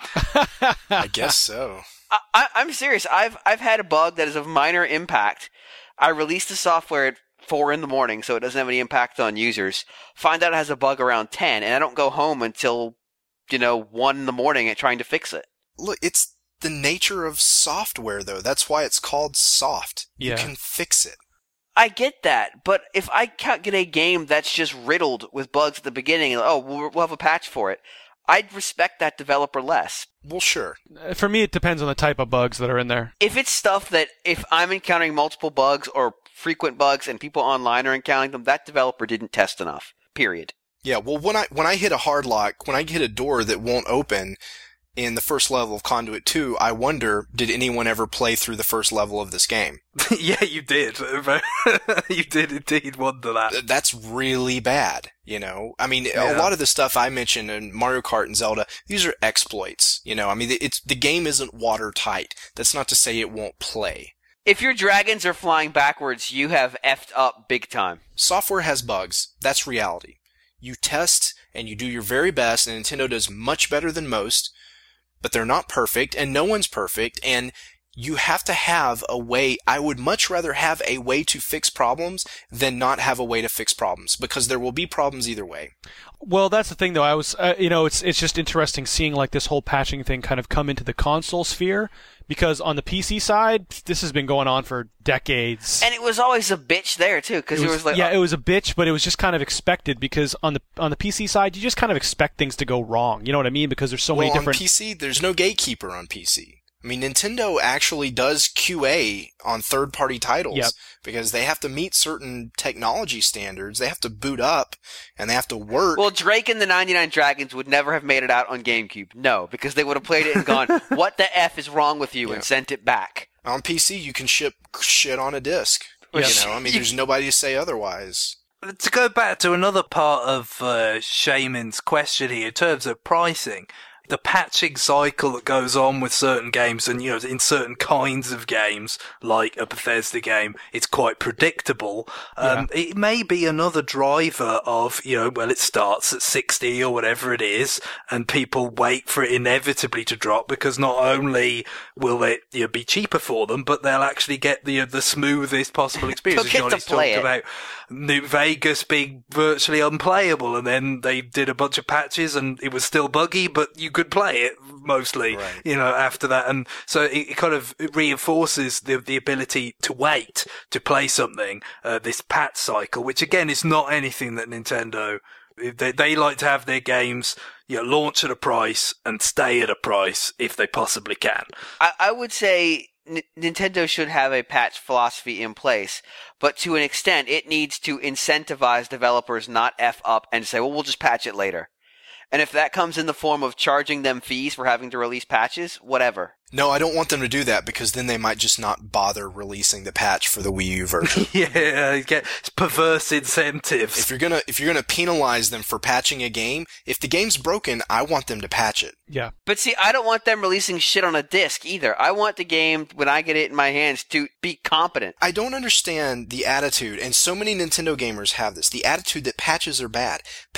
Speaker 1: I guess so.
Speaker 4: I'm serious. I've had a bug that is of minor impact. I release the software at 4 a.m, so it doesn't have any impact on users. Find out it has a bug around 10, and I don't go home until 1 a.m. at trying to fix it.
Speaker 1: Look, it's the nature of software, though. That's why it's called soft.
Speaker 2: Yeah.
Speaker 1: You can fix it.
Speaker 4: I get that, but if I can't get a game that's just riddled with bugs at the beginning, we'll have a patch for it, I'd respect that developer less.
Speaker 1: Well, sure.
Speaker 2: For me, it depends on the type of bugs that are in there.
Speaker 4: If it's stuff that, if I'm encountering multiple bugs or frequent bugs and people online are encountering them, that developer didn't test enough. Period.
Speaker 1: Yeah, well, when I hit a hard lock, when I hit a door that won't open in the first level of Conduit 2, I wonder, did anyone ever play through the first level of this game?
Speaker 3: Yeah, you did. You did indeed wonder that.
Speaker 1: That's really bad, you know? I mean, a lot of the stuff I mentioned in Mario Kart and Zelda, these are exploits, you know? I mean, the game isn't watertight. That's not to say it won't play.
Speaker 4: If your dragons are flying backwards, you have effed up big time.
Speaker 1: Software has bugs. That's reality. You test and you do your very best, and Nintendo does much better than most, but they're not perfect, and no one's perfect, and you have to have a way. I would much rather have a way to fix problems than not have a way to fix problems, because there will be problems either way.
Speaker 2: Well, that's the thing, though. I was, it's just interesting seeing like this whole patching thing kind of come into the console sphere, because on the PC side, this has been going on for decades.
Speaker 4: And it was always a bitch there too, because it was like,
Speaker 2: it was a bitch, but it was just kind of expected, because on the PC side, you just kind of expect things to go wrong. You know what I mean? Because there's so many different.
Speaker 1: On PC, there's no gatekeeper on PC. I mean, Nintendo actually does QA on third-party titles because they have to meet certain technology standards. They have to boot up, and they have to work.
Speaker 4: Well, Drake and the 99 Dragons would never have made it out on GameCube. No, because they would have played it and gone, what the F is wrong with you, and sent it back.
Speaker 1: On PC, you can ship shit on a disc.
Speaker 2: Yep.
Speaker 1: You know, I mean, there's nobody to say otherwise.
Speaker 3: To go back to another part of Shaman's question here, in terms of pricing, the patching cycle that goes on with certain games, and, you know, in certain kinds of games, like a Bethesda game, it's quite predictable. It may be another driver of, you know, well, it starts at 60 or whatever it is, and people wait for it inevitably to drop, because not only will it, you know, be cheaper for them, but they'll actually get the smoothest possible experience.
Speaker 4: They'll get to play it.
Speaker 3: About New Vegas being virtually unplayable, and then they did a bunch of patches and it was still buggy, but you could play it mostly, you know, after that. And so it kind of reinforces the ability to wait to play something, this patch cycle, which again is not anything that Nintendo, they like to have their games, you know, launch at a price and stay at a price if they possibly can.
Speaker 4: I would say Nintendo should have a patch philosophy in place, but to an extent, it needs to incentivize developers not F up and say, well, we'll just patch it later. And if that comes in the form of charging them fees for having to release patches, whatever.
Speaker 1: No, I don't want them to do that, because then they might just not bother releasing the patch for the Wii U version.
Speaker 3: Yeah, get perverse incentives.
Speaker 1: If you're gonna penalize them for patching a game, if the game's broken, I want them to patch it.
Speaker 2: Yeah.
Speaker 4: But see, I don't want them releasing shit on a disc either. I want the game, when I get it in my hands, to be competent.
Speaker 1: I don't understand the attitude, and so many Nintendo gamers have this, the attitude that patches are bad.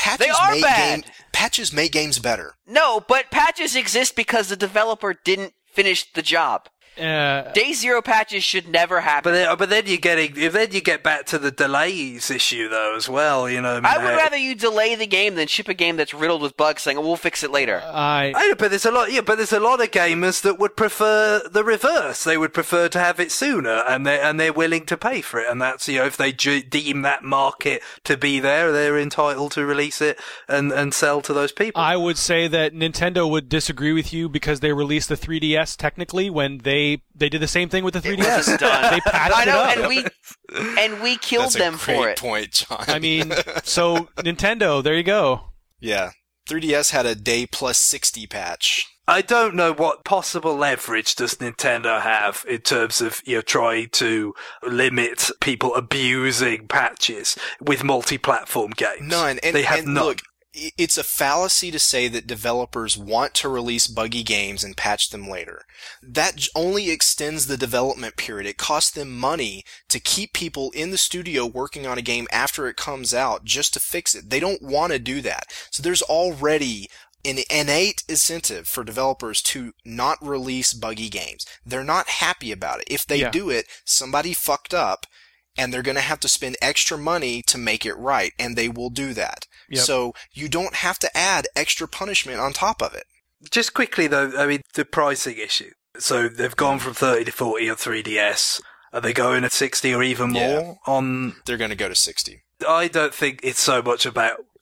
Speaker 1: Patches make games better.
Speaker 4: No, but patches exist because the developer didn't finish the job. Day Zero patches should never happen.
Speaker 3: But then you get back to the delays issue though as well. You know,
Speaker 4: I would rather you delay the game than ship a game that's riddled with bugs, saying, "Oh, we'll fix it later."
Speaker 3: But there's a lot. Yeah, but there's a lot of gamers that would prefer the reverse. They would prefer to have it sooner, and they're willing to pay for it. And that's, you know, if they deem that market to be there, they're entitled to release it and sell to those people.
Speaker 2: I would say that Nintendo would disagree with you, because they released the 3DS technically when they did the same thing with the 3DS. They patched it up.
Speaker 4: And we killed them for it.
Speaker 1: That's a great point, John.
Speaker 2: I mean, so Nintendo, there you go.
Speaker 1: Yeah. 3DS had a day plus 60 patch.
Speaker 3: I don't know what possible leverage does Nintendo have in terms of, you know, trying to limit people abusing patches with multi-platform games.
Speaker 1: None. And
Speaker 3: they have none.
Speaker 1: Look, it's a fallacy to say that developers want to release buggy games and patch them later. That only extends the development period. It costs them money to keep people in the studio working on a game after it comes out just to fix it. They don't want to do that. So there's already an innate incentive for developers to not release buggy games. They're not happy about it. If they do it, somebody fucked up, and they're going to have to spend extra money to make it right, and they will do that. Yep. So you don't have to add extra punishment on top of it.
Speaker 3: Just quickly though, I mean, the pricing issue. So they've gone from 30 to 40 on 3DS. Are they going at 60 or even more on?
Speaker 1: They're going to go to 60.
Speaker 3: I don't think it's so much about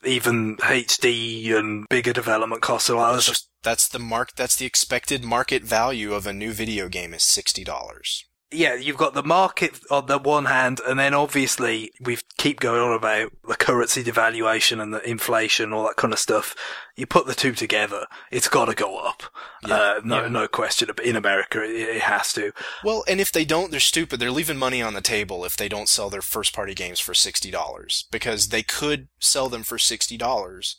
Speaker 3: even HD and bigger development costs.
Speaker 1: That's the expected market value of a new video game is $60.
Speaker 3: Yeah, you've got the market on the one hand, and then obviously we keep going on about the currency devaluation and the inflation, all that kind of stuff. You put the two together, it's got to go up. No question. In America, it has to.
Speaker 1: Well, and if they don't, they're stupid. They're leaving money on the table if they don't sell their first-party games for $60, because they could sell them for $60,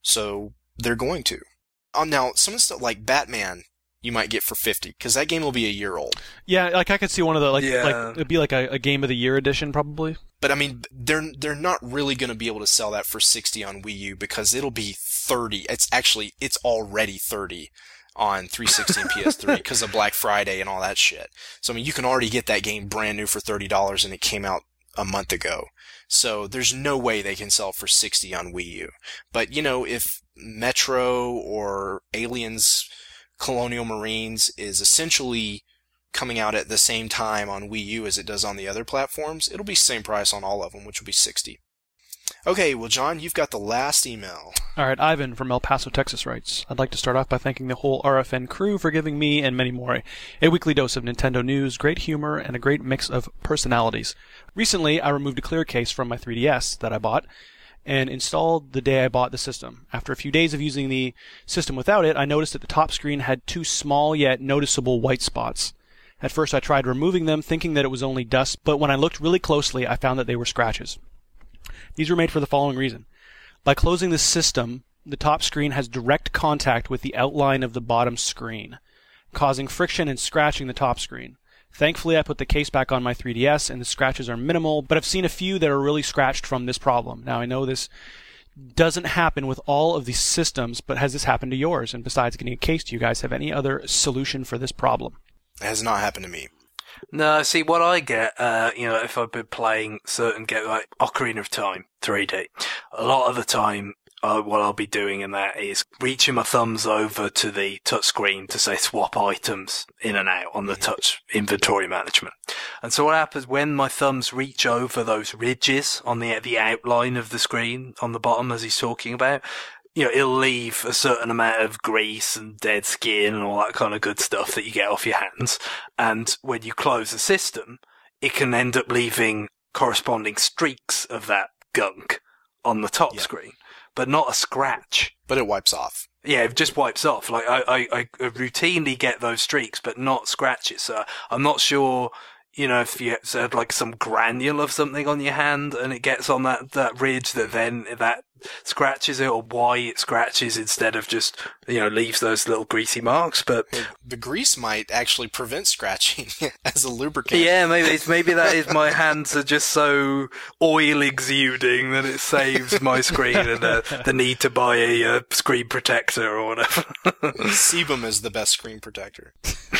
Speaker 1: so they're going to. Now, some of the stuff like Batman, you might get for $50, because that game will be a year old.
Speaker 2: Yeah, like I could see one of the like it'd be like a Game of the Year edition probably.
Speaker 1: But I mean, they're not really going to be able to sell that for $60 on Wii U, because it'll be $30. It's already $30 on 360 and PS3 because of Black Friday and all that shit. So I mean, you can already get that game brand new for $30, and it came out a month ago. So there's no way they can sell it for $60 on Wii U. But if Metro or Aliens Colonial Marines is essentially coming out at the same time on Wii U as it does on the other platforms, it'll be same price on all of them, which will be $60. Okay, well, John, you've got the last email.
Speaker 2: All right, Ivan from El Paso, Texas writes, I'd like to start off by thanking the whole RFN crew for giving me and many more a weekly dose of Nintendo news, great humor, and a great mix of personalities. Recently, I removed a clear case from my 3DS that I bought and installed the day I bought the system. After a few days of using the system without it, I noticed that the top screen had two small yet noticeable white spots. At first I tried removing them, thinking that it was only dust, but when I looked really closely, I found that they were scratches. These were made for the following reason. By closing the system, the top screen has direct contact with the outline of the bottom screen, causing friction and scratching the top screen. Thankfully, I put the case back on my 3DS, and the scratches are minimal, but I've seen a few that are really scratched from this problem. Now, I know this doesn't happen with all of these systems, but has this happened to yours? And besides getting a case, do you guys have any other solution for this problem?
Speaker 1: It has not happened to me.
Speaker 3: No, see, what I get, if I've been playing certain games like Ocarina of Time 3D, a lot of the time, what I'll be doing in that is reaching my thumbs over to the touch screen to say swap items in and out on the touch inventory management. And so what happens when my thumbs reach over those ridges on the outline of the screen on the bottom, as he's talking about, it'll leave a certain amount of grease and dead skin and all that kind of good stuff that you get off your hands. And when you close the system, it can end up leaving corresponding streaks of that gunk on the top screen, but not a scratch.
Speaker 1: But it wipes off.
Speaker 3: Yeah, it just wipes off. Like, I routinely get those streaks, but not scratches. So I'm not sure, if you had like some granule of something on your hand and it gets on that ridge that scratches it, or why it scratches instead of just, leaves those little greasy marks. But
Speaker 1: the grease might actually prevent scratching as a lubricant.
Speaker 3: Yeah, maybe that is my hands are just so oil exuding that it saves my screen and the need to buy a screen protector or whatever.
Speaker 1: Sebum is the best screen protector.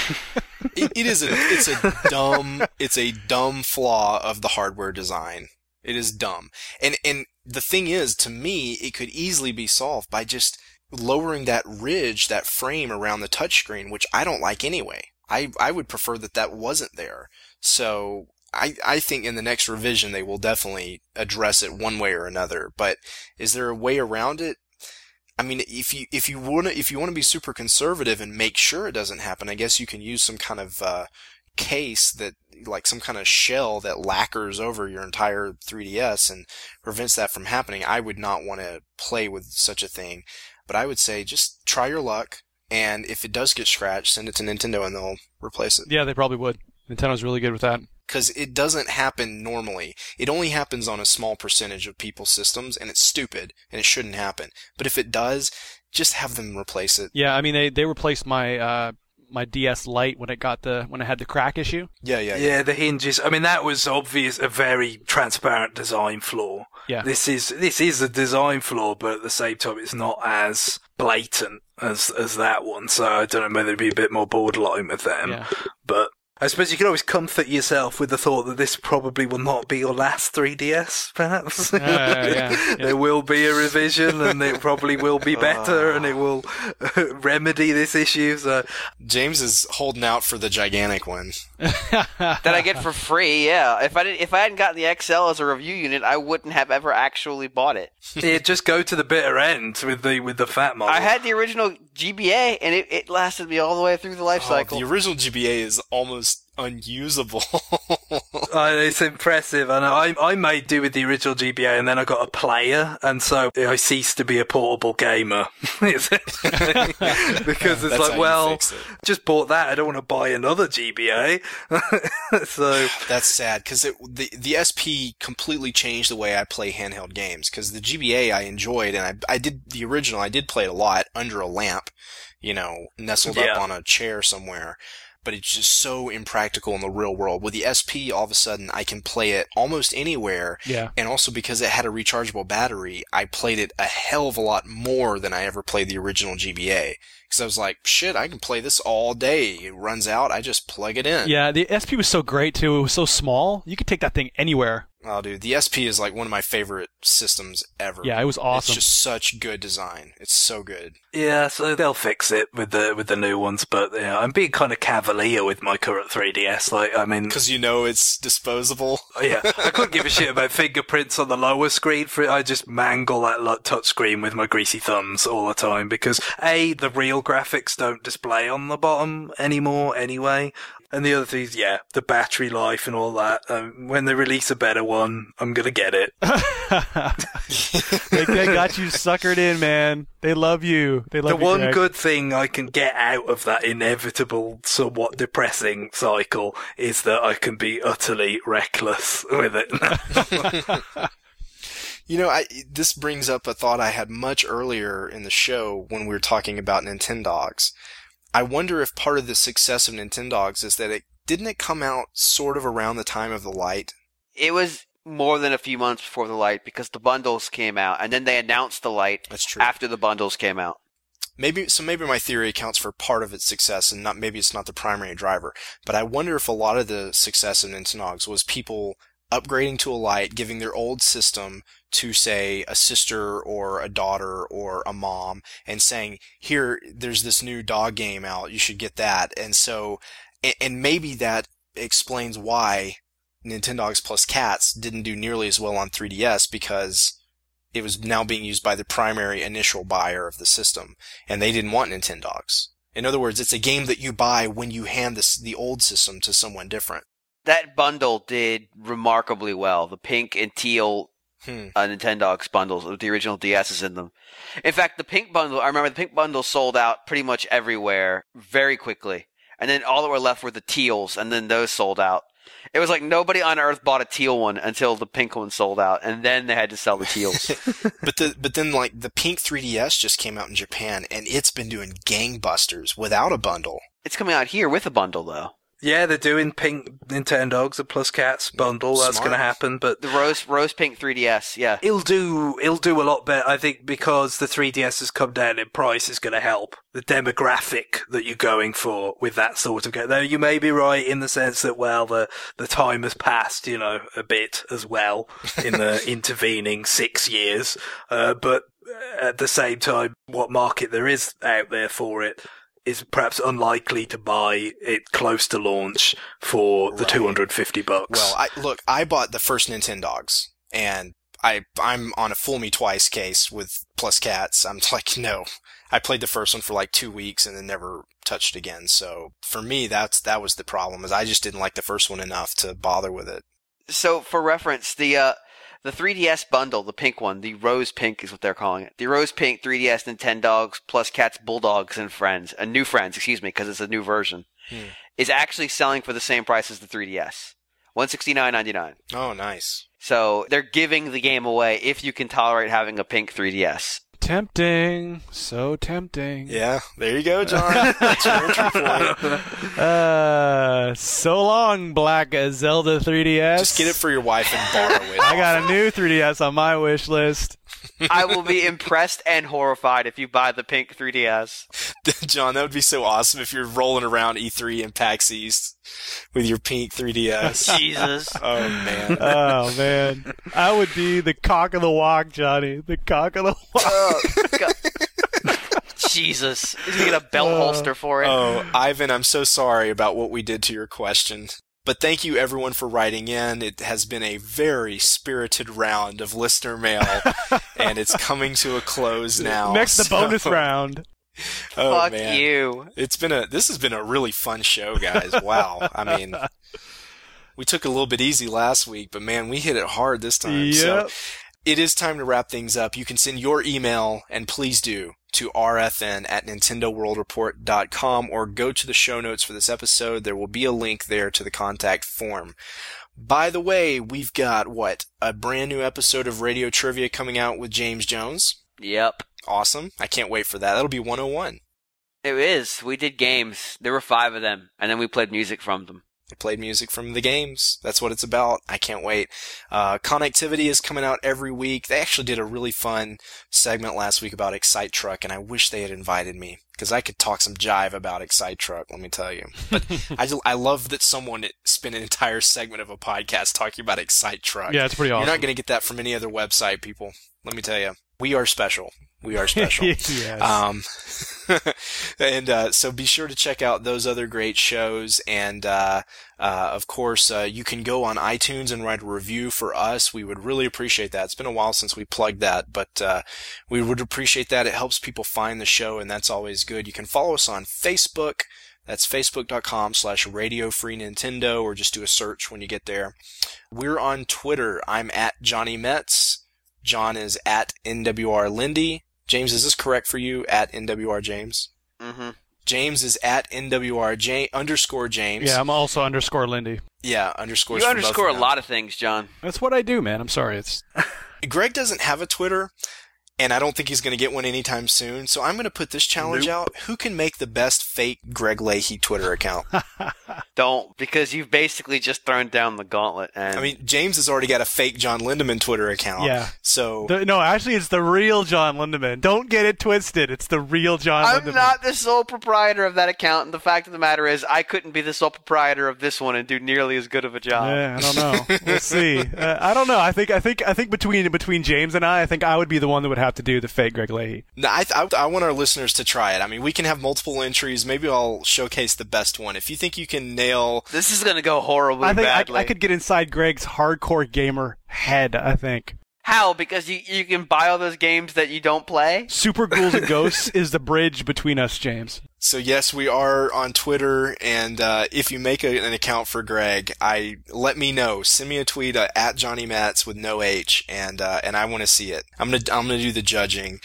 Speaker 1: It's a dumb flaw of the hardware design. It is dumb. And the thing is, to me, it could easily be solved by just lowering that ridge, that frame around the touchscreen, which I don't like anyway. I would prefer that wasn't there. So I think in the next revision they will definitely address it one way or another. But is there a way around it? I mean, if you want to be super conservative and make sure it doesn't happen, I guess you can use some kind of case that, like some kind of shell that lacquers over your entire 3DS and prevents that from happening. I would not want to play with such a thing, but I would say just try your luck, and if it does get scratched, send it to Nintendo and they'll replace it.
Speaker 2: Yeah, they probably would. Nintendo's really good with that.
Speaker 1: Because it doesn't happen normally. It only happens on a small percentage of people's systems, and it's stupid, and it shouldn't happen. But if it does, just have them replace it.
Speaker 2: Yeah, I mean, they replaced my my DS Lite when it had the crack issue.
Speaker 1: Yeah,
Speaker 3: the hinges. I mean, that was obvious, a very transparent design flaw.
Speaker 2: Yeah.
Speaker 3: This is a design flaw, but at the same time, it's not as blatant as that one. So I don't know whether it'd be a bit more borderline with them.
Speaker 2: Yeah.
Speaker 3: But I suppose you can always comfort yourself with the thought that this probably will not be your last 3DS, perhaps.
Speaker 2: Yeah.
Speaker 3: There will be a revision, and it probably will be better, and it will remedy this issue. So
Speaker 1: James is holding out for the gigantic one.
Speaker 4: That I get for free, yeah. If I hadn't gotten the XL as a review unit, I wouldn't have ever actually bought it.
Speaker 3: yeah, just go to the bitter end with the fat model.
Speaker 4: I had the original GBA, and it lasted me all the way through the life cycle.
Speaker 1: The original GBA is almost unusable.
Speaker 3: It's impressive, and I made do with the original GBA, and then I got a player, and so I ceased to be a portable gamer. Because it's
Speaker 1: That's
Speaker 3: like,
Speaker 1: how you
Speaker 3: well,
Speaker 1: fix it.
Speaker 3: just bought that, I don't want to buy another GBA. So
Speaker 1: That's sad because the SP completely changed the way I play handheld games. Because the GBA I enjoyed, and I did the original. I did play it a lot under a lamp, nestled up on a chair somewhere. But it's just so impractical in the real world. With the SP, all of a sudden, I can play it almost anywhere.
Speaker 2: Yeah.
Speaker 1: And also because it had a rechargeable battery, I played it a hell of a lot more than I ever played the original GBA. Because I was like, shit, I can play this all day. It runs out, I just plug it in.
Speaker 2: Yeah, the SP was so great, too. It was so small. You could take that thing anywhere.
Speaker 1: Oh, dude, the SP is like one of my favorite systems ever.
Speaker 2: Yeah, it was awesome.
Speaker 1: It's just such good design. It's so good.
Speaker 3: yeah, so they'll fix it with the new ones. But yeah, I'm being kind of cavalier with my current 3DS. Like, I mean,
Speaker 1: Because it's disposable.
Speaker 3: yeah, I couldn't give a shit about fingerprints on the lower screen. I just mangle that touch screen with my greasy thumbs all the time because A, the real graphics don't display on the bottom anymore anyway. And the other thing is, yeah, the battery life and all that. When they release a better one, I'm going to get it.
Speaker 2: They got you suckered in, man. They love you. They love
Speaker 3: The
Speaker 2: you,
Speaker 3: one
Speaker 2: Greg.
Speaker 3: good thing I can get out of that inevitable, somewhat depressing cycle is that I can be utterly reckless with it.
Speaker 1: This brings up a thought I had much earlier in the show when we were talking about Nintendogs. I wonder if part of the success of Nintendogs is that didn't it come out sort of around the time of the Lite?
Speaker 4: It was more than a few months before the Lite because the bundles came out, and then they announced the Lite
Speaker 1: That's true.
Speaker 4: after the bundles came out.
Speaker 1: Maybe my theory accounts for part of its success, and maybe it's not the primary driver. But I wonder if a lot of the success of Nintendogs was people upgrading to a Lite, giving their old system to, say, a sister or a daughter or a mom, and saying, here, there's this new dog game out, you should get that. And so, and maybe that explains why Nintendogs Plus Cats didn't do nearly as well on 3DS, because it was now being used by the primary initial buyer of the system, and they didn't want Nintendogs. In other words, it's a game that you buy when you hand the old system to someone different.
Speaker 4: That bundle did remarkably well. The pink and teal Nintendogs bundles with the original DSs in them. In fact, the pink bundle, I remember the pink bundle sold out pretty much everywhere very quickly. And then all that were left were the teals, and then those sold out. It was like nobody on Earth bought a teal one until the pink one sold out, and then they had to sell the teals.
Speaker 1: But then like the pink 3DS just came out in Japan, and it's been doing gangbusters without a bundle.
Speaker 4: It's coming out here with a bundle, though.
Speaker 3: Yeah, they're doing pink Nintendogs, a Plus Cats bundle. That's going to happen, but
Speaker 4: The rose pink 3DS, yeah.
Speaker 3: it'll do a lot better, I think, because the 3DS has come down in price is going to help the demographic that you're going for with that sort of game. Though you may be right in the sense that, well, the time has passed, a bit as well in the intervening 6 years. But at the same time, what market there is out there for it is perhaps unlikely to buy it close to launch for the $250.
Speaker 1: Well, I bought the first Nintendogs, and I'm on a fool me twice case with Plus Cats. I'm like, no. I played the first one for like 2 weeks and then never touched it again. So for me, that was the problem, is I just didn't like the first one enough to bother with it.
Speaker 4: So for reference, the 3DS bundle, the pink one, the rose pink is what they're calling it. The rose pink 3DS Nintendogs Plus Cats Bulldogs and Friends, new friends, excuse me, because it's a new version, is actually selling for the same price as the 3DS. $169.99.
Speaker 1: Oh, nice.
Speaker 4: So they're giving the game away if you can tolerate having a pink 3DS.
Speaker 2: Tempting. So tempting.
Speaker 1: Yeah, there you go, John. That's your entry point.
Speaker 2: So long, Black Zelda 3DS.
Speaker 1: Just get it for your wife and borrow it.
Speaker 2: I got a new 3DS on my wish list.
Speaker 4: I will be impressed and horrified if you buy the pink 3DS.
Speaker 1: John, that would be so awesome if you're rolling around E3 and PAX East with your pink 3DS.
Speaker 4: Jesus.
Speaker 1: Oh, man.
Speaker 2: Oh, man. I would be the cock of the walk, Johnny. The cock of the walk.
Speaker 4: Oh, God. Jesus. He's going to get a belt holster for it.
Speaker 1: Oh, Ivan, I'm so sorry about what we did to your question. But thank you, everyone, for writing in. It has been a very spirited round of listener mail, and it's coming to a close now.
Speaker 2: Next, the bonus round.
Speaker 1: Oh,
Speaker 4: Fuck
Speaker 1: man.
Speaker 4: you.
Speaker 1: This has been a really fun show, guys. Wow. I mean, we took it a little bit easy last week, but man, we hit it hard this time.
Speaker 2: Yep.
Speaker 1: So it is time to wrap things up. You can send your email, and please do, to rfn@nintendoworldreport.com or go to the show notes for this episode. There will be a link there to the contact form. By the way, we've got, a brand new episode of Radio Trivia coming out with James Jones.
Speaker 4: Yep.
Speaker 1: Awesome. I can't wait for that. That'll be 101.
Speaker 4: It is. We did games. There were 5 of them, and then we played music from them.
Speaker 1: They played music from the games. That's what it's about. I can't wait. Connectivity is coming out every week. They actually did a really fun segment last week about Excite Truck, and I wish they had invited me, because I could talk some jive about Excite Truck, let me tell you. But I love that someone spent an entire segment of a podcast talking about Excite Truck.
Speaker 2: Yeah, it's pretty awesome.
Speaker 1: You're not going to get that from any other website, people. Let me tell you. We are special. We are special.
Speaker 2: Yes.
Speaker 1: And so be sure to check out those other great shows. And of course, you can go on iTunes and write a review for us. We would really appreciate that. It's been a while since we plugged that, but we would appreciate that. It helps people find the show, and that's always good. You can follow us on Facebook. That's facebook.com/Radio Free Nintendo, or just do a search when you get there. We're on Twitter. I'm at Johnny Metz. John is at NWR Lindy. James, is this correct for you? At NWR James?
Speaker 4: Mm-hmm.
Speaker 1: James is at NWR _James.
Speaker 2: Yeah, I'm also _Lindy.
Speaker 1: Yeah, underscores.
Speaker 4: You
Speaker 1: for both
Speaker 4: underscore
Speaker 1: of
Speaker 4: a
Speaker 1: them.
Speaker 4: lot of things, John.
Speaker 2: That's what I do, man. I'm sorry.
Speaker 1: Greg doesn't have a Twitter, and I don't think he's going to get one anytime soon, so I'm going to put this challenge out. Who can make the best fake Greg Leahy Twitter account?
Speaker 4: Don't, because you've basically just thrown down the gauntlet. And
Speaker 1: I mean, James has already got a fake John Lindemann Twitter account.
Speaker 2: Yeah.
Speaker 1: So
Speaker 2: No, actually, it's the real John Lindemann. Don't get it twisted. It's the real John Lindemann.
Speaker 4: I'm not the sole proprietor of that account, and the fact of the matter is I couldn't be the sole proprietor of this one and do nearly as good of a job.
Speaker 2: Yeah, I don't know. We'll see. I don't know. I think between James and I think I would be the one that would have to do the fake Greg Leahy.
Speaker 1: no, I want our listeners to try it. I mean, we can have multiple entries. Maybe I'll showcase the best one. If you think you can nail...
Speaker 4: This is going to go horribly
Speaker 2: I think
Speaker 4: badly.
Speaker 2: I could get inside Greg's hardcore gamer head, I think.
Speaker 4: How? Because you can buy all those games that you don't play?
Speaker 2: Super Ghouls and Ghosts is the bridge between us, James.
Speaker 1: So yes, we are on Twitter, and if you make an account for Greg, let me know. Send me a tweet at Johnny Matz with no H, and I want to see it. I'm gonna do the judging.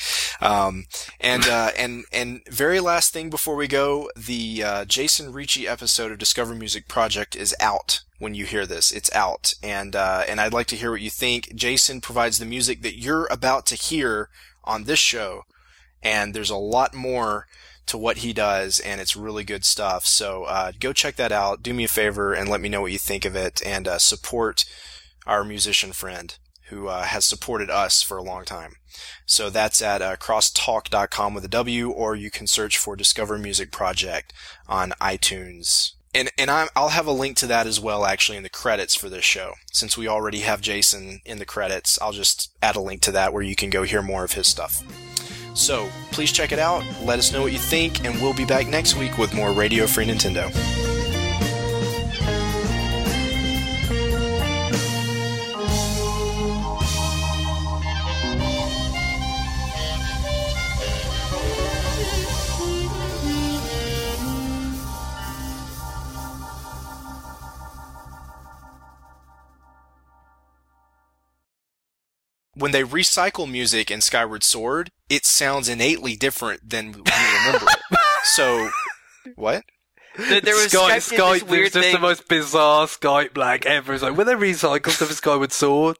Speaker 1: And very last thing before we go, the Jason Ricci episode of Discover Music Project is out. When you hear this, it's out, and I'd like to hear what you think. Jason provides the music that you're about to hear on this show, and there's a lot more to what he does, and it's really good stuff. So go check that out. Do me a favor and let me know what you think of it, and support our musician friend who has supported us for a long time. So that's at crosstalk.com with a W, or you can search for Discover Music Project on iTunes. And I'll have a link to that as well, actually, in the credits for this show. Since we already have Jason in the credits, I'll just add a link to that where you can go hear more of his stuff. So, please check it out, let us know what you think, and we'll be back next week with more Radio Free Nintendo. When they recycle music in Skyward Sword, it sounds innately different than we remember it. So, what?
Speaker 4: There was
Speaker 3: Skype,
Speaker 4: this weird
Speaker 3: it's just
Speaker 4: thing.
Speaker 3: the most bizarre Skype lag ever. It's like, when they recycled stuff in Skyward Sword.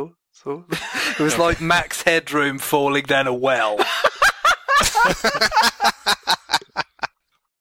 Speaker 3: It was like Max Headroom falling down a well.